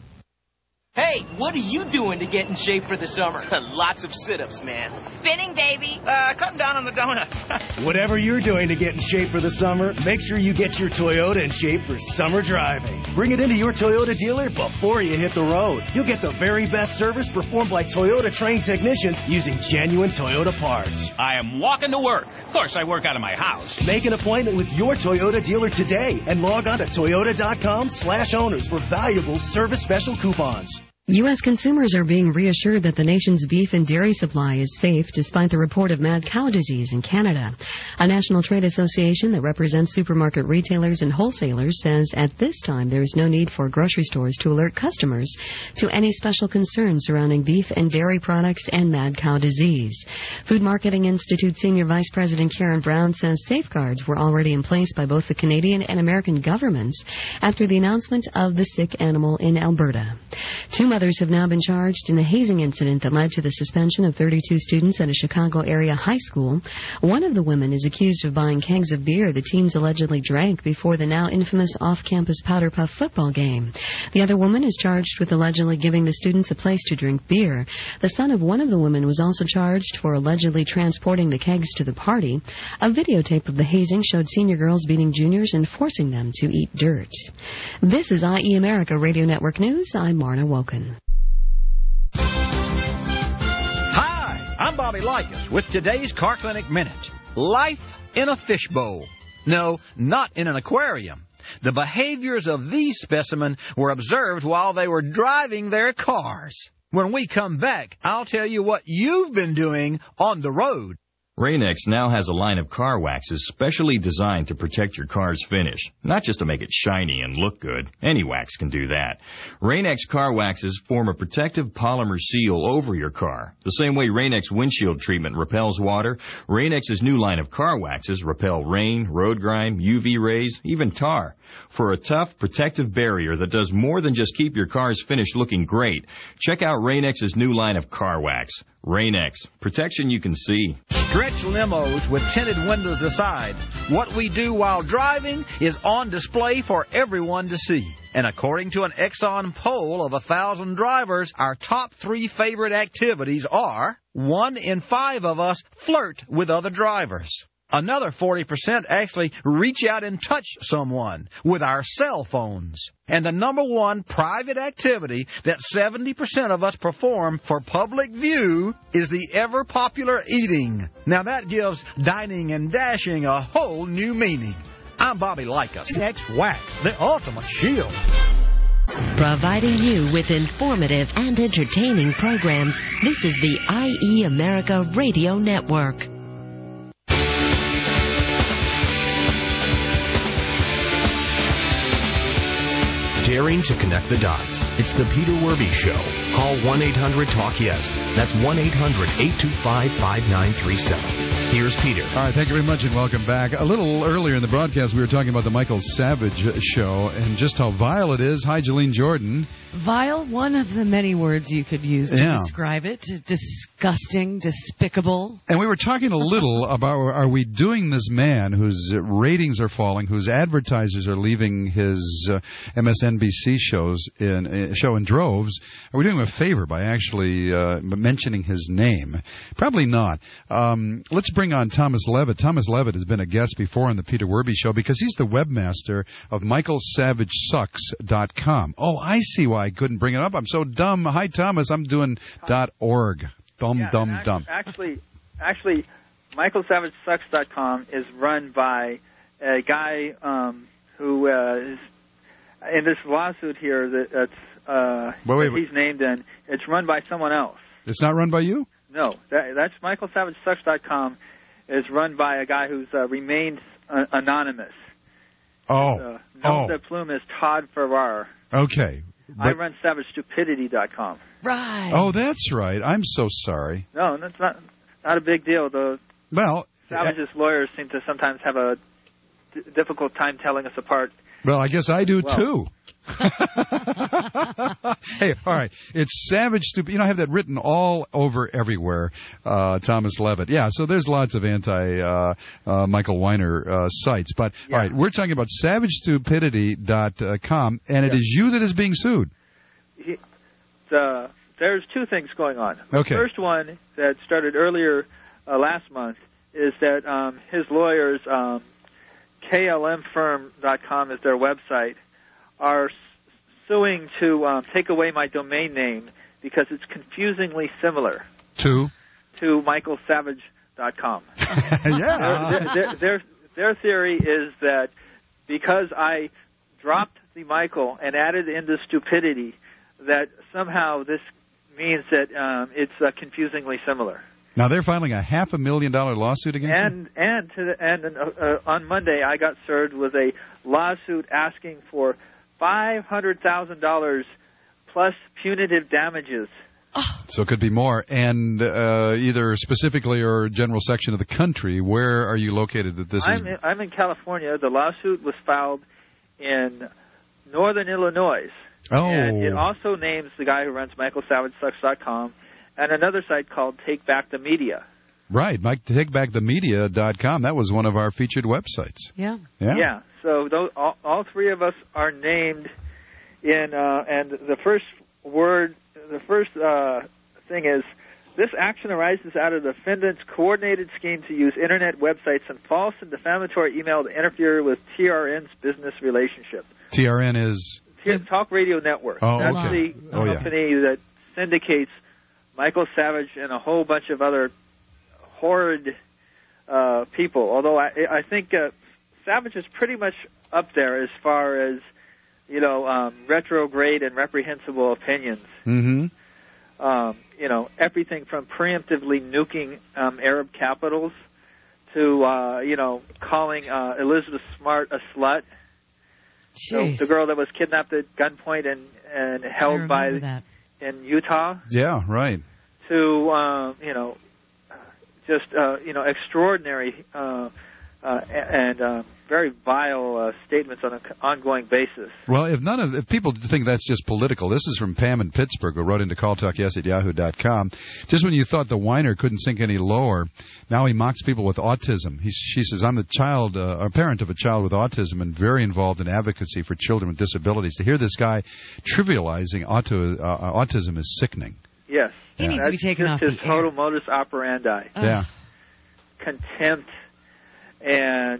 Hey, what are you doing to get in shape for the summer? Lots of sit-ups, man. Spinning, baby. Cutting down on the donuts. Whatever you're doing to get in shape for the summer, make sure you get your Toyota in shape for summer driving. Bring it into your Toyota dealer before you hit the road. You'll get the very best service performed by Toyota-trained technicians using genuine Toyota parts. I am walking to work. Of course, I work out of my house. Make an appointment with your Toyota dealer today and log on to toyota.com/owners for valuable service special coupons. U.S. consumers are being reassured that the nation's beef and dairy supply is safe despite the report of mad cow disease in Canada. A national trade association that represents supermarket retailers and wholesalers says at this time there is no need for grocery stores to alert customers to any special concerns surrounding beef and dairy products and mad cow disease. Food Marketing Institute Senior Vice President Karen Brown says safeguards were already in place by both the Canadian and American governments after the announcement of the sick animal in Alberta. 2 mothers have now been charged in a hazing incident that led to the suspension of 32 students at a Chicago area high school. One of the women is accused of buying kegs of beer the teens allegedly drank before the now infamous off-campus Powder Puff football game. The other woman is charged with allegedly giving the students a place to drink beer. The son of one of the women was also charged for allegedly transporting the kegs to the party. A videotape of the hazing showed senior girls beating juniors and forcing them to eat dirt. This is IE America Radio Network News. I'm Marna Woken. Hi, I'm Bobby Likas with today's Car Clinic Minute. Life in a fishbowl. No, not in an aquarium. The behaviors of these specimens were observed while they were driving their cars. When we come back, I'll tell you what you've been doing on the road. Rain-X now has a line of car waxes specially designed to protect your car's finish, not just to make it shiny and look good. Any wax can do that. Rain-X car waxes form a protective polymer seal over your car. The same way Rain-X windshield treatment repels water, Rain-X's new line of car waxes repel rain, road grime, UV rays, even tar. For a tough, protective barrier that does more than just keep your car's finish looking great, check out Rain-X's new line of car wax. Rain-X, protection you can see. Stretch limos with tinted windows aside. What we do while driving is on display for everyone to see. And according to an Exxon poll of 1,000 drivers, our top 3 favorite activities are: 1 in 5 of us flirt with other drivers. Another 40% actually reach out and touch someone with our cell phones. And the number 1 private activity that 70% of us perform for public view is the ever-popular eating. Now that gives dining and dashing a whole new meaning. I'm Bobby Likas. X-Wax, the ultimate shield. Providing you with informative and entertaining programs, this is the IE America Radio Network. Daring to connect the dots. It's the Peter Werby Show. Call 1-800-TALK-YES. That's 1-800-825-5937. Here's Peter. All right, thank you very much and welcome back. A little earlier in the broadcast, we were talking about the Michael Savage show and just how vile it is. Hi, Jolene Jordan. Vile, one of the many words you could use to describe it. Disgusting, despicable. And we were talking a little about, are we doing this man whose ratings are falling, whose advertisers are leaving his MSNBC show in droves, are we doing him a favor by actually mentioning his name? Probably not. Let's bring on Thomas Levitt. Thomas Levitt has been a guest before on the Peter Werby Show because he's the webmaster of MichaelSavageSucks.com. Oh, I see why I couldn't bring it up. I'm so dumb. Hi, Thomas. I'm doing .org. Dumb. Actually, MichaelSavageSucks.com is run by a guy who is in this lawsuit here that's he's named in, it's run by someone else. It's not run by you? No, that's MichaelSavageSucks.com is run by a guy who's remained anonymous. Nom de plume is Todd Farrar. Okay. I run SavageStupidity.com. Right. Oh, that's right. I'm so sorry. No, that's not a big deal. Well, Savage's lawyers seem to sometimes have a difficult time telling us apart. Well, I guess I do too. Hey, all right. It's Savage Stupid. I have that written all over everywhere, Thomas Levitt. Yeah, so there's lots of anti-Michael Weiner sites. But, all right, we're talking about SavageStupidity.com, and it is you that is being sued. There's two things going on. Okay. The first one that started earlier last month is that his lawyers, KLMfirm.com is their website, are suing to take away my domain name because it's confusingly similar to MichaelSavage.com. Yeah. Their theory is that because I dropped the Michael and added in the stupidity, that somehow this means that it's confusingly similar. Now they're filing a $500,000 lawsuit against you? And on Monday I got served with a lawsuit asking for $500,000 plus punitive damages. So it could be more. And either specifically or general section of the country, where are you located that this is? I'm in California. The lawsuit was filed in northern Illinois. Oh. And it also names the guy who runs MichaelSavageSucks.com and another site called Take Back the Media. Right, TakeBackTheMedia.com. That was one of our featured websites. Yeah. Yeah. So all three of us are named in, and the first thing is, this action arises out of the defendant's coordinated scheme to use Internet websites and false and defamatory email to interfere with TRN's business relationship. TRN is? Talk Radio Network. Oh, That's okay. the company that syndicates Michael Savage and a whole bunch of other horrid people. Although I think Savage is pretty much up there as far as, retrograde and reprehensible opinions. Mm-hmm. Everything from preemptively nuking Arab capitals to, calling Elizabeth Smart a slut. The girl that was kidnapped at gunpoint and held in Utah. Yeah, right. To extraordinary and very vile statements on an ongoing basis. Well, if people think that's just political, this is from Pam in Pittsburgh, who wrote into calltalkyes@yahoo.com. Just when you thought the whiner couldn't sink any lower, now he mocks people with autism. She says, I'm the parent of a child with autism and very involved in advocacy for children with disabilities. To hear this guy trivializing autism is sickening. Yes. He needs to be taken off the air. That's his total modus operandi. Yeah. Contempt and,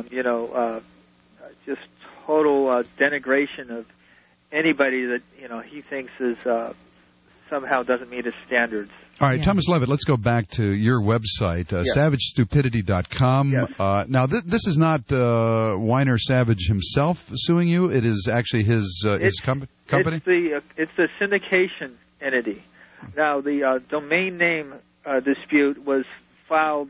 just total denigration of anybody that, he thinks is somehow doesn't meet his standards. All right, Thomas Levitt, let's go back to your website, SavageStupidity.com. Yes. Now, this is not Weiner Savage himself suing you. It is actually his company? It's the syndication entity. Now, the domain name dispute was filed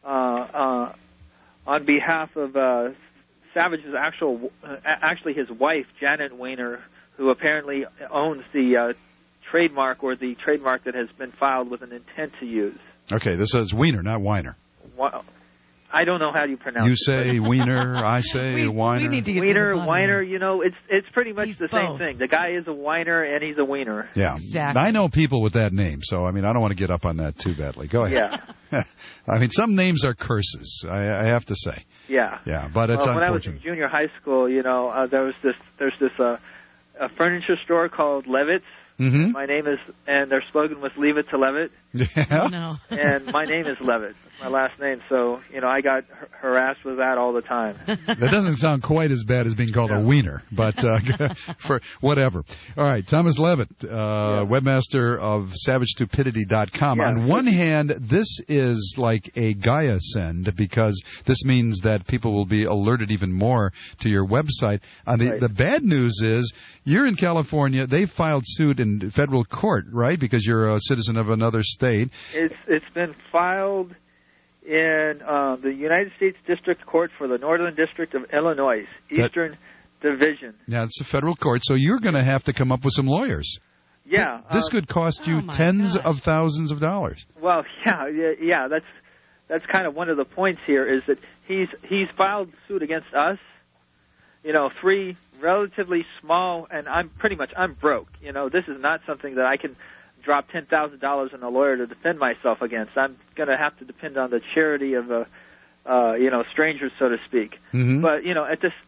on behalf of Savage's actually his wife, Janet Weiner, who apparently owns the trademark or the trademark that has been filed with an intent to use. Okay, this is Weiner, not Weiner. I don't know how you pronounce it. You say Weiner, I say Weiner. We need to get Weiner, it's pretty much the same thing. The guy is a whiner and he's a wiener. Yeah. Exactly. I know people with that name, so I don't want to get up on that too badly. Go ahead. Yeah. Some names are curses, I have to say. Yeah. Yeah, but it's unfortunate. When I was in junior high school, there's this a furniture store called Levitt's Mm-hmm. My name is, and their slogan was "Leave it to Levitt." Yeah. Oh, no. And my name is Levitt. That's my last name. So, I got harassed with that all the time. That doesn't sound quite as bad as being called a wiener, but for whatever. All right, Thomas Levitt, webmaster of SavageStupidity.com. On one hand, this is like a Gaia send because this means that people will be alerted even more to your website. The bad news is you're in California. They filed suit in federal court, right, because you're a citizen of another state. It's been filed in the United States District Court for the Northern District of Illinois, Eastern Division. Yeah, it's a federal court, so you're going to have to come up with some lawyers. Yeah. This could cost you tens of thousands of dollars. Well, yeah. That's kind of one of the points here is that he's filed suit against us. 3 relatively small, and I'm broke. This is not something that I can drop $10,000 on a lawyer to defend myself against. I'm going to have to depend on the charity of strangers, so to speak. Mm-hmm. But at this,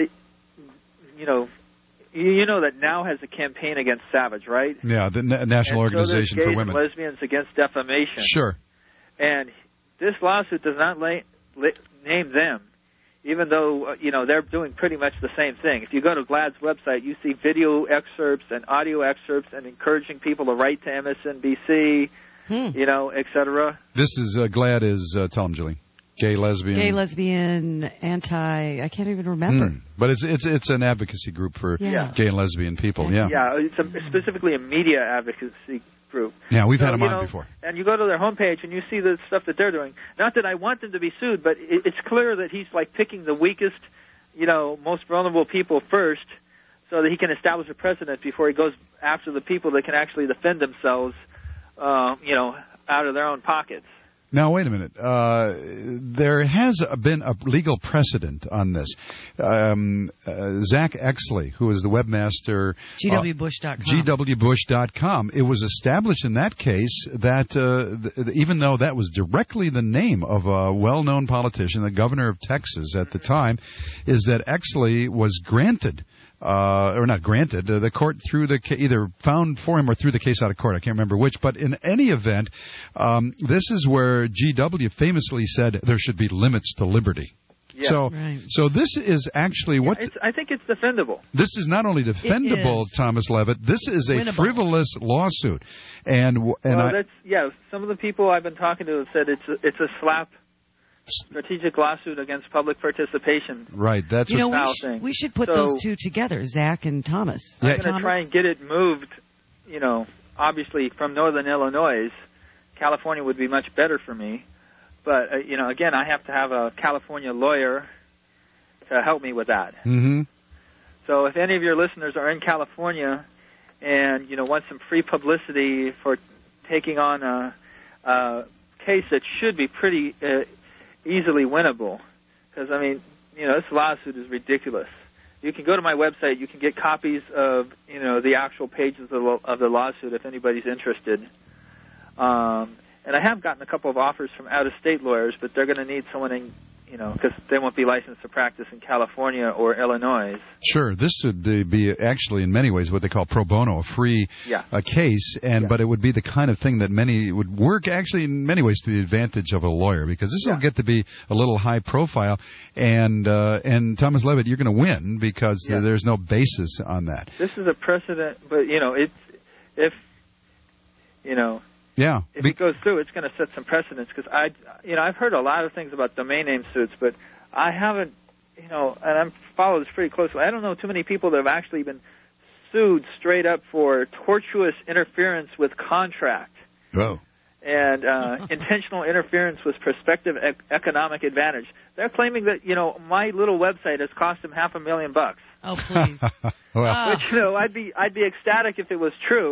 that NOW has a campaign against Savage, right? Yeah, the National Organization so for Women. And lesbians against defamation. Sure. And this lawsuit does not name them, even though they're doing pretty much the same thing. If you go to GLAAD's website, you see video excerpts and audio excerpts and encouraging people to write to MSNBC, et cetera. This is GLAAD is tell them, Julie. Gay, lesbian, I can't even remember. But it's an advocacy group for gay and lesbian people. Yeah. Yeah, it's specifically a media advocacy group. Yeah, we've had them on before. And you go to their homepage and you see the stuff that they're doing. Not that I want them to be sued, but it's clear that he's like picking the weakest, most vulnerable people first, so that he can establish a precedent before he goes after the people that can actually defend themselves, out of their own pockets. Now, wait a minute. There has been a legal precedent on this. Zach Exley, who is the webmaster... GWBush.com. GWBush.com. It was established in that case that even though that was directly the name of a well-known politician, the governor of Texas at the time, is that Exley was granted... or not granted, the court either found for him or threw the case out of court. I can't remember which. But in any event, this is where GW famously said there should be limits to liberty. Yeah. So this is actually what... I think it's defendable. This is not only defendable, Thomas Levitt, this is a frivolous lawsuit. Some of the people I've been talking to have said it's a slap strategic lawsuit against public participation. Right, that's we should put those two together, Zach and Thomas. I'm going to try and get it moved, obviously from northern Illinois. California would be much better for me. But, again, I have to have a California lawyer to help me with that. Mm-hmm. So if any of your listeners are in California and, want some free publicity for taking on a case that should be pretty easily winnable, because, this lawsuit is ridiculous. You can go to my website. You can get copies of, the actual pages of the lawsuit if anybody's interested. And I have gotten a couple of offers from out-of-state lawyers, but they're going to need someone in, because they won't be licensed to practice in California or Illinois. Sure. This would be actually, in many ways, what they call pro bono, a free case, but it would be the kind of thing that many would work, actually, in many ways, to the advantage of a lawyer, because this will get to be a little high profile, and Thomas Levitt, you're going to win, because there's no basis on that. This is a precedent, but, if it goes through, it's going to set some precedents, because I've heard a lot of things about domain name suits, but I haven't, and I'm followed this pretty closely. I don't know too many people that have actually been sued straight up for tortuous interference with contract. Oh. And intentional interference with prospective economic advantage. They're claiming that, my little website has cost them $500,000. Oh, please. Well. Which, I'd be ecstatic if it was true.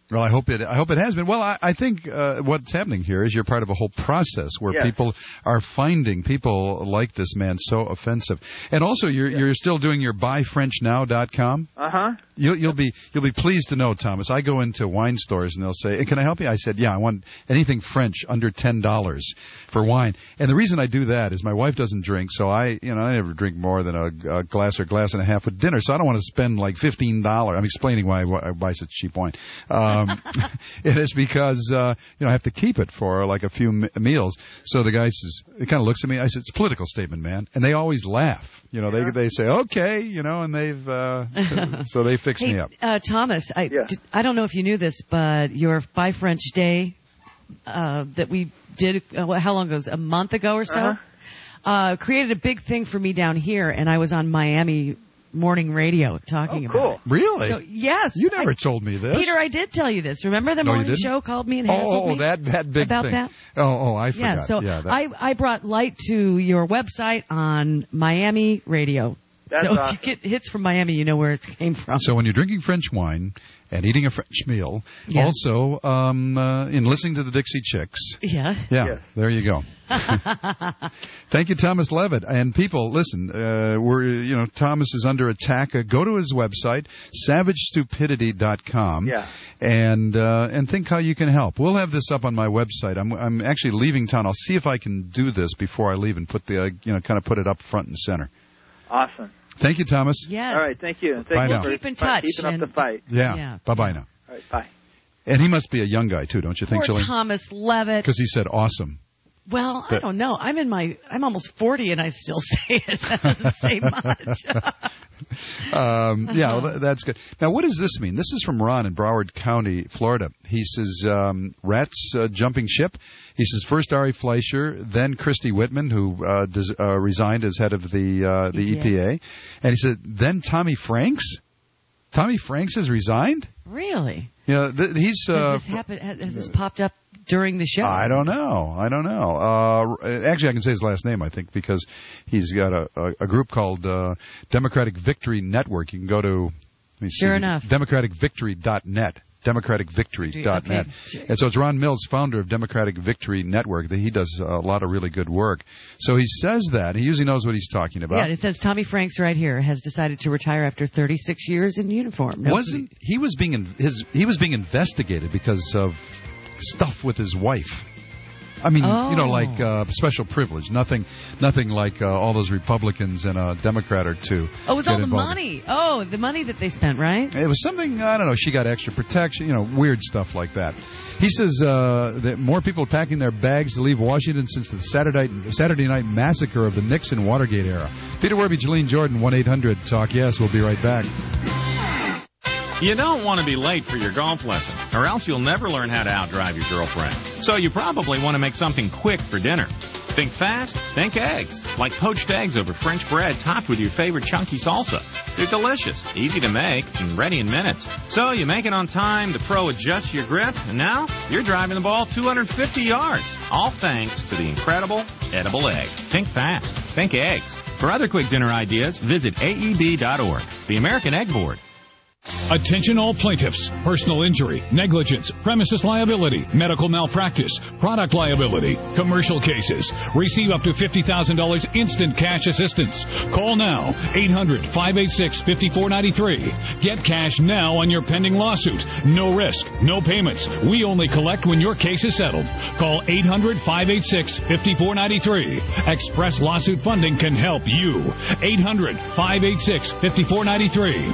Well, I hope it has been. Well, I think what's happening here is you're part of a whole process where people are finding people like this man so offensive. And also, you're still doing your buyfrenchnow.com. You'll be pleased to know, Thomas. I go into wine stores and they'll say, hey, "Can I help you?" I said, "Yeah, I want anything French under $10 for wine." And the reason I do that is my wife doesn't drink, so I never drink more than a glass or glass and a half with dinner. So I don't want to spend like $15. I'm explaining why I buy such cheap wine. It is because I have to keep it for like a few meals. So the guy says, he kind of looks at me. I said, "It's a political statement, man," and they always laugh. They say, "Okay," and they've so they fix me up. Thomas, I don't know if you knew this, but your Buy French Day that we did, how long ago? A month ago or so, created a big thing for me down here, and I was on Miami morning radio talking about it. Really? So, yes. You never told me this. Peter, I did tell you this. Remember the morning show called me and hassled me that big about thing. that? I forgot. Yeah, so I brought light to your website on Miami radio. That's so awesome. if you get hits from Miami, you know where it came from. So when you're drinking French wine and eating a French meal, also in listening to the Dixie Chicks. Yeah, there you go. Thank you, Thomas Levitt. And people, listen, Thomas is under attack. Go to his website, savagestupidity.com, and think how you can help. We'll have this up on my website. I'm actually leaving town. I'll see if I can do this before I leave and put the kind of put it up front and center. Awesome. Thank you, Thomas. Yes. All right, thank you. Bye now. Keep in touch. Keeping up the fight. Yeah. Bye-bye now. All right, bye. And he must be a young guy, too, don't you think, Poor Jillian? Thomas Levitt. Because he said awesome. Well, I don't know. I'm almost 40 and I still say it. That doesn't say much. That's good. Now, what does this mean? This is from Ron in Broward County, Florida. He says, rats jumping ship. He says, first Ari Fleischer, then Christy Whitman, who resigned as head of the EPA. And he said, then Tommy Franks? Tommy Franks has resigned? Really? He's... Has this popped up during the show? I don't know. Actually, I can say his last name, I think, because he's got a group called Democratic Victory Network. You can go to... Sure enough. DemocraticVictory.net. DemocraticVictory.net. Okay. And so it's Ron Mills, founder of Democratic Victory Network. He does a lot of really good work. So he says that. He usually knows what he's talking about. Yeah, it says Tommy Franks right here has decided to retire after 36 years in uniform. He was being investigated because of stuff with his wife. I mean, like special privilege. Nothing like all those Republicans and a Democrat or two. Oh, it was all the money. Oh, the money that they spent, right? It was something, I don't know, she got extra protection, weird stuff like that. He says that more people are packing their bags to leave Washington since the Saturday night massacre of the Nixon Watergate era. Peter Werby, Jolene Jordan, 1-800-TALK-YES. We'll be right back. You don't want to be late for your golf lesson, or else you'll never learn how to outdrive your girlfriend. So you probably want to make something quick for dinner. Think fast, think eggs. Like poached eggs over French bread topped with your favorite chunky salsa. They're delicious, easy to make, and ready in minutes. So you make it on time, the pro adjusts your grip, and now you're driving the ball 250 yards. All thanks to the incredible edible egg. Think fast, think eggs. For other quick dinner ideas, visit AEB.org, the American Egg Board. Attention all plaintiffs. Personal injury, negligence, premises liability, medical malpractice, product liability, commercial cases. Receive up to $50,000 instant cash assistance. Call now. 800-586-5493. Get cash now on your pending lawsuit. No risk, no payments. We only collect when your case is settled. Call 800-586-5493. Express Lawsuit Funding can help you. 800-586-5493.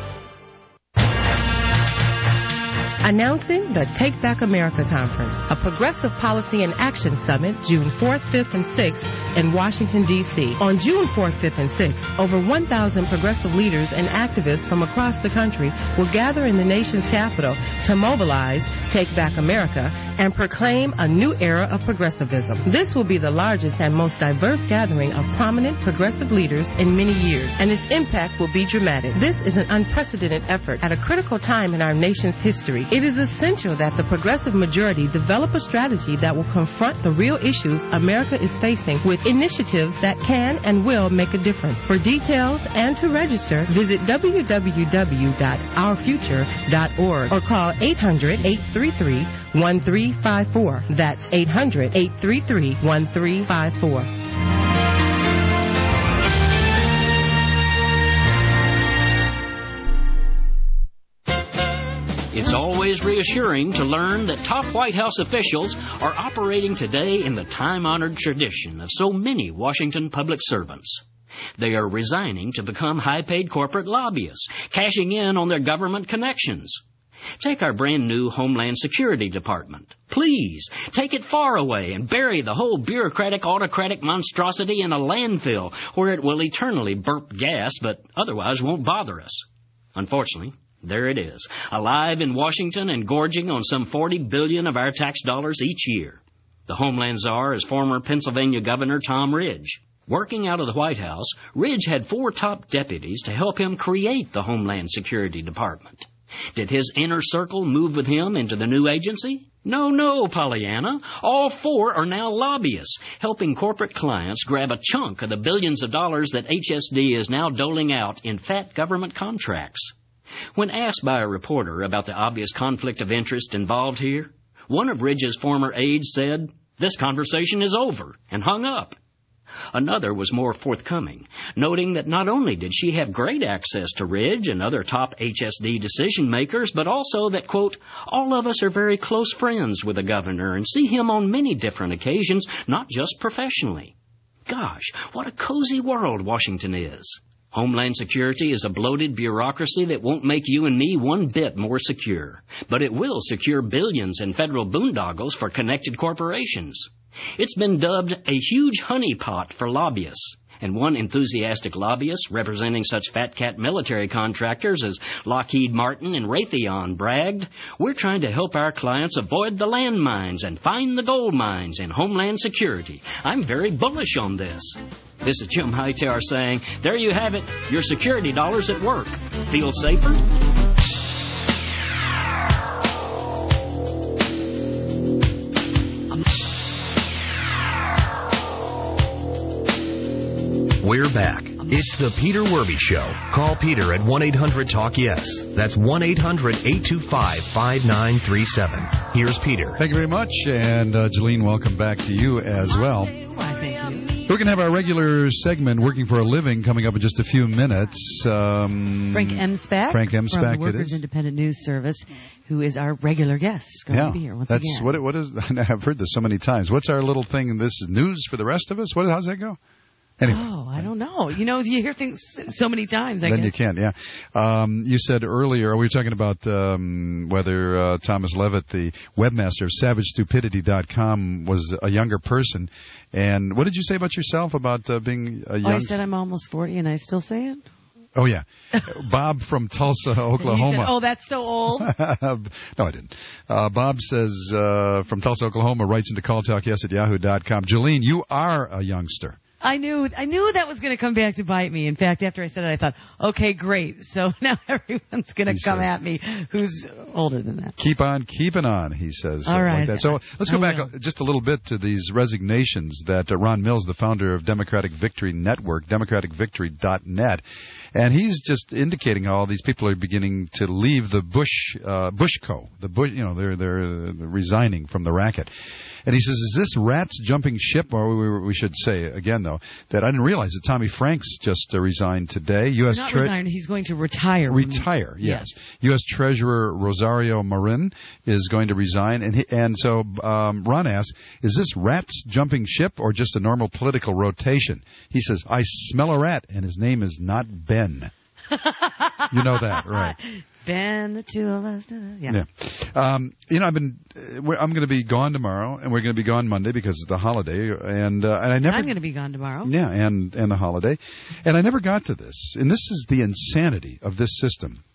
Announcing the Take Back America Conference, a progressive policy and action summit, June 4th, 5th, and 6th in Washington, D.C. On June 4th, 5th, and 6th, over 1,000 progressive leaders and activists from across the country will gather in the nation's capital to mobilize Take Back America, and proclaim a new era of progressivism. This will be the largest and most diverse gathering of prominent progressive leaders in many years, and its impact will be dramatic. This is an unprecedented effort at a critical time in our nation's history. It is essential that the progressive majority develop a strategy that will confront the real issues America is facing with initiatives that can and will make a difference. For details and to register, visit www.ourfuture.org or call 800-833-1354. That's 800-833-1354. It's always reassuring to learn that top White House officials are operating today in the time-honored tradition of so many Washington public servants. They are resigning to become high-paid corporate lobbyists, cashing in on their government connections. Take our brand-new Homeland Security Department. Please, take it far away and bury the whole bureaucratic, autocratic monstrosity in a landfill where it will eternally burp gas but otherwise won't bother us. Unfortunately, there it is, alive in Washington and gorging on some $40 billion of our tax dollars each year. The Homeland Czar is former Pennsylvania Governor Tom Ridge. Working out of the White House, Ridge had 4 top deputies to help him create the Homeland Security Department. Did his inner circle move with him into the new agency? No, Pollyanna. All 4 are now lobbyists, helping corporate clients grab a chunk of the billions of dollars that HSD is now doling out in fat government contracts. When asked by a reporter about the obvious conflict of interest involved here, one of Ridge's former aides said, "This conversation is over," and hung up. Another was more forthcoming, noting that not only did she have great access to Ridge and other top HSD decision-makers, but also that, quote, "all of us are very close friends with the governor and see him on many different occasions, not just professionally." Gosh, what a cozy world Washington is. Homeland Security is a bloated bureaucracy that won't make you and me one bit more secure, but it will secure billions in federal boondoggles for connected corporations. It's been dubbed a huge honeypot for lobbyists, and one enthusiastic lobbyist representing such fat cat military contractors as Lockheed Martin and Raytheon bragged, "We're trying to help our clients avoid the landmines and find the gold mines in Homeland Security. I'm very bullish on this." This is Jim Hightower saying, there you have it, your security dollars at work. Feel safer? We're back. It's the Peter Werby Show. Call Peter at 1-800-TALK-YES. That's 1-800-825-5937. Here's Peter. Thank you very much. And Jolene, welcome back to you as well. We're going to have our regular segment, Working for a Living, coming up in just a few minutes. Frank Emspak. Frank Emspak, from the Workers Independent News Service, who is our regular guest. He's going to be here once again. What is, I've heard this so many times. What's our little thing? This is news for the rest of us? How's that go? Anyway. Oh, I don't know. You hear things so many times, I guess. Then you can't, yeah. You said earlier, we were talking about whether Thomas Levitt, the webmaster of SavageStupidity.com, was a younger person. And what did you say about yourself, about being a young... I said I'm almost 40, and I still say it? Oh, yeah. Bob from Tulsa, Oklahoma. Said, oh, that's so old. No, I didn't. Bob says, from Tulsa, Oklahoma, writes into calltalkyes@yahoo.com. Jolene, you are a youngster. I knew that was going to come back to bite me. In fact, after I said it, I thought, okay, great. So now everyone's going to come at me who's older than that. Keep on keeping on, he says. All right. Like that. So let's go back just a little bit to these resignations that Ron Mills, the founder of Democratic Victory Network, democraticvictory.net, and he's just indicating how all these people are beginning to leave the Bushco. They're resigning from the racket. And he says, is this rats jumping ship? Or we should say, again, though, that I didn't realize that Tommy Franks just resigned today. Not resigned. He's going to retire. Retire, yes. U.S. Treasurer Rosario Marin is going to resign. And so Ron asks, is this rats jumping ship or just a normal political rotation? He says, I smell a rat, and his name is not Ben. You know that, right? Ben, the two of us. Yeah. I'm going to be gone tomorrow, and we're going to be gone Monday because it's the holiday, and I'm going to be gone tomorrow. Yeah, and the holiday, and I never got to this, and this is the insanity of this system.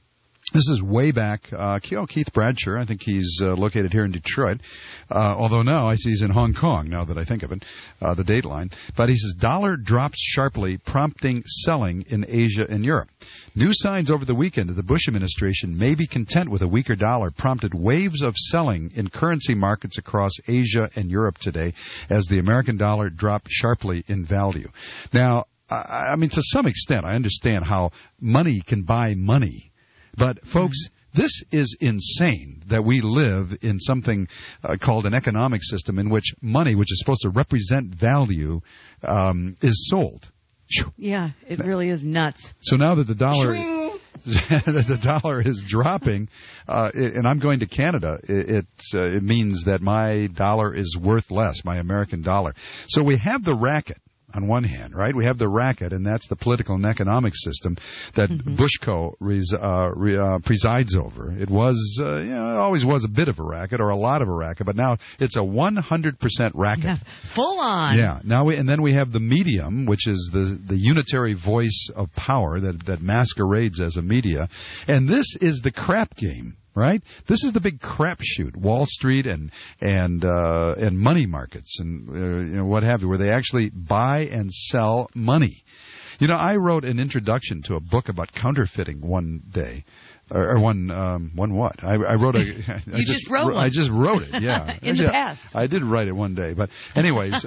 This is way back. Keith Bradshaw, I think he's located here in Detroit, although now I see he's in Hong Kong, now that I think of it, the Dateline. But he says, dollar drops sharply, prompting selling in Asia and Europe. New signs over the weekend that the Bush administration may be content with a weaker dollar prompted waves of selling in currency markets across Asia and Europe today as the American dollar dropped sharply in value. Now, I mean, to some extent, I understand how money can buy money. But, folks, this is insane that we live in something called an economic system in which money, which is supposed to represent value, is sold. Yeah, it really is nuts. So now that the dollar is dropping, and I'm going to Canada, it means that my dollar is worth less, my American dollar. So we have the racket. On one hand, right, we have the racket, and that's the political and economic system that Bushco presides over. It was, it always was a bit of a racket, or a lot of a racket, but now it's a 100% racket. Yeah, full on. Yeah. Now and then we have the medium, which is the unitary voice of power that masquerades as a media, and this is the crap game. Right? This is the big crapshoot, Wall Street and money markets and what have you, where they actually buy and sell money. You know, I wrote an introduction to a book about counterfeiting one day. Or one what? I wrote a. I just wrote one. I just wrote it. Yeah. In the past. I did write it one day, but anyways,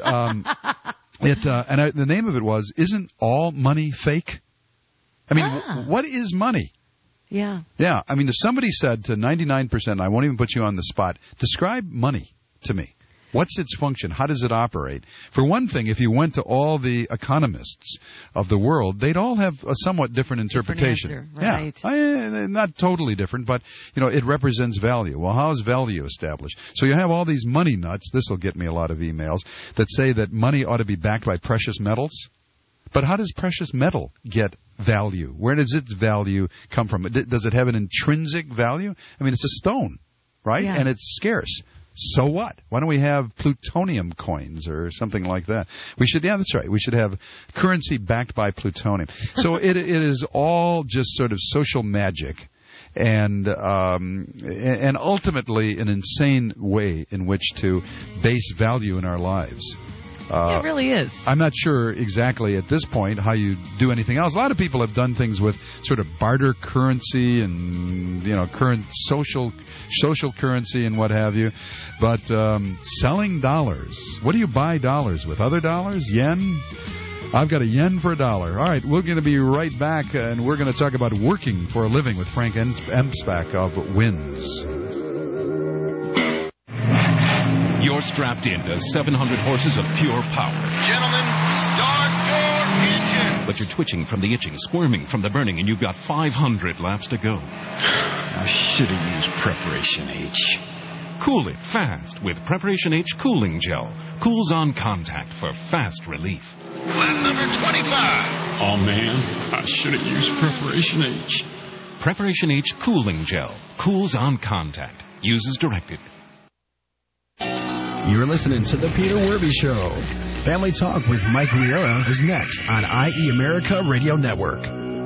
the name of it was "Isn't All Money Fake?" I mean, what is money? Yeah. Yeah. I mean, if somebody said to 99%, I won't even put you on the spot, describe money to me. What's its function? How does it operate? For one thing, if you went to all the economists of the world, they'd all have a somewhat different interpretation. Different answer, right. Yeah. Not totally different, but, it represents value. Well, how is value established? So you have all these money nuts, this will get me a lot of emails, that say that money ought to be backed by precious metals. But how does precious metal get value? Where does its value come from? Does it have an intrinsic value? I mean, it's a stone, right? Yeah. And it's scarce. So what? Why don't we have plutonium coins or something like that? We should, that's right. We should have currency backed by plutonium. So it is all just sort of social magic. And ultimately an insane way in which to base value in our lives. It really is. I'm not sure exactly at this point how you do anything else. A lot of people have done things with sort of barter currency and current social currency and what have you. But selling dollars, what do you buy dollars with? Other dollars? Yen? I've got a yen for $1. All right, we're going to be right back, and we're going to talk about working for a living with Frank Emspach of WINS. You're strapped into 700 horses of pure power. Gentlemen, start your engines. But you're twitching from the itching, squirming from the burning, and you've got 500 laps to go. I should have used Preparation H. Cool it fast with Preparation H Cooling Gel. Cools on contact for fast relief. Lap number 25. Oh, man, I should have used Preparation H. Preparation H Cooling Gel. Cools on contact. Use as directed. You're listening to The Peter Werby Show. Family Talk with Mike Riera is next on IE America Radio Network.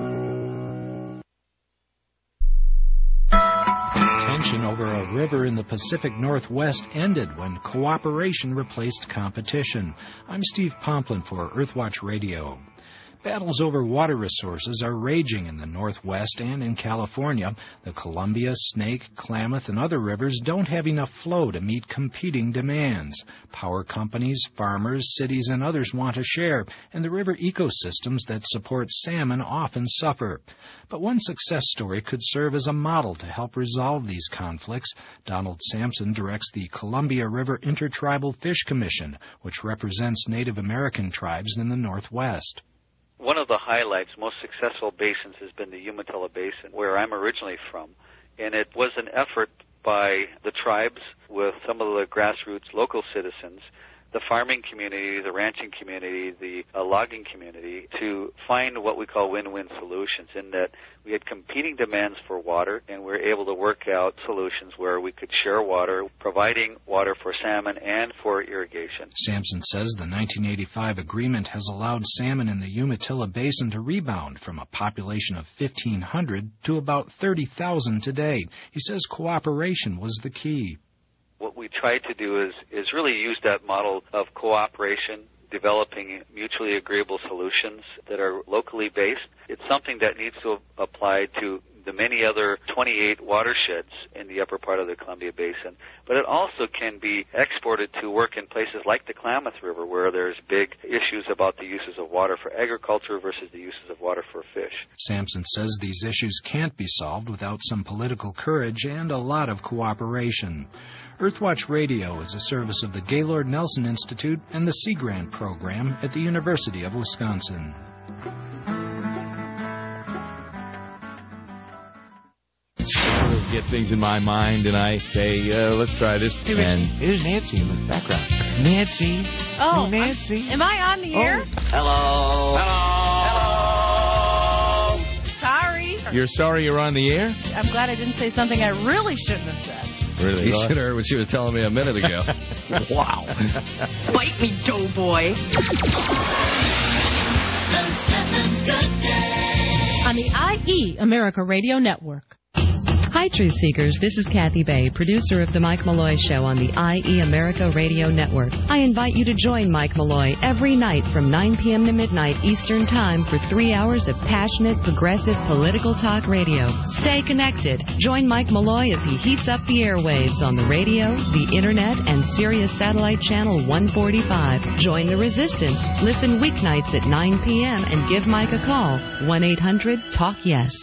Tension over a river in the Pacific Northwest ended when cooperation replaced competition. I'm Steve Pomplin for Earthwatch Radio. Battles over water resources are raging in the Northwest and in California. The Columbia, Snake, Klamath, and other rivers don't have enough flow to meet competing demands. Power companies, farmers, cities, and others want a share, and the river ecosystems that support salmon often suffer. But one success story could serve as a model to help resolve these conflicts. Donald Sampson directs the Columbia River Intertribal Fish Commission, which represents Native American tribes in the Northwest. One of the highlights, most successful basins, has been the Umatilla Basin, where I'm originally from. And it was an effort by the tribes with some of the grassroots local citizens the farming community, the ranching community, the logging community to find what we call win-win solutions, in that we had competing demands for water, and we were able to work out solutions where we could share water, providing water for salmon and for irrigation. Sampson says the 1985 agreement has allowed salmon in the Umatilla Basin to rebound from a population of 1,500 to about 30,000 today. He says cooperation was the key. What we tried to do is really use that model of cooperation, developing mutually agreeable solutions that are locally based. It's something that needs to apply to the many other 28 watersheds in the upper part of the Columbia Basin, but it also can be exported to work in places like the Klamath River, where there's big issues about the uses of water for agriculture versus the uses of water for fish. Sampson says these issues can't be solved without some political courage and a lot of cooperation. Earthwatch Radio is a service of the Gaylord Nelson Institute and the Sea Grant Program at the University of Wisconsin. Get things in my mind, and I say, let's try this. And here's Nancy in the background. Nancy. Oh, hey, Nancy. Am I on the air? Hello. Hello. Sorry. You're sorry you're on the air? I'm glad I didn't say something I really shouldn't have said. Really? You should have heard what she was telling me a minute ago. Wow. Bite me, doughboy. On the IE America Radio Network. Hi, Truth Seekers. This is Kathy Bay, producer of The Mike Malloy Show on the IE America Radio Network. I invite you to join Mike Malloy every night from 9 p.m. to midnight Eastern Time for 3 hours of passionate, progressive political talk radio. Stay connected. Join Mike Malloy as he heats up the airwaves on the radio, the Internet, and Sirius Satellite Channel 145. Join the resistance. Listen weeknights at 9 p.m. and give Mike a call. 1-800-TALK-YES.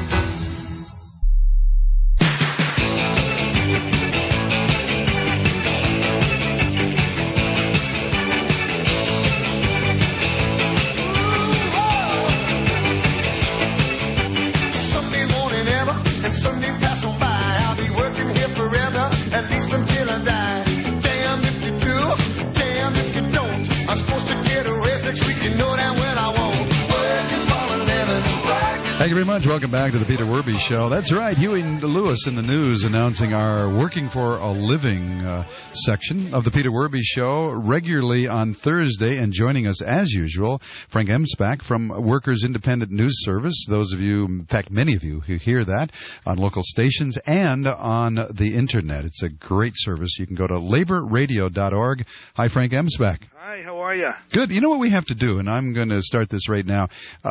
Thank you very much. Welcome back to the Peter Werby Show. That's right. Huey Lewis in the news announcing our Working for a Living section of the Peter Werby Show regularly on Thursday. And joining us, as usual, Frank Emspak from Workers Independent News Service. Those of you, in fact, many of you who hear that on local stations and on the Internet. It's a great service. You can go to laborradio.org. Hi, Frank Emspak. Hi, how are you? Good. You know what we have to do, and I'm going to start this right now.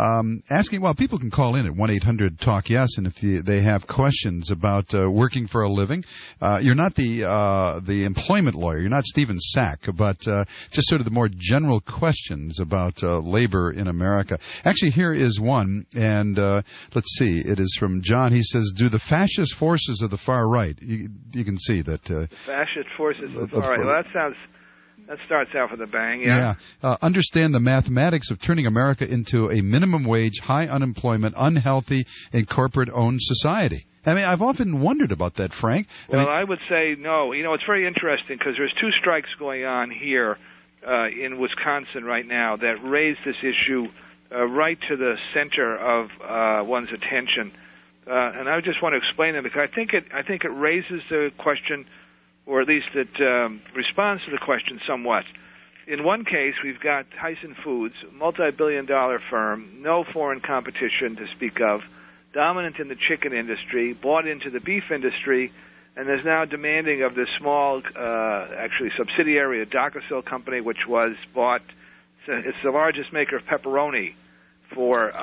People can call in at 1-800-TALK-YES, and if they have questions about working for a living, you're not the employment lawyer. You're not Stephen Sack, but just sort of the more general questions about labor in America. Actually, here is one, and let's see. It is from John. He says, do the fascist forces of the far right, you can see that... fascist forces of the far right. Well, that starts out with a bang, yeah. Understand the mathematics of turning America into a minimum wage, high unemployment, unhealthy, and corporate-owned society. I mean, I've often wondered about that, Frank. I would say no. You know, it's very interesting because there's two strikes going on here in Wisconsin right now that raise this issue right to the center of one's attention. And I just want to explain them because I think it raises the question, or at least it responds to the question somewhat. In one case, we've got Tyson Foods, multi-billion-dollar firm, no foreign competition to speak of, dominant in the chicken industry, bought into the beef industry, and is now demanding of this small, subsidiary, a Dakasil company, which was bought. It's the largest maker of pepperoni for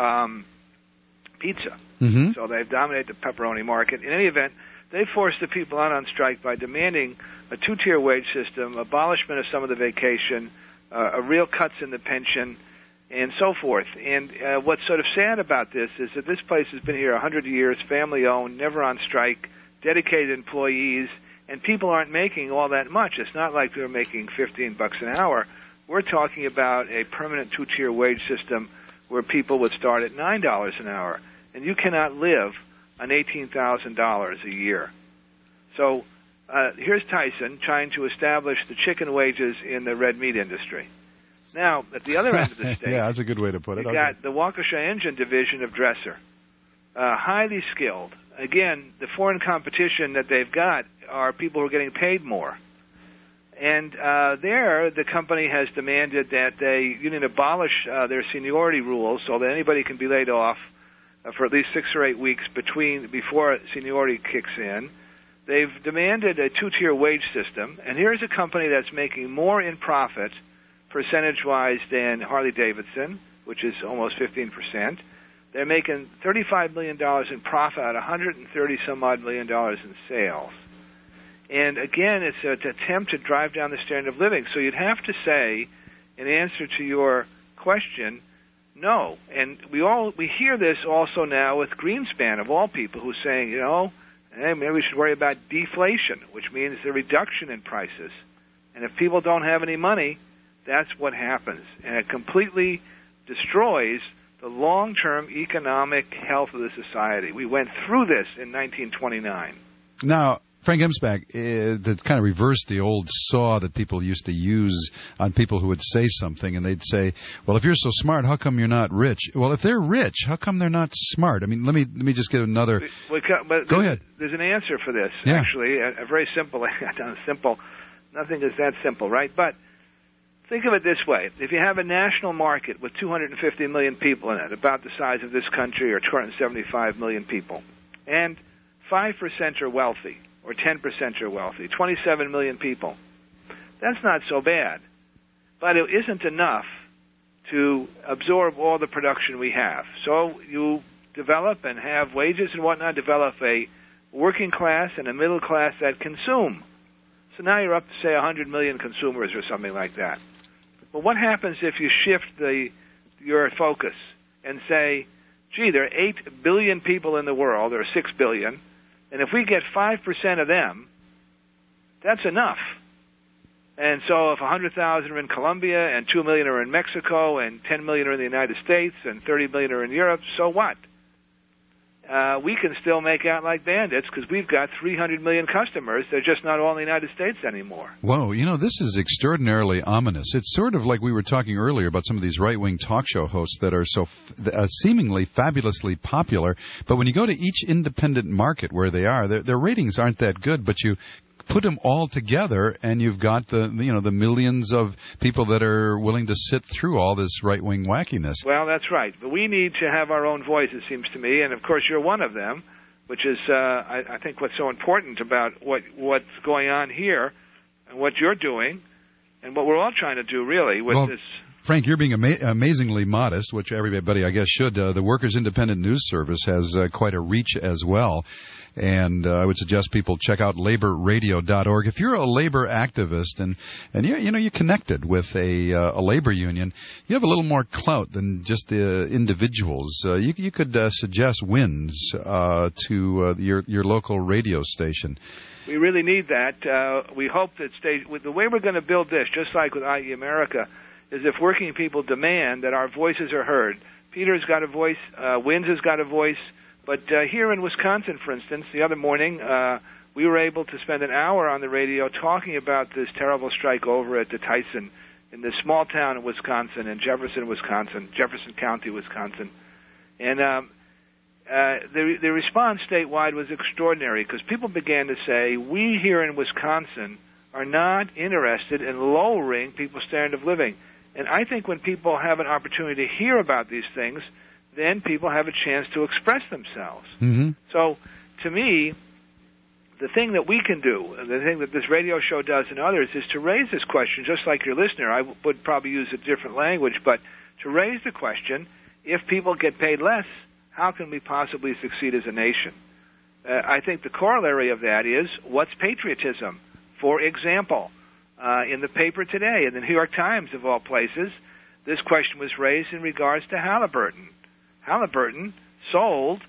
pizza. Mm-hmm. So they've dominated the pepperoni market. In any event, they forced the people out on strike by demanding a two-tier wage system, abolishment of some of the vacation, a real cuts in the pension, and so forth. And what's sort of sad about this is that this place has been here 100 years, family-owned, never on strike, dedicated employees, and people aren't making all that much. It's not like they're making $15 an hour. We're talking about a permanent two-tier wage system where people would start at $9 an hour, and you cannot live on $18,000 a year. So here's Tyson trying to establish the chicken wages in the red meat industry. Now, at the other end of the state, yeah, that's a good way to put it. You got the Waukesha Engine division of Dresser, highly skilled. Again, the foreign competition that they've got are people who are getting paid more. And there, the company has demanded that they union abolish their seniority rules so that anybody can be laid off for at least 6 or 8 weeks before seniority kicks in. They've demanded a 2-tier wage system, and here's a company that's making more in profit percentage-wise than Harley-Davidson, which is almost 15%. They're making $35 million in profit at $130-some-odd million in sales. And again, it's an attempt to drive down the standard of living. So you'd have to say, in answer to your question, no. And we hear this also now with Greenspan, of all people, who's saying, hey, maybe we should worry about deflation, which means the reduction in prices. And if people don't have any money, that's what happens. And it completely destroys the long-term economic health of the society. We went through this in 1929. Now, Frank Emsbach, to kind of reverse the old saw that people used to use on people who would say something, and they'd say, well, if you're so smart, how come you're not rich? Well, if they're rich, how come they're not smart? I mean, let me just get another... Go ahead. There's an answer for this, yeah. Actually, a very simple... Nothing is that simple, right? But think of it this way. If you have a national market with 250 million people in it, about the size of this country, or 275 million people, and 5% are wealthy, or 10% are wealthy, 27 million people. That's not so bad. But it isn't enough to absorb all the production we have. So you develop and have wages and whatnot, develop a working class and a middle class that consume. So now you're up to, say, 100 million consumers or something like that. But what happens if you shift your focus and say, gee, there are 8 billion people in the world, or 6 billion, and if we get 5% of them, that's enough. And so if 100,000 are in Colombia, and 2 million are in Mexico, and 10 million are in the United States, and 30 million are in Europe, so what? We can still make out like bandits because we've got 300 million customers. They're just not all in the United States anymore. Whoa, this is extraordinarily ominous. It's sort of like we were talking earlier about some of these right-wing talk show hosts that are so seemingly fabulously popular, but when you go to each independent market where they are, their ratings aren't that good, but you put them all together, and you've got the millions of people that are willing to sit through all this right-wing wackiness. Well, that's right. But we need to have our own voice, it seems to me, and of course you're one of them, which is, I think, what's so important about what's going on here and what you're doing and what we're all trying to do, really, with this. Frank, you're being amazingly modest, which everybody, I guess, should. The Workers' Independent News Service has quite a reach as well. And I would suggest people check out laborradio.org. If you're a labor activist and you're connected with a labor union, you have a little more clout than just the individuals. You could suggest wins to your local radio station. We really need that. We hope that with the way we're going to build this, just like with IE America, is if working people demand that our voices are heard. Peter's got a voice. Wins has got a voice. But here in Wisconsin, for instance, the other morning, we were able to spend an hour on the radio talking about this terrible strike over at the Tyson in this small town in Wisconsin, in Jefferson County, Wisconsin. And the response statewide was extraordinary because people began to say, we here in Wisconsin are not interested in lowering people's standard of living. And I think when people have an opportunity to hear about these things, then people have a chance to express themselves. Mm-hmm. So, to me, the thing that we can do, and the thing that this radio show does and others, is to raise this question, just like your listener. I would probably use a different language, but to raise the question, if people get paid less, how can we possibly succeed as a nation? I think the corollary of that is, what's patriotism? For example, in the paper today, in the New York Times, of all places, this question was raised in regards to Halliburton. Halliburton sold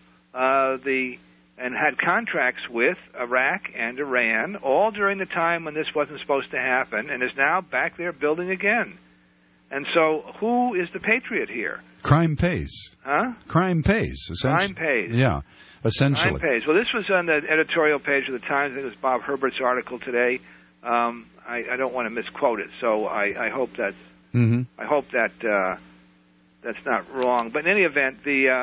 and had contracts with Iraq and Iran all during the time when this wasn't supposed to happen, and is now back there building again. And so who is the patriot here? Crime pays. Huh? Crime pays, essentially. Crime pays. Yeah, essentially. Crime pays. Well, this was on the editorial page of the Times. I think it was Bob Herbert's article today. I don't want to misquote it, so I hope that's I hope that that's not wrong. But in any event,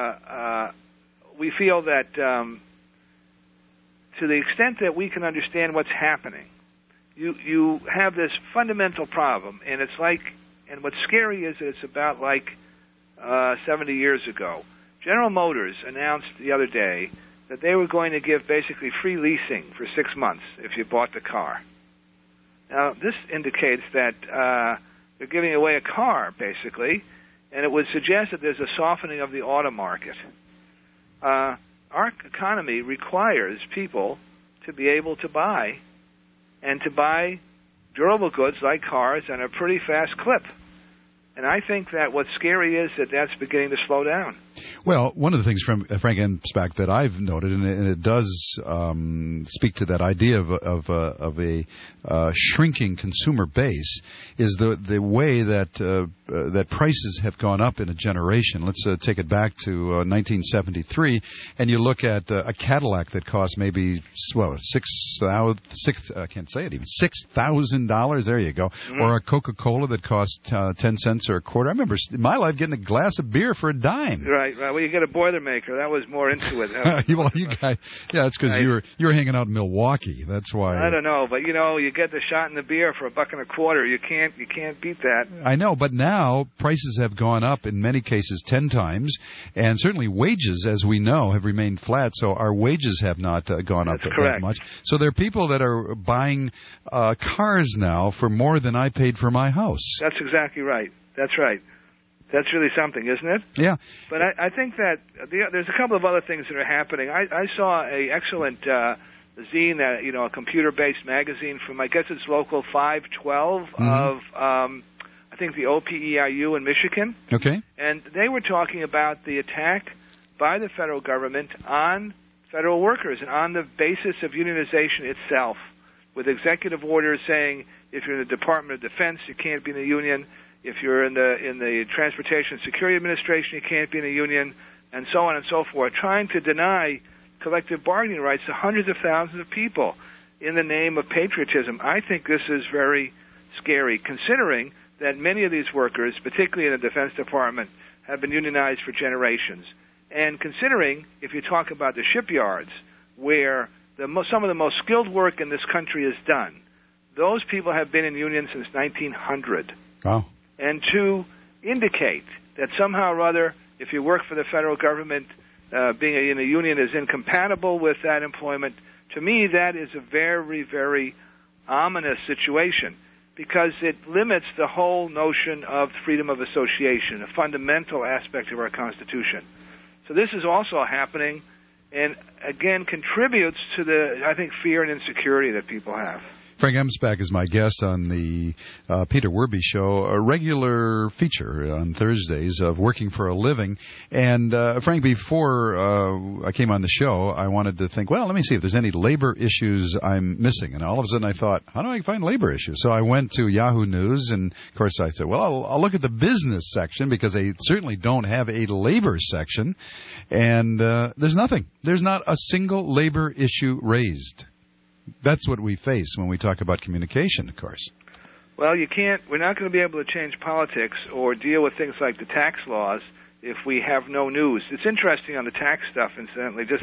we feel that to the extent that we can understand what's happening, you have this fundamental problem, and it's like, and what's scary is that it's about like 70 years ago. General Motors announced the other day that they were going to give basically free leasing for 6 months if you bought the car. Now, this indicates that they're giving away a car, basically, and it would suggest that there's a softening of the auto market. Our economy requires people to be able to buy, and to buy durable goods like cars at a pretty fast clip. And I think that what's scary is that that's beginning to slow down. Well, one of the things from Frank Emspach that I've noted, and it does speak to that idea of a shrinking consumer base, is the way that prices have gone up in a generation. Let's take it back to 1973, and you look at a Cadillac that cost maybe $6,000. There you go, or a Coca-Cola that cost 10 cents or a quarter. I remember in my life getting a glass of beer for a dime. Right. Well, you get a Boilermaker. That was more into it. Well, you guys, yeah, it's because you were hanging out in Milwaukee. That's why. I don't know, but you get the shot in the beer for $1.25. You can't beat that. I know, but now prices have gone up in many cases 10 times, and certainly wages, as we know, have remained flat. So our wages have not gone up that much. So there are people that are buying cars now for more than I paid for my house. That's exactly right. That's right. That's really something, isn't it? Yeah. But I think that there's a couple of other things that are happening. I saw a excellent zine, a computer-based magazine from, I guess it's Local 512 of, I think, the OPEIU in Michigan. Okay. And they were talking about the attack by the federal government on federal workers and on the basis of unionization itself, with executive orders saying if you're in the Department of Defense, you can't be in a union. If you're in the Transportation Security Administration, you can't be in a union, and so on and so forth, trying to deny collective bargaining rights to hundreds of thousands of people in the name of patriotism. I think this is very scary, considering that many of these workers, particularly in the Defense Department, have been unionized for generations. And considering, if you talk about the shipyards, where some of the most skilled work in this country is done, those people have been in unions since 1900. Wow. And to indicate that somehow or other, if you work for the federal government, being in a union is incompatible with that employment, to me that is a very, very ominous situation, because it limits the whole notion of freedom of association, a fundamental aspect of our Constitution. So this is also happening, and again contributes to the, I think, fear and insecurity that people have. Frank Emspach is my guest on the Peter Werby Show, a regular feature on Thursdays of Working for a Living. And, Frank, before I came on the show, I wanted to think, well, let me see if there's any labor issues I'm missing. And all of a sudden I thought, how do I find labor issues? So I went to Yahoo News, and, of course, I said, well, I'll look at the business section, because they certainly don't have a labor section. And there's nothing. There's not a single labor issue raised. That's what we face when we talk about communication, of course. Well, we're not going to be able to change politics or deal with things like the tax laws if we have no news. It's interesting on the tax stuff, incidentally, just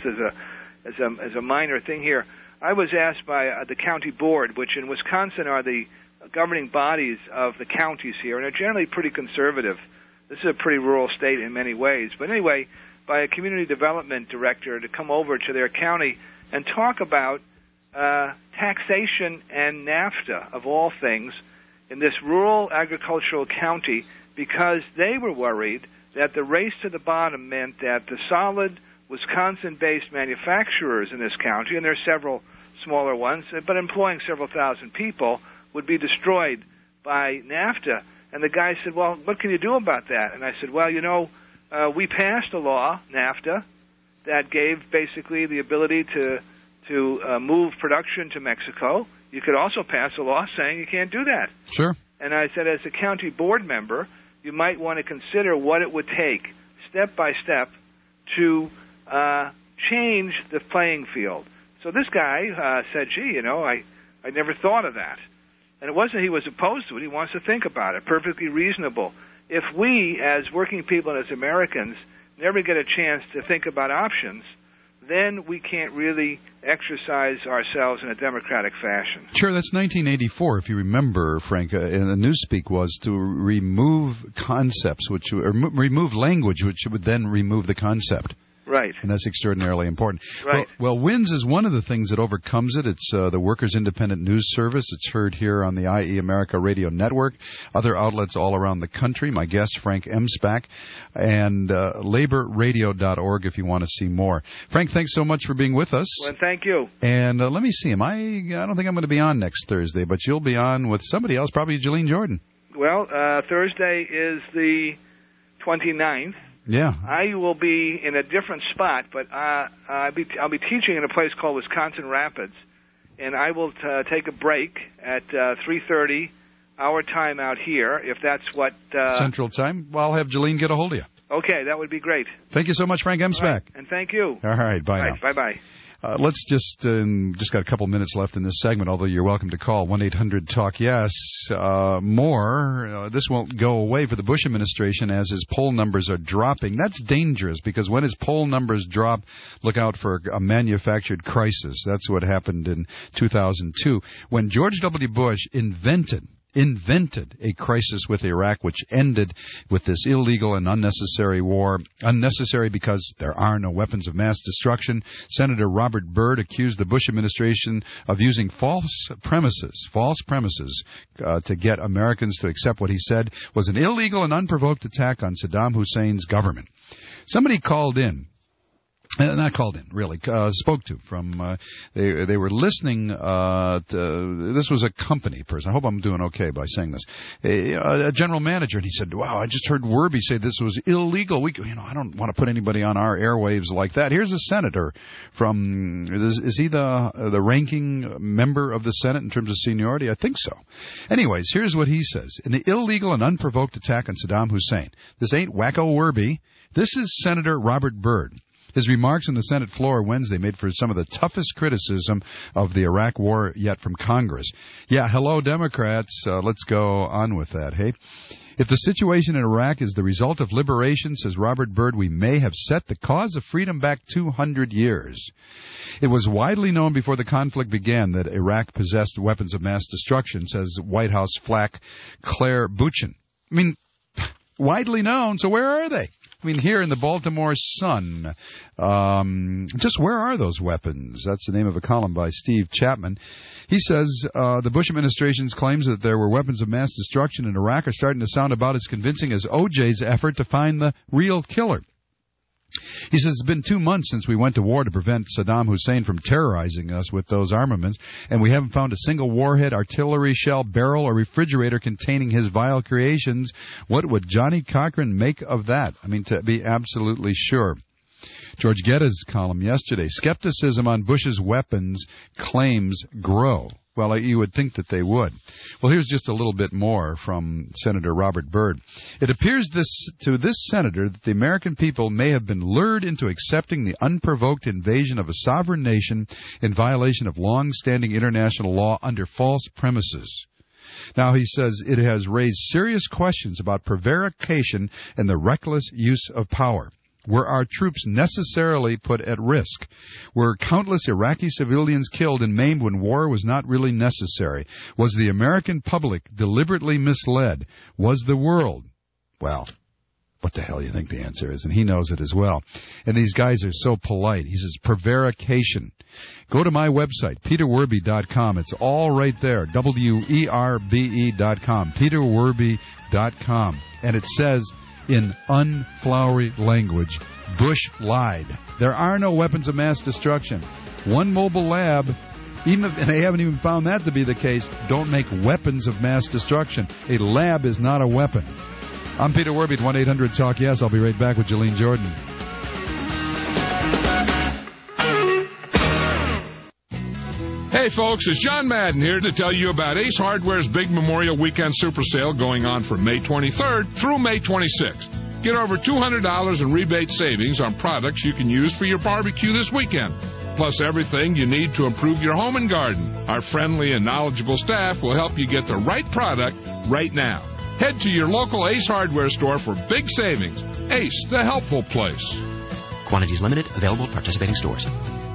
as a minor thing here. I was asked by the county board, which in Wisconsin are the governing bodies of the counties here, and are generally pretty conservative. This is a pretty rural state in many ways. But anyway, by a community development director to come over to their county and talk about taxation and NAFTA, of all things, in this rural agricultural county, because they were worried that the race to the bottom meant that the solid Wisconsin-based manufacturers in this county, and there are several smaller ones, but employing several thousand people, would be destroyed by NAFTA. And the guy said, well, what can you do about that? And I said, well, we passed a law, NAFTA, that gave basically the ability to to move production to Mexico. You could also pass a law saying you can't do that. Sure. And I said, as a county board member, you might want to consider what it would take, step by step, to change the playing field. So this guy said, gee, I never thought of that. And it wasn't he was opposed to it. He wants to think about it. Perfectly reasonable. If we, as working people and as Americans, never get a chance to think about options, then we can't really exercise ourselves in a democratic fashion. Sure, that's 1984, if you remember, Frank. And the newspeak was to remove concepts, remove language, which would then remove the concept. Right. And that's extraordinarily important. Right. Well, WINS is one of the things that overcomes it. It's the Workers' Independent News Service. It's heard here on the IE America Radio Network, other outlets all around the country. My guest, Frank Emspak, and laborradio.org if you want to see more. Frank, thanks so much for being with us. Well, thank you. And let me see. I don't think I'm going to be on next Thursday, but you'll be on with somebody else, probably Jillian Jordan. Well, Thursday is the 29th. Yeah. I will be in a different spot, but I'll be teaching in a place called Wisconsin Rapids, and I will take a break at 3:30 our time out here, if that's what... Central Time? Well, I'll have Jillian get a hold of you. Okay, that would be great. Thank you so much, Frank Emspak. Right, and thank you. All right, bye now. Bye-bye. Let's just got a couple minutes left in this segment, although you're welcome to call 1-800-TALK-YES. More. This won't go away for the Bush administration as his poll numbers are dropping. That's dangerous because when his poll numbers drop, look out for a manufactured crisis. That's what happened in 2002 when George W. Bush invented a crisis with Iraq, which ended with this illegal and unnecessary war. Unnecessary because there are no weapons of mass destruction. Senator Robert Byrd accused the Bush administration of using false premises to get Americans to accept what he said was an illegal and unprovoked attack on Saddam Hussein's government. Somebody called in. Not called in, really. Spoke to from. They were listening. This was a company person. I hope I'm doing okay by saying this. A general manager, and he said, "Wow, I just heard Werby say this was illegal. I don't want to put anybody on our airwaves like that." Here's a senator from. Is he the ranking member of the Senate in terms of seniority? I think so. Anyways, here's what he says: in the illegal and unprovoked attack on Saddam Hussein, this ain't wacko Werby. This is Senator Robert Byrd. His remarks on the Senate floor Wednesday made for some of the toughest criticism of the Iraq war yet from Congress. Yeah, hello, Democrats. Let's go on with that, hey? If the situation in Iraq is the result of liberation, says Robert Byrd, we may have set the cause of freedom back 200 years. It was widely known before the conflict began that Iraq possessed weapons of mass destruction, says White House flack Claire Buchan. I mean, widely known, so where are they? I mean, here in the Baltimore Sun, just where are those weapons? That's the name of a column by Steve Chapman. He says the Bush administration's claims that there were weapons of mass destruction in Iraq are starting to sound about as convincing as O.J.'s effort to find the real killer. He says it's been 2 months since we went to war to prevent Saddam Hussein from terrorizing us with those armaments, and we haven't found a single warhead, artillery shell, barrel, or refrigerator containing his vile creations. What would Johnny Cochran make of that? I mean, to be absolutely sure. George Geddes' column yesterday, skepticism on Bush's weapons claims grow. Well, you would think that they would. Well, here's just a little bit more from Senator Robert Byrd. It appears to this senator that the American people may have been lured into accepting the unprovoked invasion of a sovereign nation in violation of long-standing international law under false premises. Now, he says it has raised serious questions about prevarication and the reckless use of power. Were our troops necessarily put at risk? Were countless Iraqi civilians killed and maimed when war was not really necessary? Was the American public deliberately misled? Was the world? Well, what the hell do you think the answer is? And he knows it as well. And these guys are so polite. He says prevarication. Go to my website, peterwerby.com. It's all right there, WERBE.com, peterwerby.com. And it says, in unflowery language, Bush lied. There are no weapons of mass destruction. One mobile lab, and they haven't even found that to be the case, don't make weapons of mass destruction. A lab is not a weapon. I'm Peter Werby at 1-800-TALK-YES. I'll be right back with Jillian Jordan. Hey, folks, it's John Madden here to tell you about Ace Hardware's big Memorial Weekend Super Sale going on from May 23rd through May 26th. Get over $200 in rebate savings on products you can use for your barbecue this weekend, plus everything you need to improve your home and garden. Our friendly and knowledgeable staff will help you get the right product right now. Head to your local Ace Hardware store for big savings. Ace, the helpful place. Quantities limited, available at participating stores.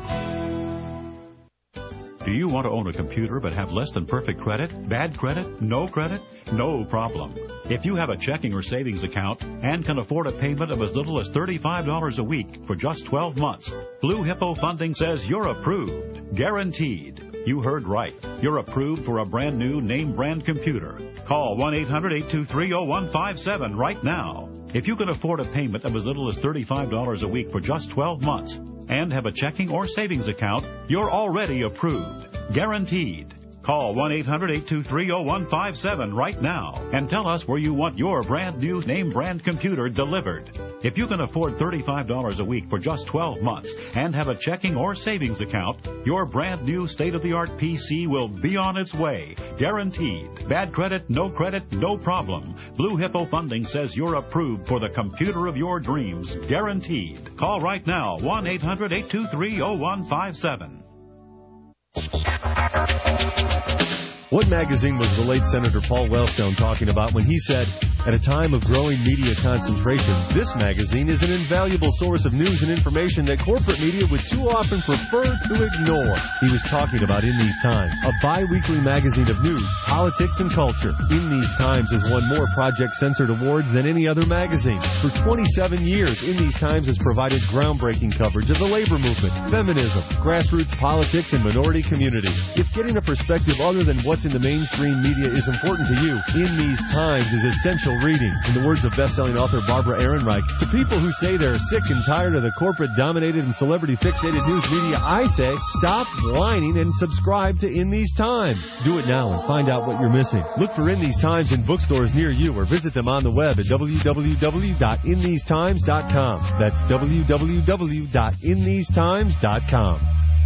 Do you want to own a computer but have less than perfect credit? Bad credit? No credit? No problem. If you have a checking or savings account and can afford a payment of as little as $35 a week for just 12 months, Blue Hippo Funding says you're approved. Guaranteed. You heard right. You're approved for a brand new name brand computer. Call 1-800-823-0157 right now. If you can afford a payment of as little as $35 a week for just 12 months and have a checking or savings account, you're already approved. Guaranteed. Call 1-800-823-0157 right now and tell us where you want your brand new name brand computer delivered. If you can afford $35 a week for just 12 months and have a checking or savings account, your brand new state-of-the-art PC will be on its way. Guaranteed. Bad credit, no problem. Blue Hippo Funding says you're approved for the computer of your dreams. Guaranteed. Call right now, 1-800-823-0157. What magazine was the late Senator Paul Wellstone talking about when he said, at a time of growing media concentration, this magazine is an invaluable source of news and information that corporate media would too often prefer to ignore? He was talking about In These Times, a bi-weekly magazine of news, politics, and culture. In These Times has won more Project Censored awards than any other magazine. For 27 years, In These Times has provided groundbreaking coverage of the labor movement, feminism, grassroots politics, and minority communities. If getting a perspective other than what's in the mainstream media is important to you, In These Times is essential reading. In the words of best-selling author Barbara Ehrenreich, to people who say they're sick and tired of the corporate-dominated and celebrity-fixated news media, I say, stop whining and subscribe to In These Times. Do it now and find out what you're missing. Look for In These Times in bookstores near you or visit them on the web at www.inthesetimes.com. That's www.inthesetimes.com.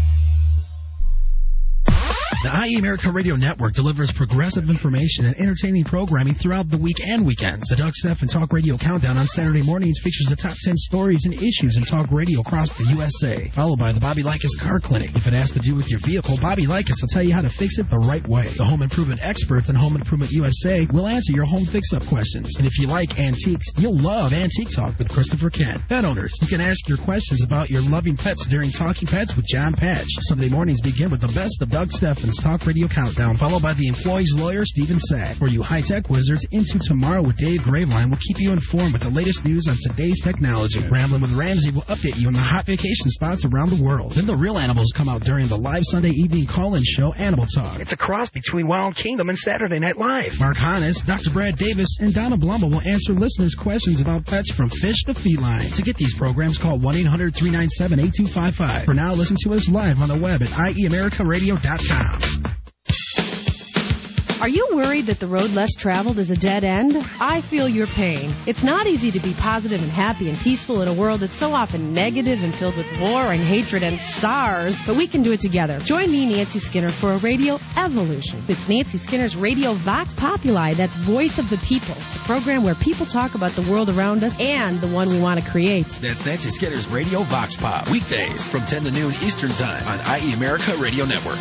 The IE America Radio Network delivers progressive information and entertaining programming throughout the week and weekends. The Doug Stephan Talk Radio Countdown on Saturday mornings features the top 10 stories and issues in talk radio across the USA, followed by the Bobby Likas Car Clinic. If it has to do with your vehicle, Bobby Likas will tell you how to fix it the right way. The home improvement experts and Home Improvement USA will answer your home fix-up questions. And if you like antiques, you'll love Antique Talk with Christopher Kent. Pet owners, you can ask your questions about your loving pets during Talking Pets with John Patch. Sunday mornings begin with the best of Doug Stephan's Talk Radio Countdown, followed by the employee's lawyer, Stephen Sack. For you high-tech wizards, Into Tomorrow with Dave Graveline will keep you informed with the latest news on today's technology. Ramblin' with Ramsey will update you on the hot vacation spots around the world. Then the real animals come out during the live Sunday evening call-in show, Animal Talk. It's a cross between Wild Kingdom and Saturday Night Live. Mark Hannes, Dr. Brad Davis, and Donna Blumble will answer listeners' questions about pets from fish to feline. To get these programs, call 1-800-397-8255. For now, listen to us live on the web at IEAmericaRadio.com. Are you worried that the road less traveled is a dead end? I feel your pain. It's not easy to be positive and happy and peaceful in a world that's so often negative and filled with war and hatred and SARS, but we can do it together. Join me, Nancy Skinner, for a radio evolution. It's Nancy Skinner's Radio Vox Populi, that's Voice of the People. It's a program where people talk about the world around us and the one we want to create. That's Nancy Skinner's Radio Vox Pop, weekdays from 10 to noon Eastern Time on IE America Radio Network.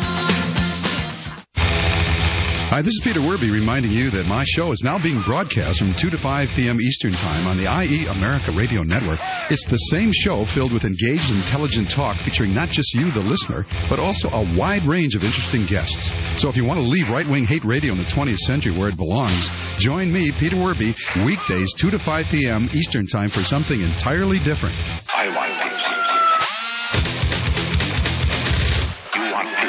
Hi, this is Peter Werby reminding you that my show is now being broadcast from 2 to 5 p.m. Eastern Time on the IE America Radio Network. It's the same show filled with engaged, intelligent talk featuring not just you, the listener, but also a wide range of interesting guests. So if you want to leave right-wing hate radio in the 20th century where it belongs, join me, Peter Werby, weekdays 2 to 5 p.m. Eastern Time for something entirely different. I want peace. You want peace.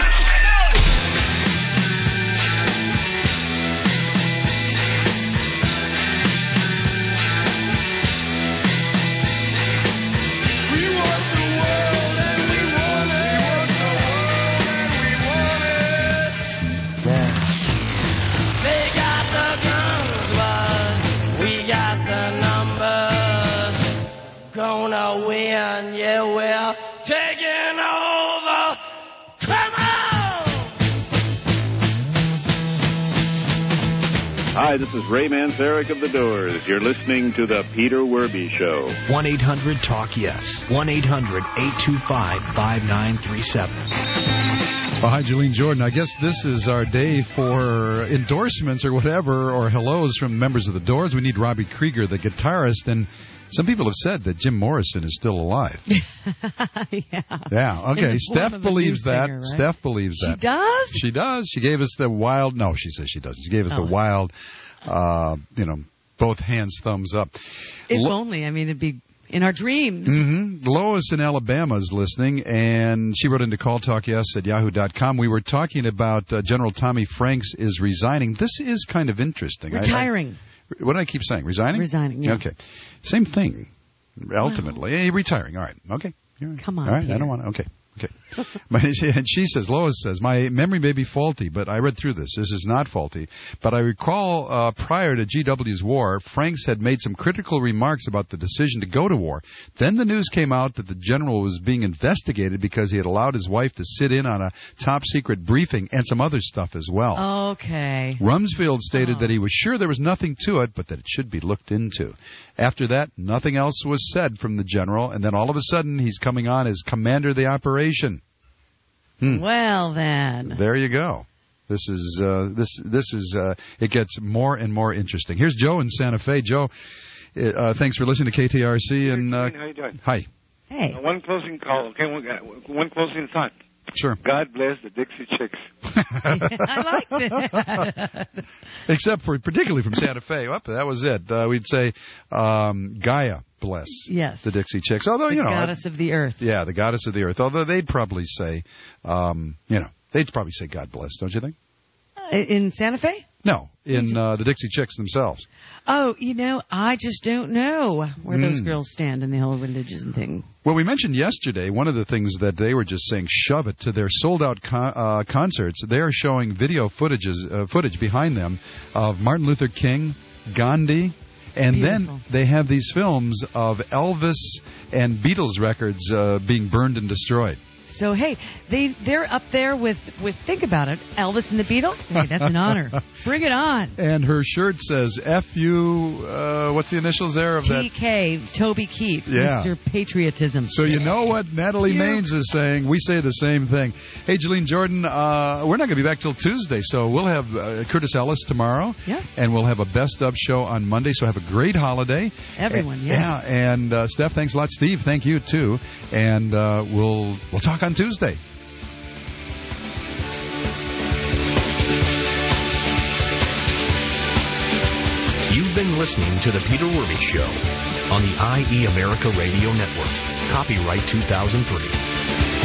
Gonna win. Hi, this is Ray Manzarek of The Doors. You're listening to The Peter Werby Show. 1-800-TALK-YES. 1-800-825-5937. Well, hi, Jolene Jordan. I guess this is our day for endorsements or whatever, or hellos from members of The Doors. We need Robbie Krieger, the guitarist, and some people have said that Jim Morrison is still alive. Yeah, okay. Steph believes that. Singer, right? Steph believes that. She does? She does. She gave us the wild... No, she says she doesn't. She gave us the wild, both hands thumbs up. If only. I mean, it'd be in our dreams. Mm-hmm. Lois in Alabama is listening, and she wrote into calltalkyes@yahoo.com. We were talking about General Tommy Franks is resigning. This is kind of interesting. Retiring. What did I keep saying? Resigning? Resigning, yeah. Okay. Same thing, ultimately. Retiring. All right. Okay. Come on, all right. Peter. I don't want to. Okay. And she says, Lois says, my memory may be faulty, but I read through this. This is not faulty. But I recall prior to GW's war, Franks had made some critical remarks about the decision to go to war. Then the news came out that the general was being investigated because he had allowed his wife to sit in on a top-secret briefing and some other stuff as well. Okay. Rumsfeld stated that he was sure there was nothing to it, but that it should be looked into. After that, nothing else was said from the general, and then all of a sudden he's coming on as commander of the operation. Well, then. There you go. This is it gets more and more interesting. Here's Joe in Santa Fe. Joe, thanks for listening to KTRC. And how you doing? Hi. Hey. One closing call. Okay, one closing thought. Sure. God bless the Dixie Chicks. I like that. Except for particularly from Santa Fe. That was it. We'd say Gaia bless the Dixie Chicks. Although the goddess of the earth. Yeah, the goddess of the earth. Although they'd probably say, they'd probably say God bless, don't you think? In Santa Fe? No, in the Dixie Chicks themselves. Oh, I just don't know where those girls stand in the whole religion thing. Well, we mentioned yesterday one of the things that they were just saying, shove it, to their sold-out concerts. They are showing video footage behind them of Martin Luther King, Gandhi, and then they have these films of Elvis and Beatles records being burned and destroyed. So, hey, they're up there with think about it, Elvis and the Beatles. Hey, that's an honor. Bring it on. And her shirt says, F-U, what's the initials there of that? TK, Toby Keith, yeah. Mr. Patriotism. So you know what Natalie Maines is saying. We say the same thing. Hey, Jolene Jordan, we're not going to be back till Tuesday, so we'll have Curtis Ellis tomorrow. Yeah. And we'll have a Best Of show on Monday, so have a great holiday. Everyone, yeah. And Steph, thanks a lot. Steve, thank you, too. And we'll talk on Tuesday. You've been listening to The Peter Werby Show on the IE America Radio Network. Copyright 2003.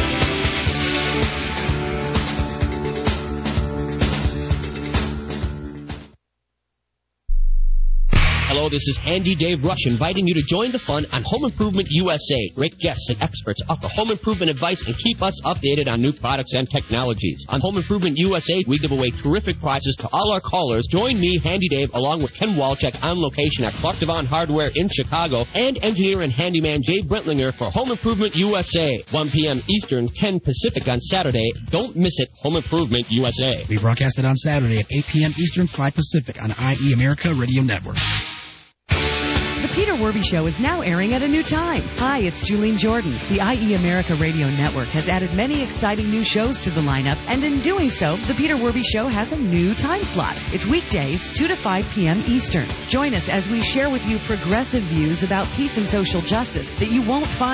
Hello, this is Handy Dave Rush inviting you to join the fun on Home Improvement USA. Great guests and experts offer home improvement advice and keep us updated on new products and technologies. On Home Improvement USA, we give away terrific prizes to all our callers. Join me, Handy Dave, along with Ken Walczak on location at Clark Devon Hardware in Chicago and engineer and handyman Jay Brentlinger for Home Improvement USA. 1 p.m. Eastern, 10 Pacific on Saturday. Don't miss it, Home Improvement USA. We broadcast it on Saturday at 8 p.m. Eastern, 5 Pacific on IE America Radio Network. The Peter Werby Show is now airing at a new time. Hi, it's Jolene Jordan. The IE America Radio Network has added many exciting new shows to the lineup, and in doing so, The Peter Werby Show has a new time slot. It's weekdays, 2 to 5 p.m. Eastern. Join us as we share with you progressive views about peace and social justice that you won't find